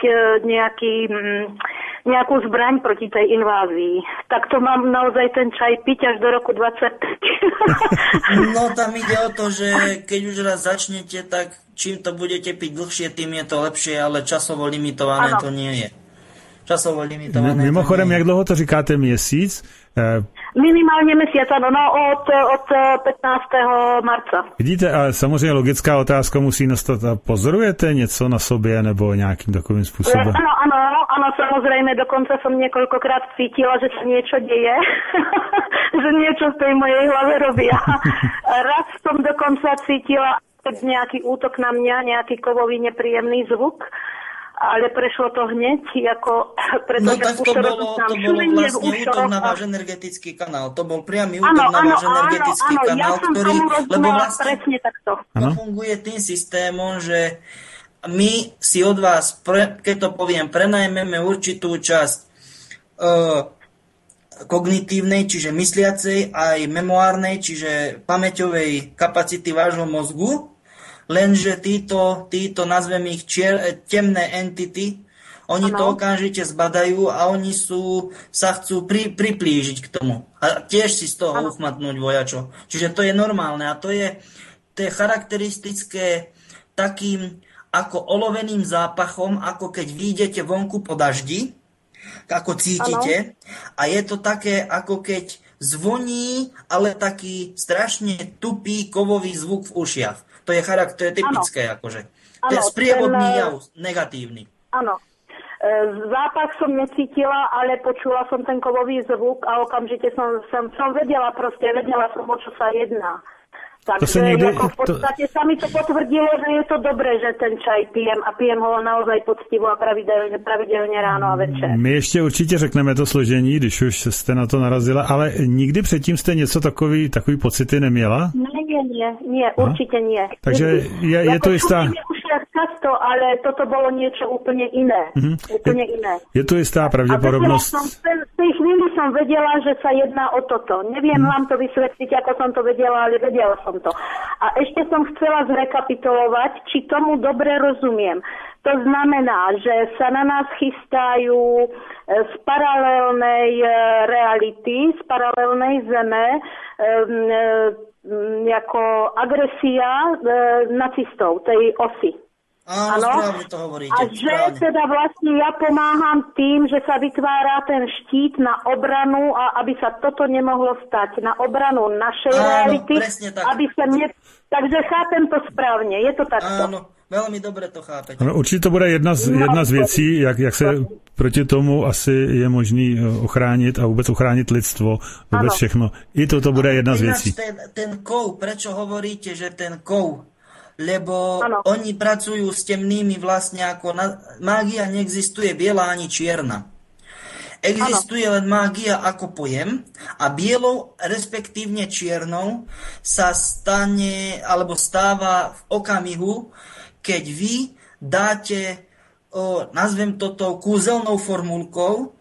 nejakú zbraň proti tej invázii. Tak to mám naozaj ten čaj piť až do roku 2023. No tam ide o to, že keď už raz začnete, tak čím to budete piť dlhšie, tým je to lepšie, ale časovo limitované to nie je. Časovo limitované. Mimochodem, jak dlouho to říkáte, měsíc? Minimálně měsíc, ano, od 15. marca. Vidíte, ale samozřejmě logická otázka musí nastat. A pozorujete něco na sobě nebo nějakým takovým způsobem? Ano, samozřejmě, dokonce jsem několikrát cítila, že se něco děje, že něco v té mojej hlave robí. Raz jsem dokonce cítila nějaký útok na mě, nějaký kovový nepříjemný zvuk, ale prešlo to hneď, pretože tak to bolo vlastne útok na váš energetický kanál. To bol priamy útok na váš energetický kanál, ktorý, lebo vlastne to funguje tým systémom, že my si od vás, keď to poviem, prenajmeme určitú časť kognitívnej, čiže mysliacej, aj memoárnej, čiže pamäťovej kapacity vášho mozgu, lenže títo nazvem ich temné entity, oni to okamžite zbadajú a oni sa chcú priplížiť k tomu. A tiež si z toho uchmatnúť vojačo. Čiže to je normálne a to je charakteristické takým ako oloveným zápachom, ako keď vyjdete vonku po daždi, ako cítite. A je to také, ako keď zvoní, ale taký strašne tupý kovový zvuk v ušiach. To je typické, akože. To je sprievodný jav, negatívny. Áno. Zápach som necítila, ale počula som ten kovový zvuk a okamžite som vedela som, o čo sa jedná. Takže v podstate sa mi to potvrdilo, že je to dobré, že ten čaj pijem a pijem ho naozaj poctivo a pravidelně ráno a večer. My ještě určitě řekneme to složení, když už jste na to narazila, ale nikdy předtím jste něco takový pocity neměla? Nie, určite nie. Takže je to istá... Často, ale toto bolo niečo úplne iné. Úplne iné. Je to istá pravděpodobnost. V tej chvíli som vedela, že sa jedná o toto. Neviem vám to vysvetliť, ako som to vedela, ale vedela som to. A ešte som chcela zrekapitulovať, či tomu dobre rozumiem. To znamená, že sa na nás chystajú z paralelnej reality, z paralelnej zeme, ako agresia nacistov, tej osy. Áno, správne to hovoríte. A že teda vlastne ja pomáham tým, že sa vytvára ten štít na obranu a aby sa toto nemohlo stať, na obranu našej reality. Tak. Aby sa Takže chápem to správne, je to takto. Áno, veľmi dobre to chápete. Ano, určitě to bude jedna z věcí, jak se proti tomu asi je možný ochránit a vůbec ochránit lidstvo, vůbec všechno. I toto bude jedna z věcí. Ten kov, prečo hovoríte, že ten kov? Lebo oni pracujú s temnými vlastne ako mágia neexistuje biela ani čierna. Existuje len mágia ako pojem a bielou, respektívne čiernou sa stane alebo stáva v okamihu, keď vy dáte, nazvem to tou kúzelnou formulkou,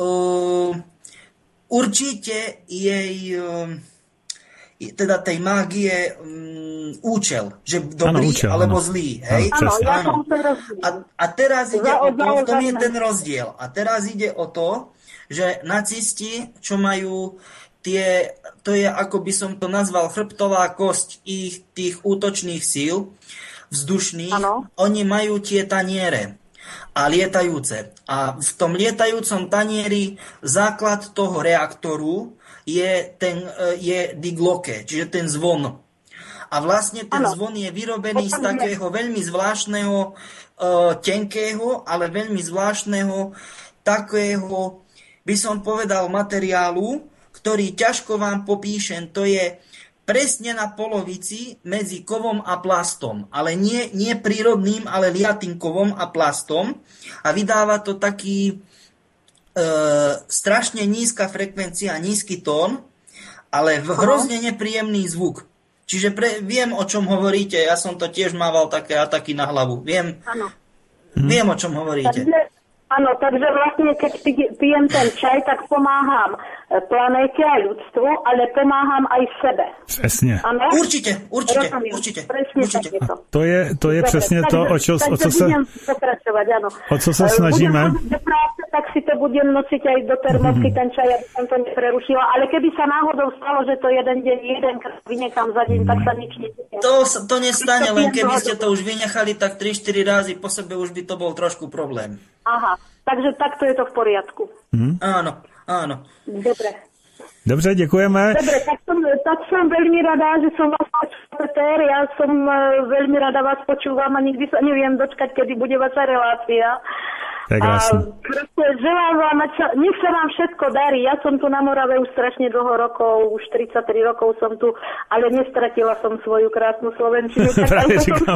určite jej teda tej mágie účel, že dobrý účel, alebo zlý. Hej? Áno. A teraz ide o to, v tom je ten rozdiel. A teraz ide o to, že nacisti, čo majú to je, ako by som to nazval, chrbtová kosť ich tých útočných síl vzdušných, oni majú tie taniere a lietajúce. A v tom lietajúcom tanieri základ toho reaktoru je die Glocke, čiže ten zvon. A vlastne ten zvon je vyrobený z takého veľmi zvláštneho, tenkého, ale veľmi zvláštneho, takého, by som povedal, materiálu, ktorý ťažko vám popíšem. To je presne na polovici medzi kovom a plastom. Ale nie prírodným, ale liatým kovom a plastom. A vydáva to taký strašne nízka frekvencia, nízky tón, ale hrozne nepríjemný zvuk. Čiže viem, o čom hovoríte. Ja som to tiež mával také ataky na hlavu. Viem, o čom hovoríte. Áno, takže vlastne, keď pijem ten čaj, tak pomáham planéte a ľudstvu, ale pomáham aj sebe. Přesně. Ano? Určite. Presne to. To je přesně to, o co se snažíme. Do práce, tak si to budem nosiť aj do termosky, ten čaj, aby som to neprerušila. Ale keby sa náhodou stalo, že to jeden deň, jedenkrát vynechám za deň, tak sa nič nedieje. To nestane, len keby ste to už vynechali, tak 3-4 razy po sebe už by to bol trošku problém. Aha, takže takto je to v poriadku. Áno. Dobře, děkujeme. Dobre, tak som veľmi rada, že som vás počúval. Ja som veľmi rada vás počúvam a nikdy sa neviem dočkať, kedy bude vaša relácia. To je krásne. Proste želám vám, nech sa vám všetko darí. Ja som tu na Morave už strašne dlho rokov, už 33 rokov som tu, ale nestratila som svoju krásnu slovenčinu. Právě říkám.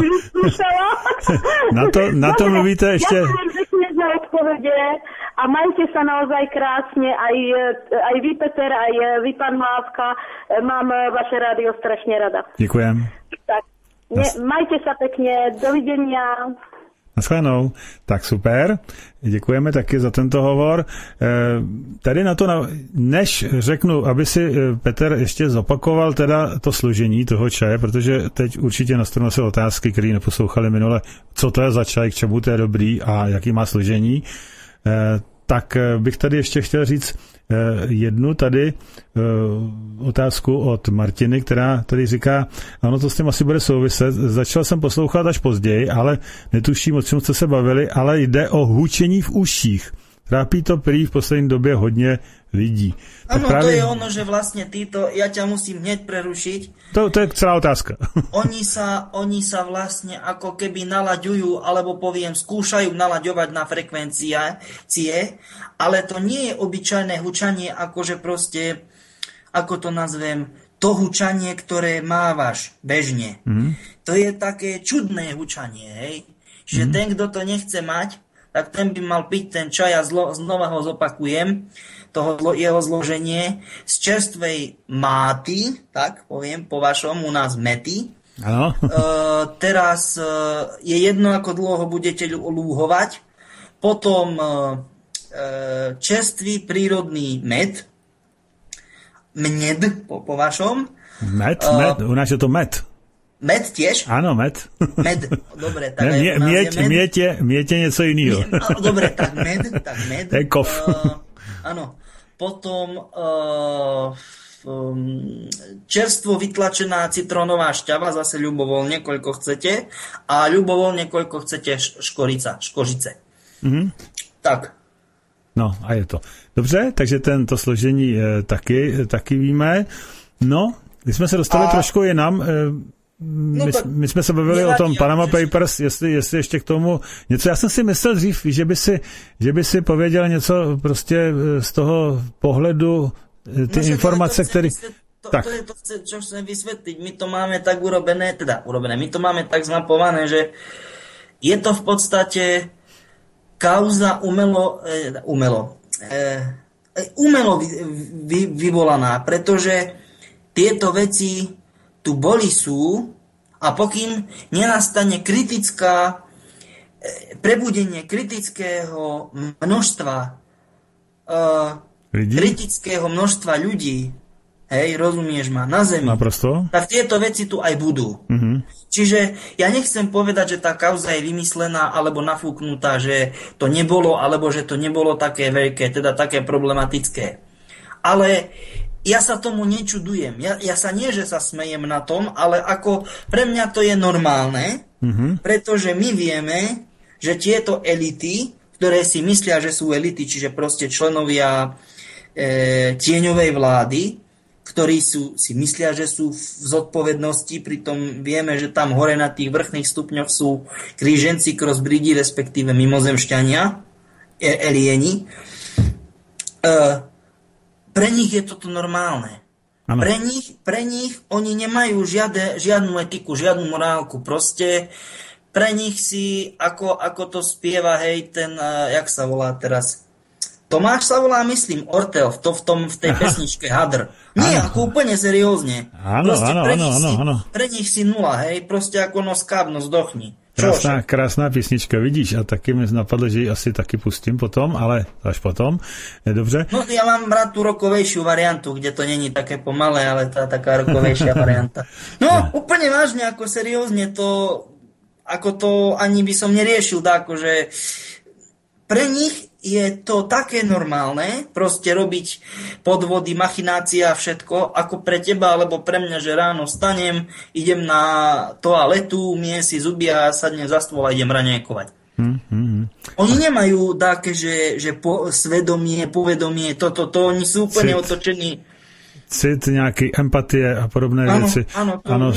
Na to mluvíte ještě. Ďakujem pekne za odpovede a majte sa naozaj krásne. Aj vy, Peter, aj vy, pán Hlávka. Mám vaše rádio strašne rada. Ďakujem. Tak, majte sa pekne. Dovidenia. Naschledanou. Tak super. Děkujeme taky za tento hovor. Tady na to, než řeknu, aby si Petr ještě zopakoval teda to složení toho čaje, protože teď určitě nastanou se otázky, které neposlouchali minule, co to je za čaj, k čemu to je dobrý a jaký má složení. Tak bych tady ještě chtěl říct jednu tady otázku od Martiny, která tady říká, ano, to s tím asi bude souviset. Začal jsem poslouchat až později, ale netuším, o čem jste se bavili, ale jde o hučení v uších. Trápí to prý v poslední době hodně lidí. Áno, práve... to je ono, že vlastne títo, ja ťa musím hneď prerušiť. To je celá otázka. Oni sa vlastne ako keby nalaďujú, alebo poviem, skúšajú nalaďovať na frekvencie, ale to nie je obyčajné hučanie, akože proste, ako to nazvem, to hučanie, ktoré mávaš bežne. To je také čudné hučanie, hej? Že ten, kto to nechce mať, tak ten by mal piť ten čaj a znova ho zopakujem, jeho zloženie z čerstvej máty, tak poviem po vašom, u nás mety. Teraz je jedno, ako dlho ho budete lúhovať. Potom čerstvý prírodný med, po vašom. Med, u nás je to med. Med tiež? Áno, med. Med, dobre. Tak Mieť je něco jiného. Dobre, tak med. To je kov. Áno. Potom čerstvo vytlačená citrónová šťava, zase ľubovoľne, koľko chcete. A ľubovoľne, koľko chcete škořice. Mm-hmm. Tak. No, a je to. Dobře, takže to složení taky víme. No, když jsme se dostali trošku jinam, my jsme se bavili o tom Panama Papers, jestli ještě k tomu něco. Já jsem si myslel dřív, že by si pověděl něco prostě z toho pohledu ty informace, které... To je to, čo chcem vysvetliť. My to máme tak urobené, my to máme tak zmapované, že je to v podstate kauza umelo vyvolaná, pretože tieto veci tu sú a pokým nenastane prebudenie kritického množstva ľudí, hej, rozumieš ma, na Zemi. Naprosto. Tak tieto veci tu aj budú. Mm-hmm. Čiže ja nechcem povedať, že tá kauza je vymyslená alebo nafúknutá, že to nebolo, alebo že to nebolo také veľké, teda také problematické. Ale ja sa tomu nečudujem. Ja sa nie, že sa smejem na tom, ale ako pre mňa to je normálne, pretože my vieme, že tieto elity, ktoré si myslia, že sú elity, čiže proste členovia tieňovej vlády, ktorí si myslia, že sú v zodpovednosti, pritom vieme, že tam hore na tých vrchných stupňoch sú kríženci, crossbreedi, respektíve mimozemšťania, alieni. Pre nich je toto normálne. Ano. Pre nich oni nemajú žiadnu etiku, žiadnu morálku. Proste pre nich si, ako to spieva, hej, ten, jak sa volá teraz, Tomáš sa volá, myslím, Ortel, v tej pesničke Hadr. Nie, ako úplne seriózne. Áno. Pre nich si nula, hej, proste ako skábno, zdochni. Krásná písnička, vidíš, a taky mi napadlo, že ji asi taky pustím potom, ale až potom, je dobře. No ja mám rád tú rokovejšiu variantu, kde to není také pomalé, ale tá taká rokovejšia varianta. No, úplne vážne, ako seriózne to, ako to ani by som neriešil, akože pre nich je to také normálne, proste robiť podvody, machinácia a všetko, ako pre teba, alebo pre mňa, že ráno stanem, idem na toaletu, miem si zuby a sadnem za stôl a idem raňajkovať. Oni nemajú také, že svedomie, povedomie, toto, oni sú úplne otočení. Cit, nějaký empatie a podobné věci. Ano,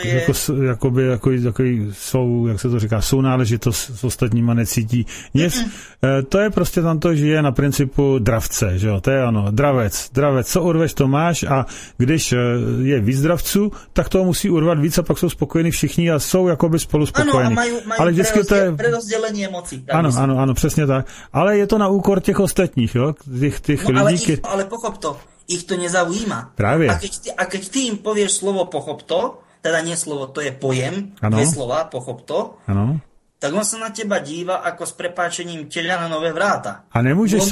jakoby jsou, jak se to říká, sounáležitost s ostatníma necítí nic. To je prostě tam to, že je na principu dravce, že jo, to je ano, dravec, co urveš, to máš a když je víc dravců, tak toho musí urvat víc a pak jsou spokojení všichni a jsou jakoby spolu spokojení. Ano, a mají prerozdělení emocí. Ano, přesně tak. Ale je to na úkor těch ostatních, jo, těch lidí. Ale pochop to. Ich to nezaujíma. Práve. A keď ty im povieš slovo pochop to, teda nie slovo, to je pojem, dve slova, pochop to, tak on sa na teba díva ako s prepáčením teľa na nové vráta. A nemôžeš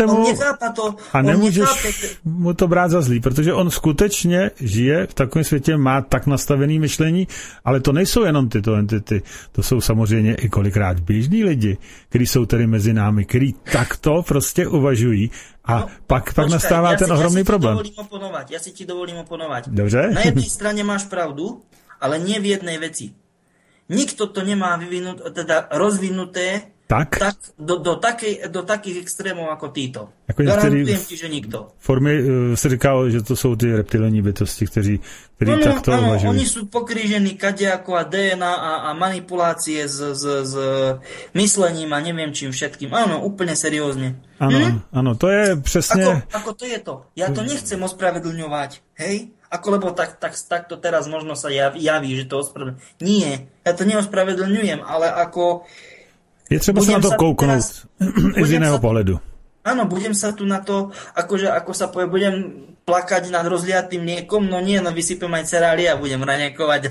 mu to brát za zlý, protože on skutečně žije v takovém světě, má tak nastavený myšlení, ale to nejsou jenom tyto entity, to jsou samozřejmě i kolikrát běžní lidi, kteří jsou tady mezi námi, kteří takto prostě uvažují. A pak nastává ten ohromný problém. Ja si ti dovolím oponovať. Dobře. Na jednej strane máš pravdu, ale nie v jednej veci. Nikto to nemá rozvinuté tak do takých extrémov ako títo. Jako garantujem ti, že nikto. Formy se říkalo, že to jsou ty reptilní bytosti, kteří takto uvažují. Oni sú pokrížení kadejako a DNA a manipulácie s myslením a neviem čím všetkým. Áno, úplne seriózne. Áno, to je přesně... Ako to je to? Ja to nechcem ospravedlňovať, hej? Lebo takto teraz možno sa javí, že to ospravedlňujem. Nie, ja to neospravedlňujem, ale ako... Je třeba sa na to kouknout z jiného pohledu. Áno, budem sa tu na to, ako sa povie, budem plakať nad rozliatým mliekom, no nie, vysypem aj cerálie a budem raňakovať.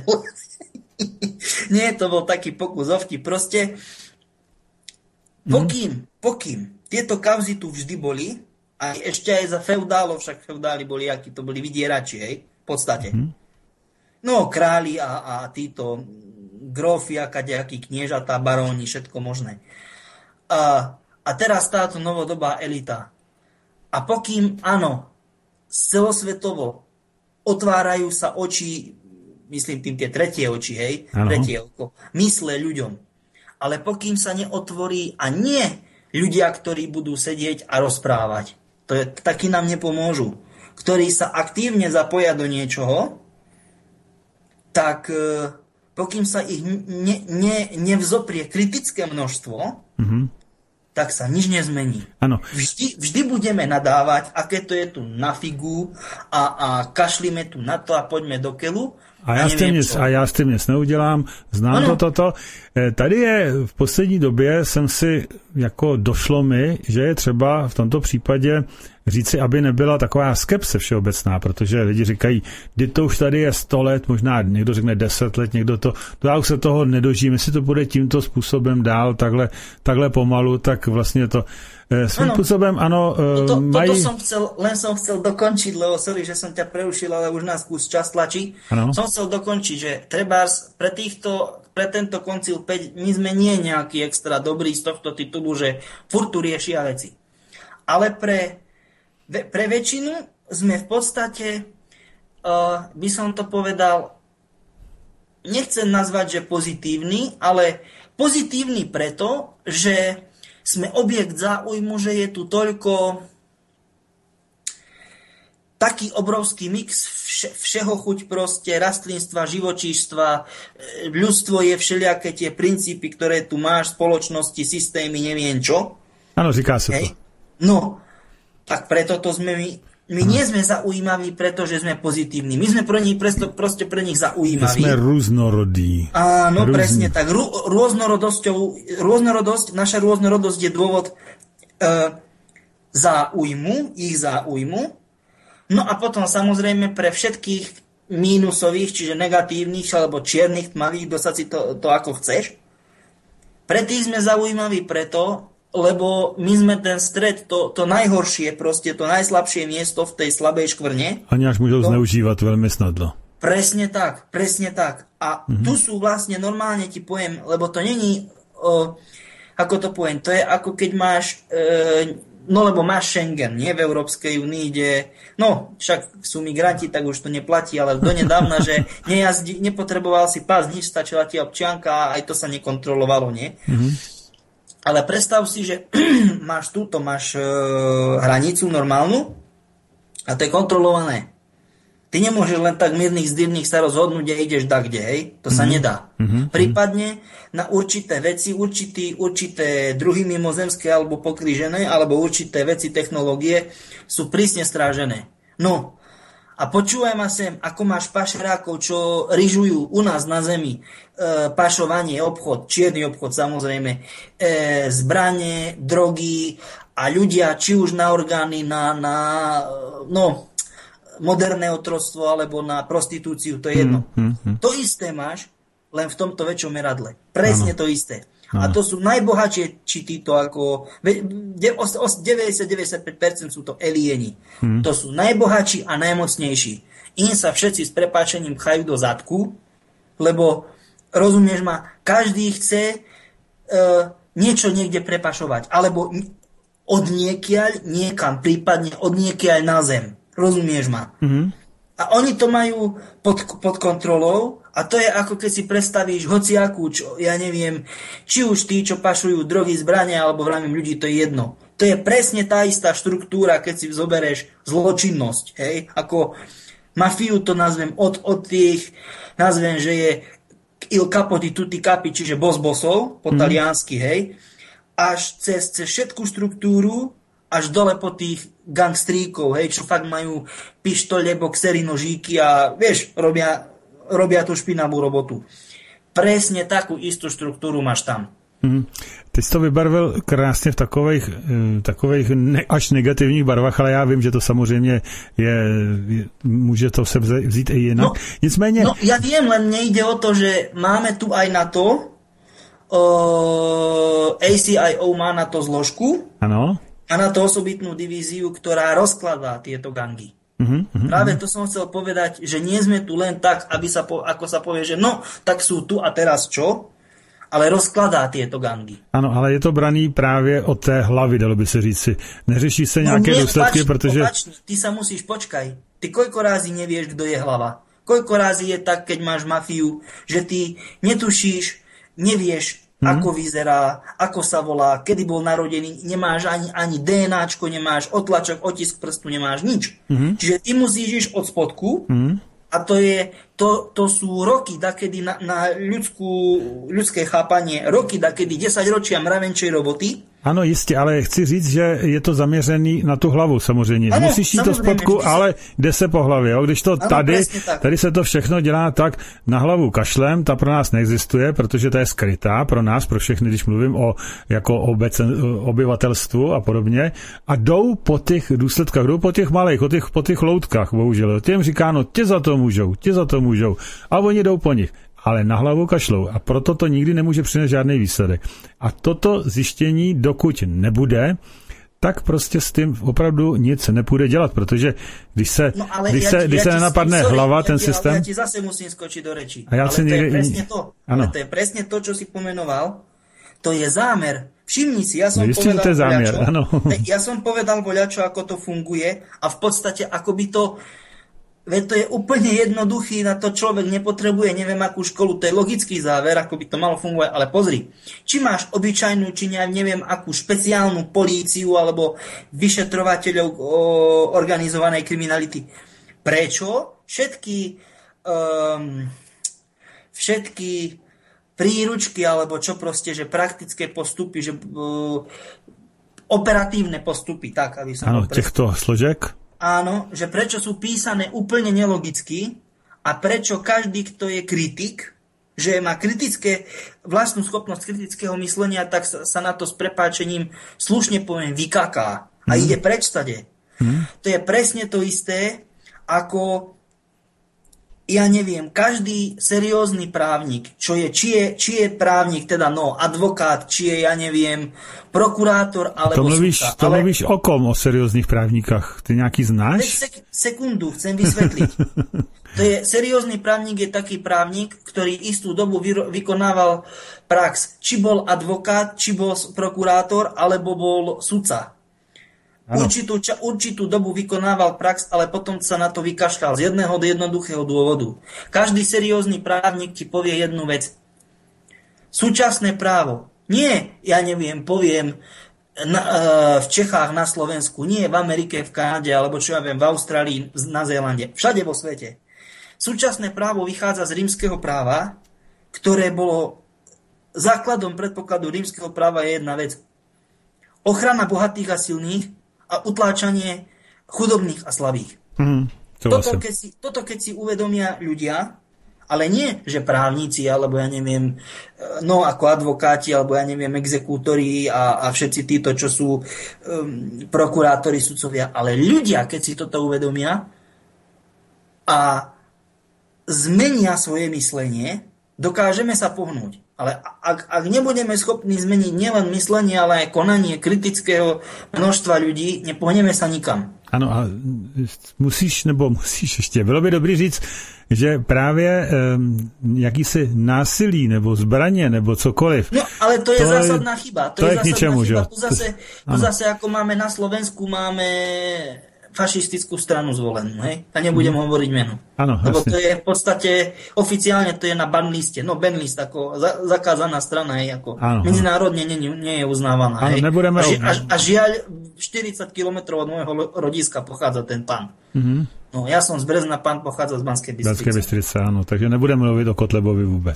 Nie, to bol taký pokus o vtip. Proste, pokým tieto kauzy tu vždy boli, a ešte aj za feudálov, však feudáli boli, akí to boli vydierači, hej, v podstate. No, králi a títo grófi, akadejakí kniežatá, baróni, všetko možné. A teraz táto novodobá elita. A pokým, áno, celosvetovo otvárajú sa oči, myslím tým tie tretie oči, hej, tretie oko, mysle ľuďom. Ale pokým sa neotvorí a nie ľudia, ktorí budú sedieť a rozprávať, to je, taky nám nepomôžu, ktorí sa aktívne zapoja do niečoho, tak pokým sa ich nevzoprie kritické množstvo, tak sa nič nezmení. Ano. Vždy budeme nadávať, aké to je tu na figu a kašlíme tu na to a poďme do keľu. A já s tím nic neudělám, znám toto. Tady je v poslední době došlo mi, že je třeba v tomto případě říci, aby nebyla taková skepse všeobecná, protože lidi říkají, to už tady je 100 let, možná někdo řekne 10 let, někdo to já už se toho nedožím, jestli to bude tímto způsobem dál, takhle pomalu, tak vlastně to svým způsobem, ano, mají... Len som chcel dokončiť, lebo sorry, že som ťa preušil, ale už nás kus čas tlačí. Ano. Som chcel dokončiť, že trebárs pre tento koncil 5 my sme nie nejaký extra dobrý z tohto titulu, že furt tu riešia veci. Ale pre väčšinu sme v podstate, by som to povedal, nechcem nazvať, že pozitívny, ale pozitívny preto, že sme objekt záujmu, že je tu toľko taký obrovský mix všeho chuť proste, rastlinstva, živočíšstva, ľudstvo je všelijaké tie princípy, ktoré tu máš, spoločnosti, systémy, neviem čo. Áno, říká sa to. No, tak preto to sme my nie sme zaujímaví, pretože sme pozitívni. My sme pre nich proste pre nich zaujímaví. My sme rôznorodí. Áno, presne tak. Naša rôznorodosť je dôvod ich záujmu. No a potom samozrejme pre všetkých mínusových, čiže negatívnych, alebo čiernych, tmavých, dosať si to ako chceš. Pre tých sme zaujímaví preto, lebo my sme ten stred, to najhoršie, proste to najslabšie miesto v tej slabej škvrne. Oni až môžu zneužívať veľmi snadno. Presne tak. A tu sú vlastne, normálne ti poviem, lebo to není, ako to poviem, to je ako keď máš, lebo máš Schengen, nie v Európskej únii, kde, však sú migranti, tak už to neplatí, ale donedávna, že nepotreboval si pás, nič, stačila ti občianka a aj to sa nekontrolovalo, nie? Ale predstav si, že máš hranicu normálnu a to je kontrolované. Ty nemôžeš len tak miernych zdyrných sa rozhodnúť, kde ideš kde, hej? To sa nedá. Prípadne na určité veci, určité druhy mimozemské alebo pokrížené, alebo určité veci, technológie sú prísne strážené. No, a počúvaj ma sem, ako máš pašerákov, čo ryžujú u nás na zemi, pašovanie, obchod, čierny obchod samozrejme, zbranie, drogy a ľudia, či už na orgány, na moderné otroctvo alebo na prostitúciu, to je jedno. To isté máš, len v tomto väčšom meradle. Presne to isté. A to sú najbohatšie, či títo ako 90-95% sú to alieni. To sú najbohatší a najmocnejší. Im sa všetci s prepáčením pchajú do zadku, lebo rozumieš ma, každý chce niečo niekde prepašovať, alebo od niekiaľ niekam, prípadne od niekiaľ na zem. Rozumieš ma? A oni to majú pod kontrolou. A to je ako keď si predstavíš hociakú, ja neviem, či už tí, čo pašujú drogy, zbrania, alebo vravím ľudí, to je jedno. To je presne tá istá štruktúra, keď si zobereš zločinnosť, hej? Ako mafiu to nazvem od tých, nazvem, že je il capo di tutti capi, čiže boss bossov, po taliansky, hej? Až cez všetku štruktúru, až dole po tých gangstríkov, hej, čo fakt majú pištole, boxery, nožíky a vieš, robia tú špinavú robotu. Presne takú istú štruktúru máš tam. Ty jsi to vybarvil krásně v takových až negativních barvách, ale já vím, že to samozřejmě může to se vzít i jinak. Nicméně... No, ja viem, len nejde o to, že máme tu aj na to ACIO má na to zložku. Ano. A na to osobitnú divíziu, ktorá rozkladá tieto gangy. Práve to som chcel povedať, že nie sme tu len tak, ako sa povie, že no, tak sú tu a teraz čo? Ale rozkladá tieto gangy. Ano, ale je to braný právě od té hlavy, dalo by se říci. Neřeší se nějaké důsledky, protože... Ty sa musíš, počkaj. Ty koľko rázy nevieš, kto je hlava? Koľko rázy je tak, keď máš mafiu, že ty netušíš, nevieš, ako vyzerá, ako sa volá, kedy bol narodený, nemáš ani DNAčko, nemáš otlačok, otisk prstu, nemáš nič. Čiže ty musíš ísť od spodku a to sú roky, dakedy na ľudské chápanie, roky, dakedy 10 ročia mravenčej roboty. Ano, jistě, ale chci říct, že je to zaměřený na tu hlavu samozřejmě. Ano, musíš jít to spodku, ale jde se po hlavě. Jo? Když to ano, tady se to všechno dělá tak na hlavu kašlem, ta pro nás neexistuje, protože ta je skrytá pro nás, pro všechny, když mluvím o jako obyvatelstvu a podobně. A jdou po těch důsledkách, jdou po těch malých, po těch loutkách, bohužel. Těm říká, no, ti za to můžou. A oni jdou po nich. Ale na hlavu kašlou a proto to nikdy nemůže přinést žádný výsledek. A toto zjištění, dokud nebude, tak prostě s tím opravdu nic nepůjde dělat, protože když se nenapadne hlava, ten systém... Ja ti zase musím skočiť do rečí. A to je presne to, čo si pomenoval. To je zámer. Všimni si, ja som povedal voľačo, ako to funguje a v podstate ako by to... Veď to je úplne jednoduchý, na to človek nepotrebuje, neviem akú školu, to je logický záver, ako by to malo fungovať, ale pozri, či máš obyčajnú, či neviem akú špeciálnu políciu alebo vyšetrovateľov organizovanej kriminality. Prečo všetky príručky, alebo čo proste, že praktické postupy, že operatívne postupy, tak, aby som... Áno, týchto složek? Áno, že prečo sú písané úplne nelogicky a prečo každý, kto je kritik, že má vlastnú schopnosť kritického myslenia, tak sa na to s prepáčením slušne poviem vykaká a ide preč stade. To je presne to isté, ako ja neviem, každý seriózny právnik, či je právnik, teda advokát, či je, ja neviem, prokurátor, alebo sudca. To mluvíš o kom, o serióznych právnikách? Ty nejaký znáš? Sekundu, chcem vysvetliť. To je, seriózny právnik je taký právnik, ktorý istú dobu vykonával prax. Či bol advokát, či bol prokurátor, alebo bol sudca. Určitú dobu vykonával prax, ale potom sa na to vykašľal z jedného jednoduchého dôvodu. Každý seriózny právnik ti povie jednu vec. Súčasné právo. Nie, ja neviem, poviem v Čechách, na Slovensku, nie v Amerike, v Kanade, alebo čo ja viem, v Austrálii, na Zélande. Všade vo svete. Súčasné právo vychádza z rímskeho práva, ktoré bolo základom predpokladu rímskeho práva je jedna vec. Ochrana bohatých a silných a utláčanie chudobných a slabých. Toto keď si uvedomia ľudia, ale nie, že právnici, alebo ja neviem, ako advokáti, alebo ja neviem, exekútori a všetci títo, čo sú prokurátori, sudcovia, ale ľudia, keď si toto uvedomia a zmenia svoje myslenie, dokážeme sa pohnúť. Ale ak nebudeme schopní zmeniť nielen myslenie, ale aj konanie kritického množstva ľudí, nepohneme sa nikam. Ano, a musíš ještě, bylo by dobrý říct, že právě jakýsi násilí, nebo zbraně, nebo cokoliv. No, ale to je zásadná chyba. To je zásadná ničemu, chyba. To zase, ako máme na Slovensku, máme fašistickú stranu zvolenú, hej? A nebudem hovoriť meno. Áno, lebo to je v podstate, oficiálne to je na banliste. No, banlist, ako zakázaná strana, hej, ako medzinárodne nie je uznávaná, hej? Nebudeme... A žiaľ, 40 kilometrov od môjho rodiska pochádza ten pán. No, ja som z Brezna, pán pochádza z Banskej Bystrice. Banskej Bystrice, áno, takže nebudeme mluvit o Kotlebovi vůbec.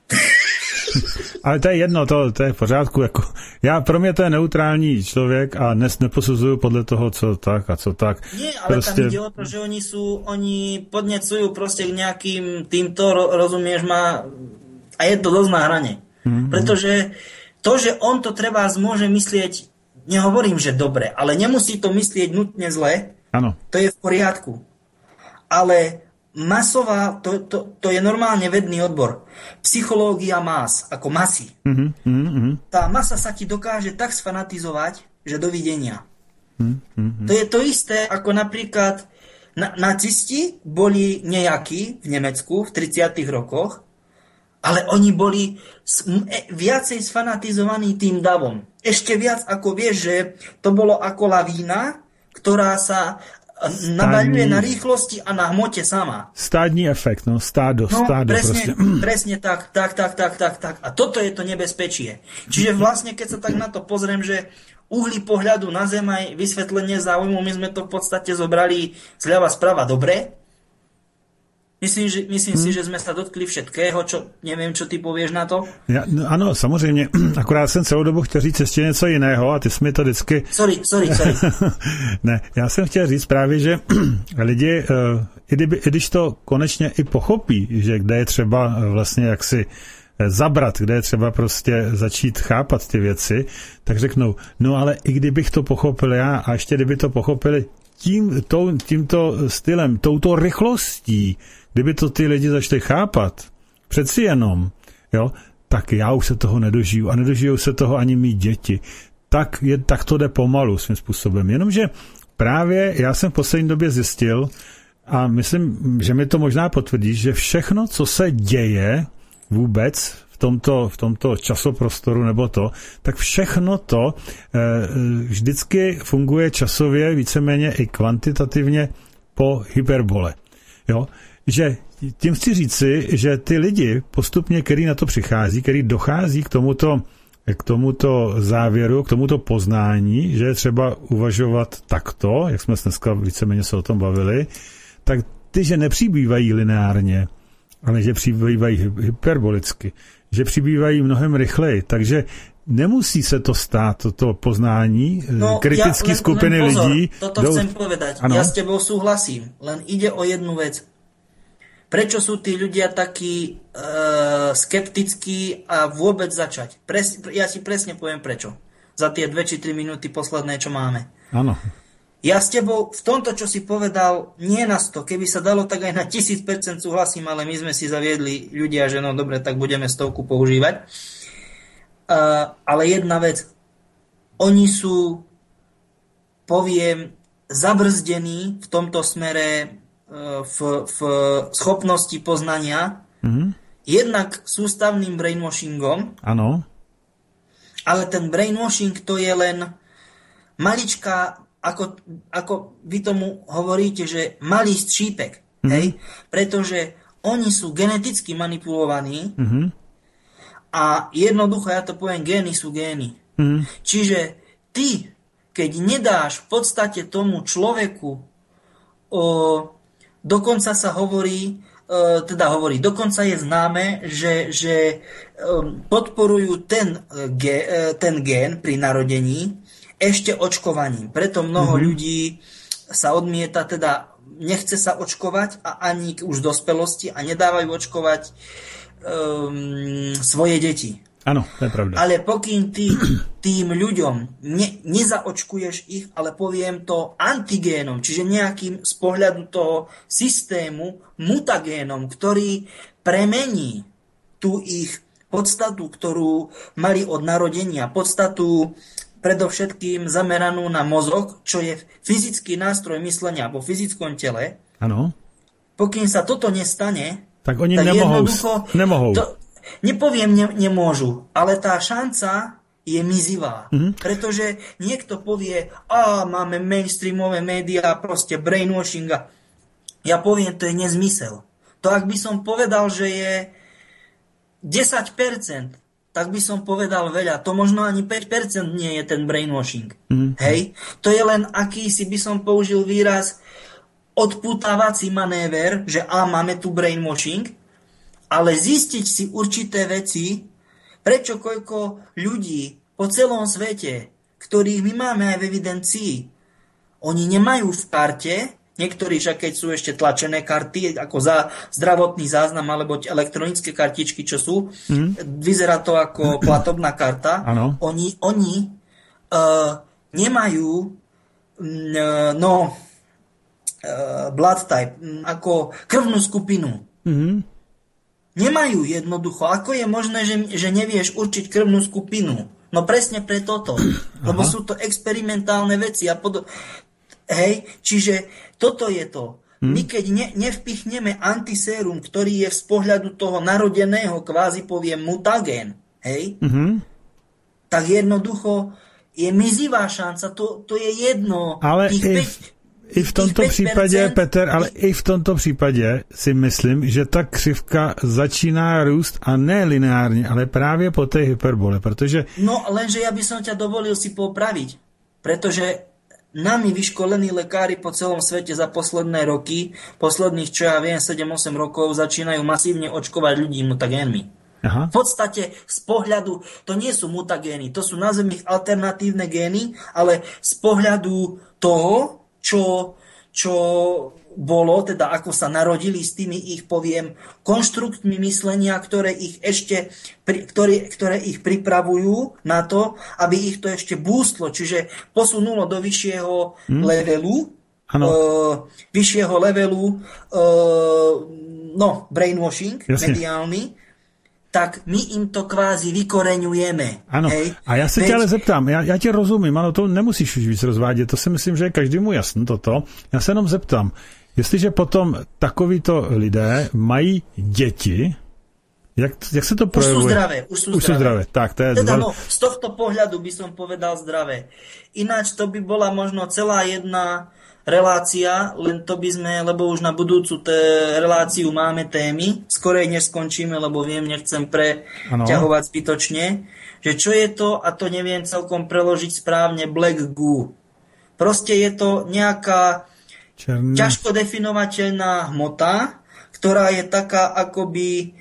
Ale to je jedno, to je v pořádku. Jako, pro mě to je neutrální člověk a neposuzuju podle toho, co tak a co tak. Nie, ale prostě... tam ide o to, že oni podnecujú proste k nejakým týmto, rozumieš ma, a je to dosť na hrane. Pretože to, že on to treba môže myslieť, nehovorím, že dobre, ale nemusí to myslieť nutne zle, ano. To je v poriadku. Ale masová, to je normálne vedný odbor. Psychológia más, ako masy. Tá masa sa ti dokáže tak sfanatizovať, že dovidenia. To je to isté, ako napríklad nacisti boli nejakí v Nemecku v 30. rokoch, ale oni boli viacej sfanatizovaní tým davom. Ešte viac, ako vieš, že to bolo ako lavína, ktorá sa nabaľuje na rýchlosti a na hmote sama. Stádní efekt, stádo presne, proste. Presne tak. A toto je to nebezpečie. Čiže vlastne, keď sa tak na to pozriem, že uhly pohľadu na Zem aj vysvetlenie záujmu, my sme to v podstate zobrali zľava sprava dobre. Myslím si, že jsme se dotkli všetkého, nevím, čo ty pověš na to. Ano, samozřejmě, akorát jsem celou dobu chtěl říct ještě něco jiného a ty jsi mi to vždycky... Sorry. Ne, já jsem chtěl říct právě, že lidi, i když to konečně i pochopí, že kde je třeba vlastně jaksi zabrat, kde je třeba prostě začít chápat ty věci, tak řeknou, no ale i kdybych to pochopil já a ještě kdyby to pochopili tímto stylem, touto rychlostí, kdyby to ty lidi začali chápat, přeci jenom, jo, tak já už se toho nedožiju a nedožijou se toho ani mý děti. Tak to jde pomalu svým způsobem. Jenomže právě já jsem v poslední době zjistil a myslím, že mi to možná potvrdí, že všechno, co se děje vůbec v tomto časoprostoru nebo to, tak všechno to vždycky funguje časově víceméně i kvantitativně po hyperbole. Jo? Že tím chci říci, že ty lidi postupně, který na to přichází, který dochází k tomuto závěru, k tomuto poznání, že je třeba uvažovat takto, jak jsme dneska víceméně se o tom bavili, tak ty, že nepřibývají lineárně, ale že přibývají hyperbolicky, že přibývají mnohem rychleji, takže nemusí se to stát, toto poznání kritické skupiny pozor, lidí. Toto chcem povedať. Ano? Ja s tebou súhlasím, len ide o jednu vec. Prečo sú tí ľudia takí skeptickí a vôbec začať? Ja si presne poviem prečo. Za tie 2 či 3 minúty posledné, čo máme. Áno. Ja s tebou v tomto, čo si povedal, nie na 100. Keby sa dalo, tak aj na 1000% súhlasím, ale my sme si zaviedli ľudia, že no dobre, tak budeme 100 používať. Ale jedna vec. Oni sú, poviem, zabrzdení v tomto smere v schopnosti poznania. Jednak sústavným brainwashingom. Áno. Ale ten brainwashing to je len maličká, ako vy tomu hovoríte, že malý střípek, hej? Pretože oni sú geneticky manipulovaní a jednoducho, ja to poviem, gény sú gény. Čiže ty, keď nedáš v podstate tomu človeku, dokonca sa hovorí, dokonca je známe, že podporujú ten gén pri narodení ešte očkovaním. Preto mnoho ľudí sa odmieta, teda nechce sa očkovať a ani už dospelosti a nedávajú očkovať svoje deti. Áno, to je pravda. Ale pokým ty tým ľuďom nezaočkuješ ich, ale poviem to antigénom, čiže nejakým z pohľadu toho systému mutagénom, ktorý premení tú ich podstatu, ktorú mali od narodenia, podstatu predovšetkým zameranú na mozog, čo je fyzický nástroj myslenia vo fyzickom tele. Áno. Pokým sa toto nestane, tak oni nemohou. Nepoviem, nemôžu, ale tá šanca je mizivá. Pretože niekto povie, máme mainstreamové médiá, proste brainwashing. Ja poviem, to je nezmysel. To ak by som povedal, že je 10%, tak by som povedal veľa. To možno ani 5% nie je ten brainwashing. Hej? To je len akýsi, by som použil výraz, odputávací manéver, že máme tu brainwashing, ale zistiť si určité veci, prečo koľko ľudí po celom svete, ktorých my máme aj v evidencii, oni nemajú v karte, niektorí však keď sú ešte tlačené karty, ako za zdravotný záznam alebo elektronické kartičky, čo sú, vyzerá to ako platobná karta. Oni nemajú blood type, ako krvnú skupinu. Nemajú jednoducho. Ako je možné, že nevieš určiť krvnú skupinu? No presne pre toto. Lebo sú to experimentálne veci. Hej, čiže toto je to. My keď nevpichneme antisérum, ktorý je z pohľadu toho narodeného, kvázi poviem mutagén, hej, tak jednoducho je mizivá šanca, to je jedno. Ale i v tomto případě, Petr, ale i v tomto případě si myslím, že ta křivka začíná růst a ne lineárně, ale právě po té hyperbole, protože... No, lenže ja by som ťa dovolil si popraviť, pretože nami vyškolení lekári po celom svete za posledné roky, posledných, čo ja viem, 7-8 rokov, začínajú masívne očkovať ľudí mutagénmi. Aha. V podstate z pohľadu, to nie sú mutagény, to sú nazveme ich alternatívne gény, ale z pohľadu toho, čo bolo, teda ako sa narodili s tými ich, poviem, konštruktmi myslenia, ktoré ich pripravujú na to, aby ich to ešte boostlo, čiže posunulo do vyššieho levelu, brainwashing, mediálny, tak my im to kvázi vykoreňujeme. Ano, hej? A já se tě ale zeptám, já tě rozumím, ano, to nemusíš už víc rozvádět, to si myslím, že je každému jasno toto. Já se jenom zeptám, jestliže potom takovýto lidé mají děti, jak se to projevuje? Už sú zdravé. Tak, to je z tohto pohľadu by som povedal zdravé. Ináč to by bola možno celá jedna relácia, len to by sme, lebo už na budúcu reláciu máme témy, skorej než skončíme, lebo viem, nechcem preťahovať zbytočne, že čo je to, a to neviem celkom preložiť správne, black goo. Proste je to nejaká ťažko definovateľná hmota, ktorá je taká akoby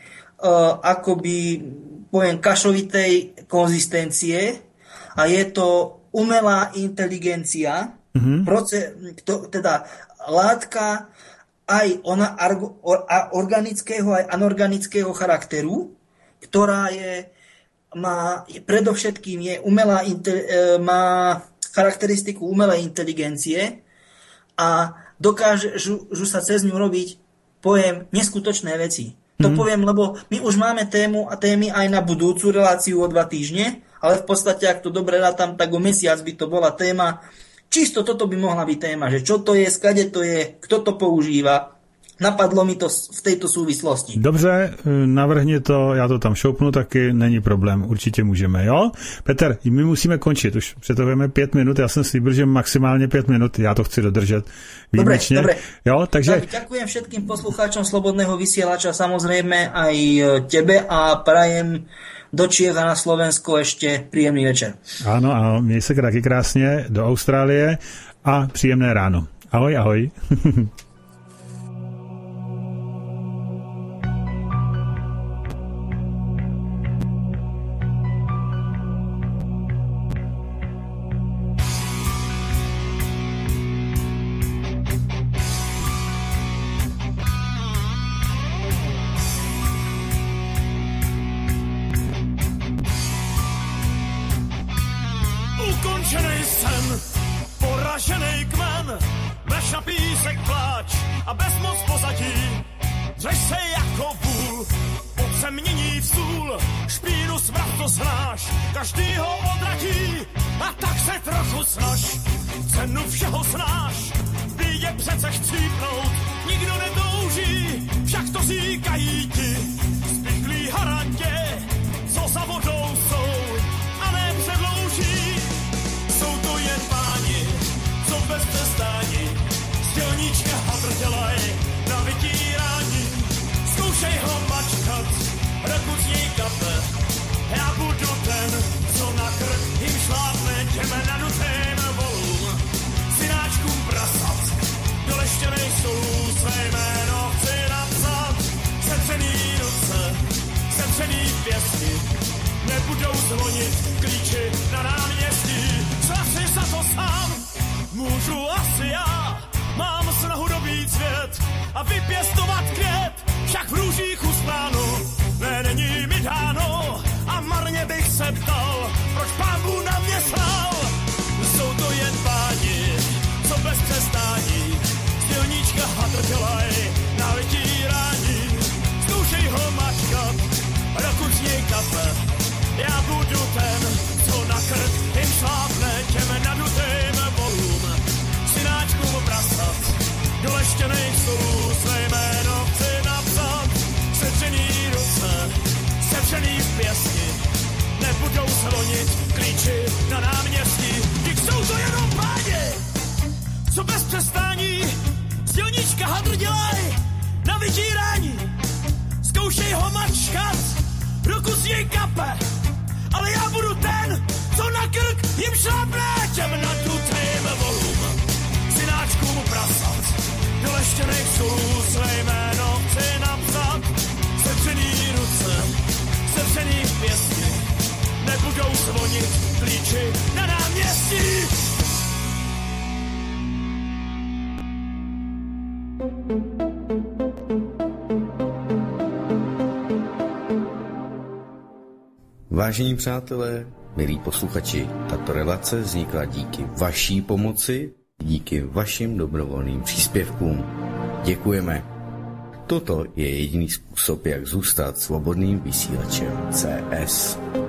poviem kašovitej konzistencie a je to umelá inteligencia, teda látka aj organického, aj anorganického charakteru, ktorá predovšetkým má charakteristiku umelej inteligencie a dokážu sa cez ňu robiť, poviem, neskutočné veci. To poviem, lebo my už máme témy aj na budúcu reláciu o 2 týždne, ale v podstate, ak to dobre rátam, tak o mesiac by to bola téma. Čisto toto by mohla byť téma, že čo to je, skade to je, kto to používa. Napadlo mi to v tejto súvislosti. Dobře, navrhni to, já to tam šoupnu taky, není problém, určitě můžeme, jo? Petr, my musíme končit, už přetahujeme 5 minut, já jsem slíbil, že maximálně 5 minut, já to chci dodržet výjimečně. Dobre. Jo, takže... Tak, ďakujem všetkým poslucháčom Slobodného vysielača, samozrejme aj tebe a prajem do Čiech a na Slovensko ešte príjemný večer. Ano, měj se taky krásně do Austrálie a příjemné ráno. Ahoj, ahoj. Ukončenej sen, poraženej kmen, vleš na písek pláč a bezmoc pozadí. Dřeš se jako vůl, pod se mění v stůl, špínu smrad to znáš, každý ho odradí a tak se trochu snaž. Cenu všeho znáš, v bídě přece chcípnout, nikdo netouží, však to říkají ti. Spichlí harantě, co za vodou jsou a nepředlouží. Jsou to jen páni, co bez přestání stělníčka habrdělaj na vytírání. Zkoušej ho mačkat, dokud z něj kape. Já budu ten, co na krk jim šlápne těm nadutým volům. Synáčkům prasat, do leštěnej stolů své jméno chci napsat. Setřený ruce, setřený pěstí, nebudou zvonit klíči na náměstí. Zase za to sám, můžu asi já, mám snahu dobít svět a vypěstovat květ, však v růžích uspánu, ne, není mi dáno a marně bych se ptal, proč Pán Bůh na mě slal. Jsou to jen páni, co bez přestání stělní leštěných stolů své jméno chci napsat. Sevřený ruce, sevřený v pěsti, nebudou zvonit klíči na náměstí. Vždyť jsou to jenom páni, co bez přestání z dělníčka hadr dělaj na vydírání. Zkoušej ho mačkat, ruku z něj kape, ale já budu ten, co na krk jim šlapne. Těm nadutým volům, synáčkům prasat, do leštěných stolů své jméno chci napsat. Sevřený ruce, sevřený v pěsti, nebudou zvonit klíči na náměstí. Vážení přátelé, milí posluchači, tato relace vznikla díky vaší pomoci, díky vašim dobrovolným příspěvkům. Děkujeme. Toto je jediný způsob, jak zůstat svobodným vysílačem CS.